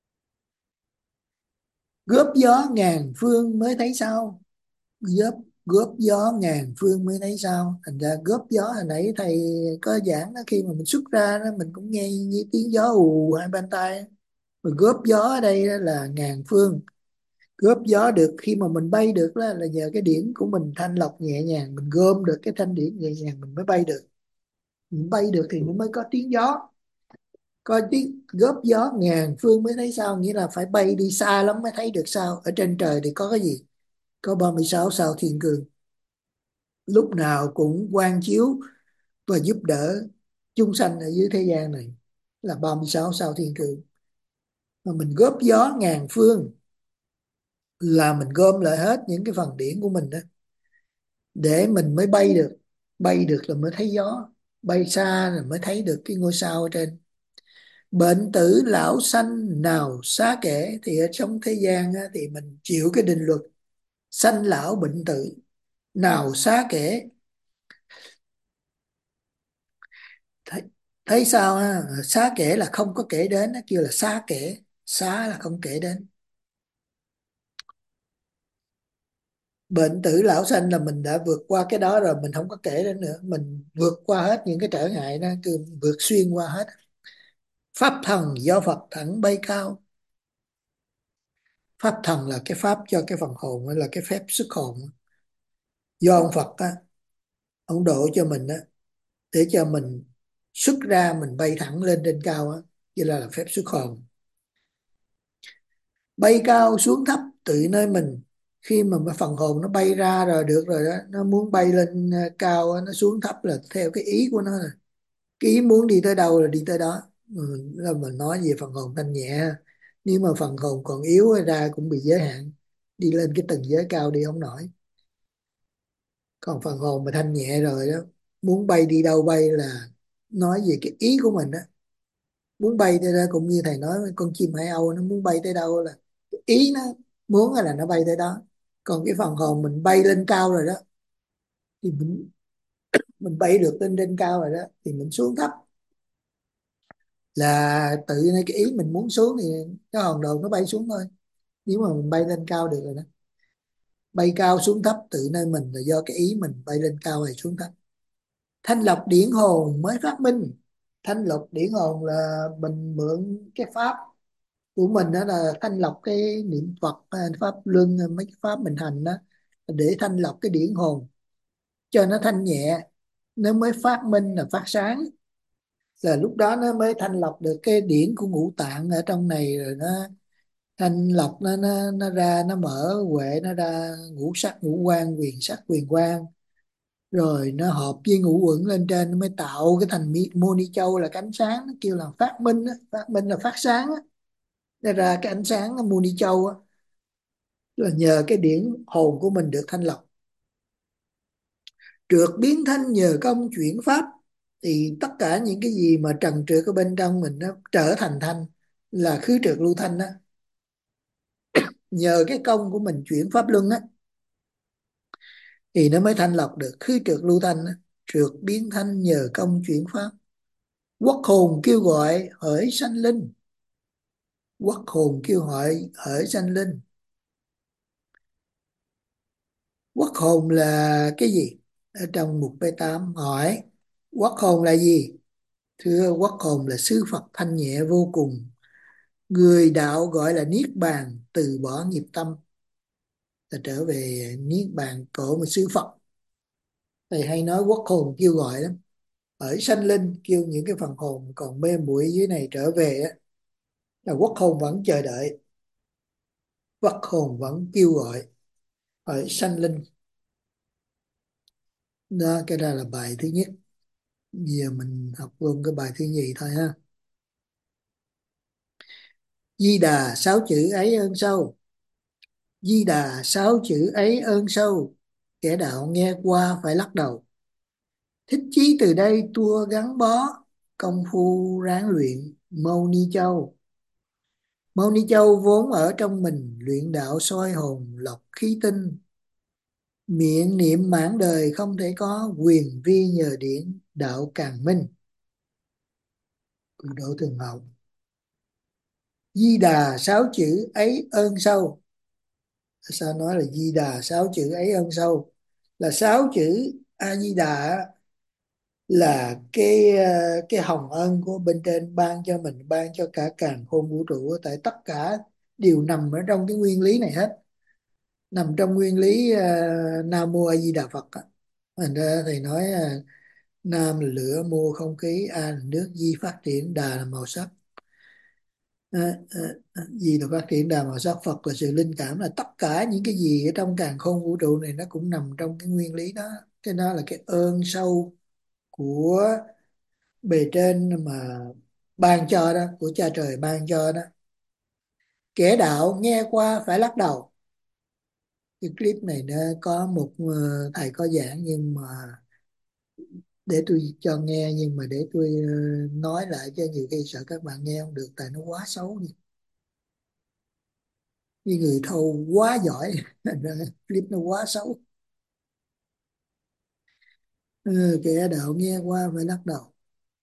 góp gió ngàn phương mới thấy sao. góp Góp gió ngàn phương mới thấy sao. Thành ra góp gió hồi nãy thầy có giảng đó, khi mà mình xuất ra đó mình cũng nghe như tiếng gió ù hai bên tai. Mà góp gió ở đây đó là ngàn phương. Góp gió được khi mà mình bay được đó, là nhờ cái điển của mình thanh lọc nhẹ nhàng, mình gom được cái thanh điển nhẹ nhàng mình mới bay được. Mình bay được thì nó mới có tiếng gió. Có tiếng góp gió ngàn phương mới thấy sao, nghĩa là phải bay đi xa lắm mới thấy được sao. Ở trên trời thì có cái gì? Có 36 sao thiên cương, lúc nào cũng quang chiếu và giúp đỡ chúng sanh ở dưới thế gian này, là 36 sao thiên cương. Mà mình góp gió ngàn phương là mình gom lại hết những cái phần điển của mình đó, để mình mới bay được. Bay được là mới thấy gió, bay xa rồi mới thấy được cái ngôi sao ở trên. Bệnh tử lão sanh nào xá kể, thì ở trong thế gian á, thì mình chịu cái định luật sanh lão bệnh tử, nào xá kể. Thấy sao ha? Xá kể là không có kể đến, nó kêu là xá kể. Xá là không kể đến. Bệnh tử lão sanh là mình đã vượt qua cái đó rồi, mình không có kể đến nữa, mình vượt qua hết những cái trở ngại đó, cứ vượt xuyên qua hết. Pháp thần do Phật thẳng bay cao. Pháp thần là cái pháp cho cái phần hồn, là cái phép xuất hồn. Do ông Phật á, ông độ cho mình á, để cho mình xuất ra, mình bay thẳng lên trên cao á, vậy là phép xuất hồn. Bay cao xuống thấp tự nơi mình. Khi mà phần hồn nó bay ra rồi được rồi đó, nó muốn bay lên cao á, nó xuống thấp là theo cái ý của nó. Cái ý muốn đi tới đâu là đi tới đó. Là mình nói về phần hồn thanh nhẹ. Nếu mà phần hồn còn yếu ra cũng bị giới hạn, đi lên cái tầng giới cao đi không nổi. Còn phần hồn mà thanh nhẹ rồi đó, muốn bay đi đâu bay, là nói về cái ý của mình đó. Muốn bay tới đó, cũng như thầy nói con chim hải âu nó muốn bay tới đâu là cái ý nó muốn là nó bay tới đó. Còn cái phần hồn mình bay lên cao rồi đó, thì mình bay được lên trên cao rồi đó, thì mình xuống thấp là tự nhiên cái ý mình muốn xuống thì cái hòn đồ nó bay xuống thôi. Nếu mà mình bay lên cao được rồi đó. Bay cao xuống thấp tự nơi mình là do cái ý mình bay lên cao hay xuống thấp. Thanh lọc điển hồn mới phát minh. Thanh lọc điển hồn là mình mượn cái pháp của mình, đó là thanh lọc cái niệm Phật, pháp luân, mấy cái pháp mình hành đó, để thanh lọc cái điển hồn cho nó thanh nhẹ. Nó mới phát minh là phát sáng, là lúc đó nó mới thanh lọc được cái điển của ngũ tạng ở trong này, rồi nó thanh lọc, nó ra, nó mở huệ, nó ra ngũ sắc ngũ quan, quyền sắc quyền quan, rồi nó hợp với ngũ uẩn lên trên, nó mới tạo cái thành mô ni châu là cái ánh sáng. Nó kêu là phát minh á. Phát minh là phát sáng á. Nó ra cái ánh sáng mô ni châu á, là nhờ cái điển hồn của mình được thanh lọc. Trượt biến thanh nhờ công chuyển pháp. Thì tất cả những cái gì mà trần trượt ở bên trong mình nó trở thành thanh, là khứ trượt lưu thanh đó. Nhờ cái công của mình chuyển pháp luân á, thì nó mới thanh lọc được khứ trượt lưu thanh á. Trượt biến thanh nhờ công chuyển pháp. Quốc hồn kêu gọi hỡi sanh linh. Quốc hồn kêu gọi hỡi sanh linh. Quốc hồn là cái gì? Ở trong mục B8 hỏi quốc hồn là gì? Thưa, quốc hồn là xứ Phật thanh nhẹ vô cùng. Người đạo gọi là niết bàn, từ bỏ nghiệp tâm, là trở về niết bàn cội một xứ Phật. Thầy hay nói quốc hồn kêu gọi lắm. Ở sanh linh kêu những cái phần hồn còn mê muội dưới này trở về á, là quốc hồn vẫn chờ đợi. Quốc hồn vẫn kêu gọi ở sanh linh. Đó, cái đó là bài thứ nhất. Giờ mình học luôn cái bài thứ nhì thôi ha. Di Đà 6 chữ ấy ơn sâu. Di Đà 6 chữ ấy ơn sâu. Kẻ đạo nghe qua phải lắc đầu. Thích chí từ đây tua gắn bó. Công phu ráng luyện Mâu Ni Châu. Mâu Ni Châu vốn ở trong mình, luyện đạo soi hồn lọc khí tinh. Miệng niệm mãn đời không thể có, quyền vi nhờ điển đạo càng minh. Cường độ thường hậu. Di Đà 6 chữ ấy ơn sâu. Sao nói là Di Đà 6 chữ ấy ơn sâu? Là 6 chữ A Di Đà là cái hồng ân của bên trên ban cho mình, ban cho cả càn khôn vũ trụ. Tại tất cả đều nằm ở trong cái nguyên lý này hết, nằm trong nguyên lý Nam Mô A Di Đà Phật á. Thành ra thầy nói Nam là lửa, Mô không khí, A là nước, Di phát triển, Đà là màu sắc. Gì là phát triển, Đà màu sắc, Phật là sự linh cảm. Là tất cả những cái gì ở trong càn khôn vũ trụ này nó cũng nằm trong cái nguyên lý đó. Cái đó là cái ơn sâu của bề trên mà ban cho đó, của cha trời ban cho đó. Kẻ đạo nghe qua phải lắc đầu. Cái clip này nó có một thầy có giảng, nhưng mà để tôi cho nghe, nhưng mà để tôi nói lại cho nhiều khi sợ các bạn nghe không được, tại nó quá xấu đi. Như người thâu quá giỏi clip nó quá xấu. Kẻ đạo nghe qua phải lắc đầu.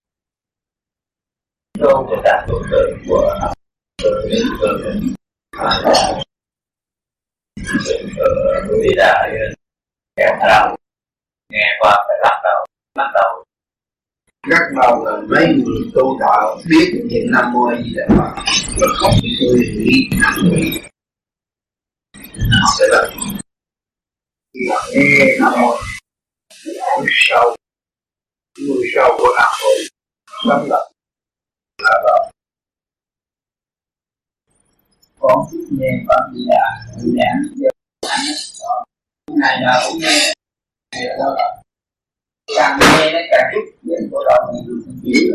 Thì đã kẻ đạo nghe qua phải lắc đầu. Lắc đầu là mấy người tu đạo biết niệm Nam Mô A Di Đà Phật, mà không người nghĩ sẽ là khi họ nghe Nam Mô người sau của Nam Mô lắm là đó con nghe Phật gì giảng ngày nào cũng nghe đó là càng nghe nó càng rút đến của đó nhiều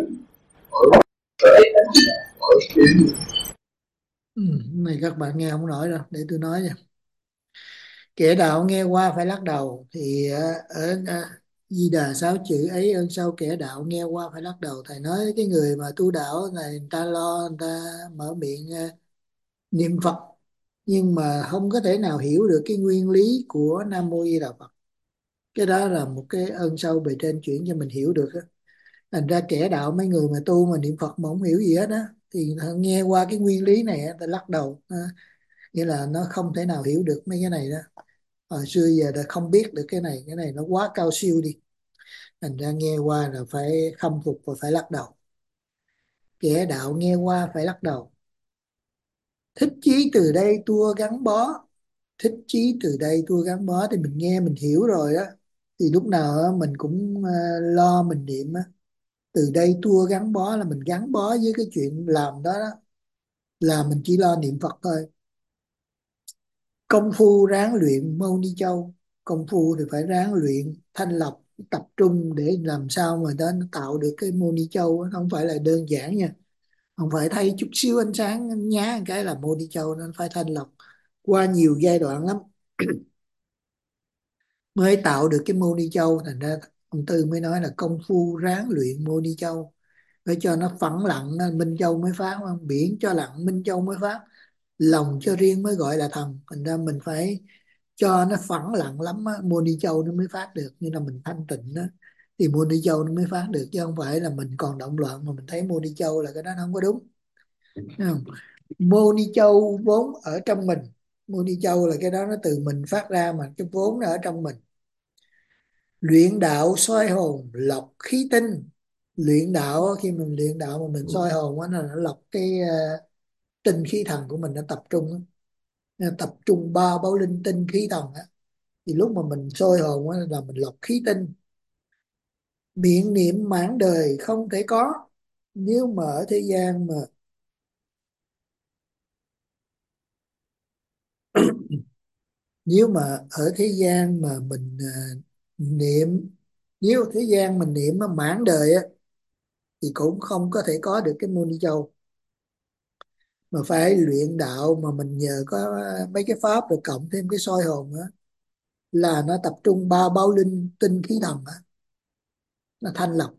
Này các bạn nghe không nổi đâu, để tôi nói nha. Kẻ đạo nghe qua phải lắc đầu, thì Di Đà 6 chữ ấy ơn sau kẻ đạo nghe qua phải lắc đầu. Thầy nói cái người mà tu đạo này, người ta lo, người ta mở miệng niệm Phật, nhưng mà không có thể nào hiểu được cái nguyên lý của Nam Mô Di Đà Phật. Cái đó là một cái ơn sâu bề trên chuyển cho mình hiểu được á. Thành ra kẻ đạo, mấy người mà tu mà niệm Phật mà không hiểu gì hết á, thì nghe qua cái nguyên lý này á, ta lắc đầu. Nghĩa là nó không thể nào hiểu được mấy cái này đó. Hồi xưa giờ đã không biết được cái này nó quá cao siêu đi. Thành ra nghe qua là phải khâm phục và phải lắc đầu. Kẻ đạo nghe qua phải lắc đầu. Thích chí từ đây tua gắn bó. Thích chí từ đây tua gắn bó thì mình nghe mình hiểu rồi á, thì lúc nào á, mình cũng lo mình niệm á. Từ đây tua gắn bó là mình gắn bó với cái chuyện làm đó, là mình chỉ lo niệm Phật thôi. Công phu ráng luyện Mâu Ni Châu. Công phu thì phải ráng luyện thanh lọc, tập trung để làm sao mà nó tạo được cái Mâu Ni Châu. Không phải là đơn giản nha, không phải thấy chút xíu ánh sáng nhá cái là Mâu Ni Châu. Nó phải thanh lọc qua nhiều giai đoạn lắm mới tạo được cái Mâu Ni Châu. Thành ra ông Tư mới nói là công phu ráng luyện Mâu Ni Châu, phải cho nó phẳng lặng Minh Châu mới phát, không biển cho lặng Minh Châu mới phát, lòng cho riêng mới gọi là thần. Thành ra mình phải cho nó phẳng lặng lắm á, Mô Ni Châu nó mới phát được. Như là mình thanh tịnh đó thì Mô Ni Châu nó mới phát được, chứ không phải là mình còn động loạn mà mình thấy Mô Ni Châu là cái đó nó không có đúng. Thấy không? Mô Ni Châu vốn ở trong mình. Mô Ni Châu là cái đó nó từ mình phát ra, mà cái vốn nó ở trong mình. Luyện đạo soi hồn lọc khí tinh. Luyện đạo á, khi mình luyện đạo mà mình soi hồn á, nó lọc cái tinh khí thần của mình, nó tập trung á. Nó tập trung ba báo linh tinh khí thần á, thì lúc mà mình soi hồn á, là mình lọc khí tinh. Miệng niệm mãn đời không thể có. Nếu mà ở thế gian mà nếu mà ở thế gian mà mình niệm nếu thế gian mình niệm mà mãn đời á, thì cũng không có thể có được cái môn Ni Châu. Mà phải luyện đạo mà mình nhờ có mấy cái pháp rồi cộng thêm cái soi hồn á, là nó tập trung ba báo linh tinh khí thần á, nó thanh lọc.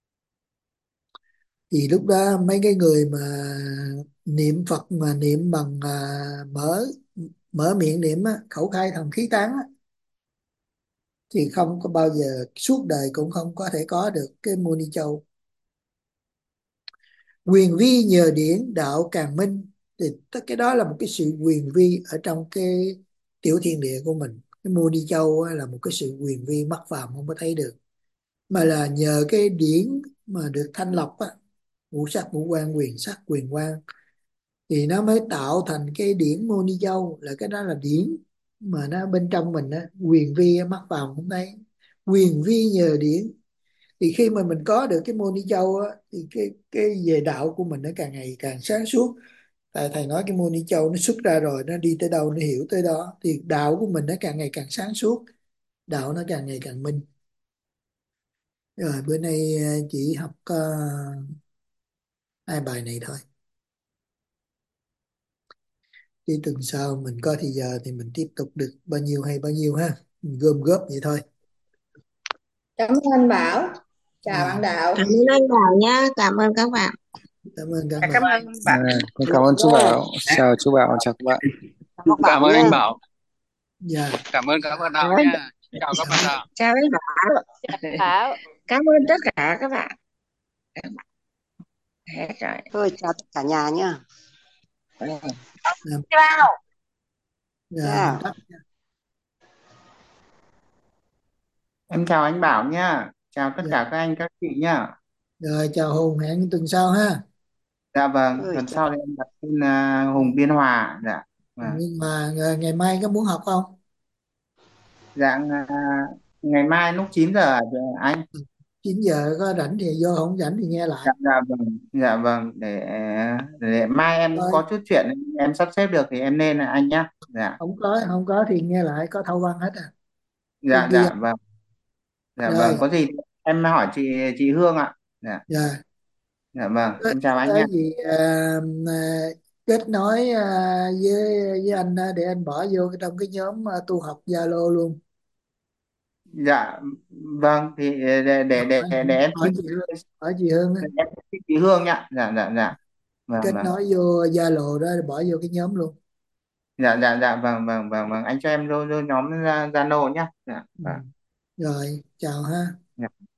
Thì lúc đó mấy cái người mà niệm Phật mà niệm bằng mở mở miệng niệm á, khẩu khai thần khí tán á, thì không có bao giờ, suốt đời cũng không có thể có được cái Mô Ni Châu. Quyền vi nhờ điển đạo càng minh. Thì tất cái đó là một cái sự quyền vi ở trong cái tiểu thiên địa của mình. Cái Mô Ni Châu á, là một cái sự quyền vi mắt phàm không có thấy được, mà là nhờ cái điển mà được thanh lọc á, ngũ sắc ngũ quan quyền sắc quyền quan, thì nó mới tạo thành cái điển Mô Ni Châu. Là cái đó là điển mà nó bên trong mình á, quyền vi á, mắt vào không thấy. Quyền vi nhờ điển. Thì khi mà mình có được cái Mô Ni Châu á, thì cái về đạo của mình nó càng ngày càng sáng suốt. Tại thầy nói cái Mô Ni Châu nó xuất ra rồi, nó đi tới đâu nó hiểu tới đó, thì đạo của mình nó càng ngày càng sáng suốt, đạo nó càng ngày càng minh. Rồi bữa nay chỉ học hai bài này thôi, chứ tuần sau mình có thì giờ thì mình tiếp tục được bao nhiêu hay bao nhiêu ha, mình gom góp vậy thôi. Cảm ơn anh Bảo. Chào bạn Đạo. Cảm ơn anh Bảo nha, cảm ơn các bạn. Cảm ơn các Cảm bạn. ơn bạn. Con cảm ơn chú Bảo. Chào chú Bảo, chào các bạn. Cảm ơn anh Bảo. Dạ. Cảm ơn các bạn Đạo nha. Chào các bạn Đạo. Chào anh Bảo. Bảo. Cảm ơn tất cả các bạn. Hết rồi. Thôi chào tất cả nhà nhá. Chào. Dạ, Chào. mình tắt. Em chào anh Bảo nha. Chào tất Dạ. cả các anh các chị nha. Rồi chào Hùng, hẹn tuần sau ha. Dạ vâng, tuần sau thì em đặt tên Hùng Biên Hòa. Dạ. Vâng. Nhưng mà ngày mai có muốn học không? Dạ ngày mai lúc 9 giờ anh. 9 giờ có rảnh thì vô, không rảnh thì nghe lại. Dạ vâng, để mai em Rồi có chút chuyện em sắp xếp được thì em nên là anh nhá. Dạ. không có thì nghe lại, có thâu văn hết à. Tôi Dạ ghi dạ âm. vâng. Dạ vâng, Rồi. có gì em hỏi chị Hương ạ. Dạ. Rồi. Dạ vâng, có, em chào anh có nhé. gì à, kết nối với anh để anh bỏ vô trong cái nhóm tu học Zalo luôn. Dạ vâng, thì để em Hỏi xin chị Hương, hỏi chị Hương á, để em xin chị Hương nhá. Dạ dạ dạ. Vâng kết vâng. nối vô Zalo đó để bỏ vô cái nhóm luôn. Dạ dạ dạ vâng vâng vâng vâng, anh cho em vô nhóm Zalo nhá. Dạ Ừ. vâng. Rồi chào ha. Dạ.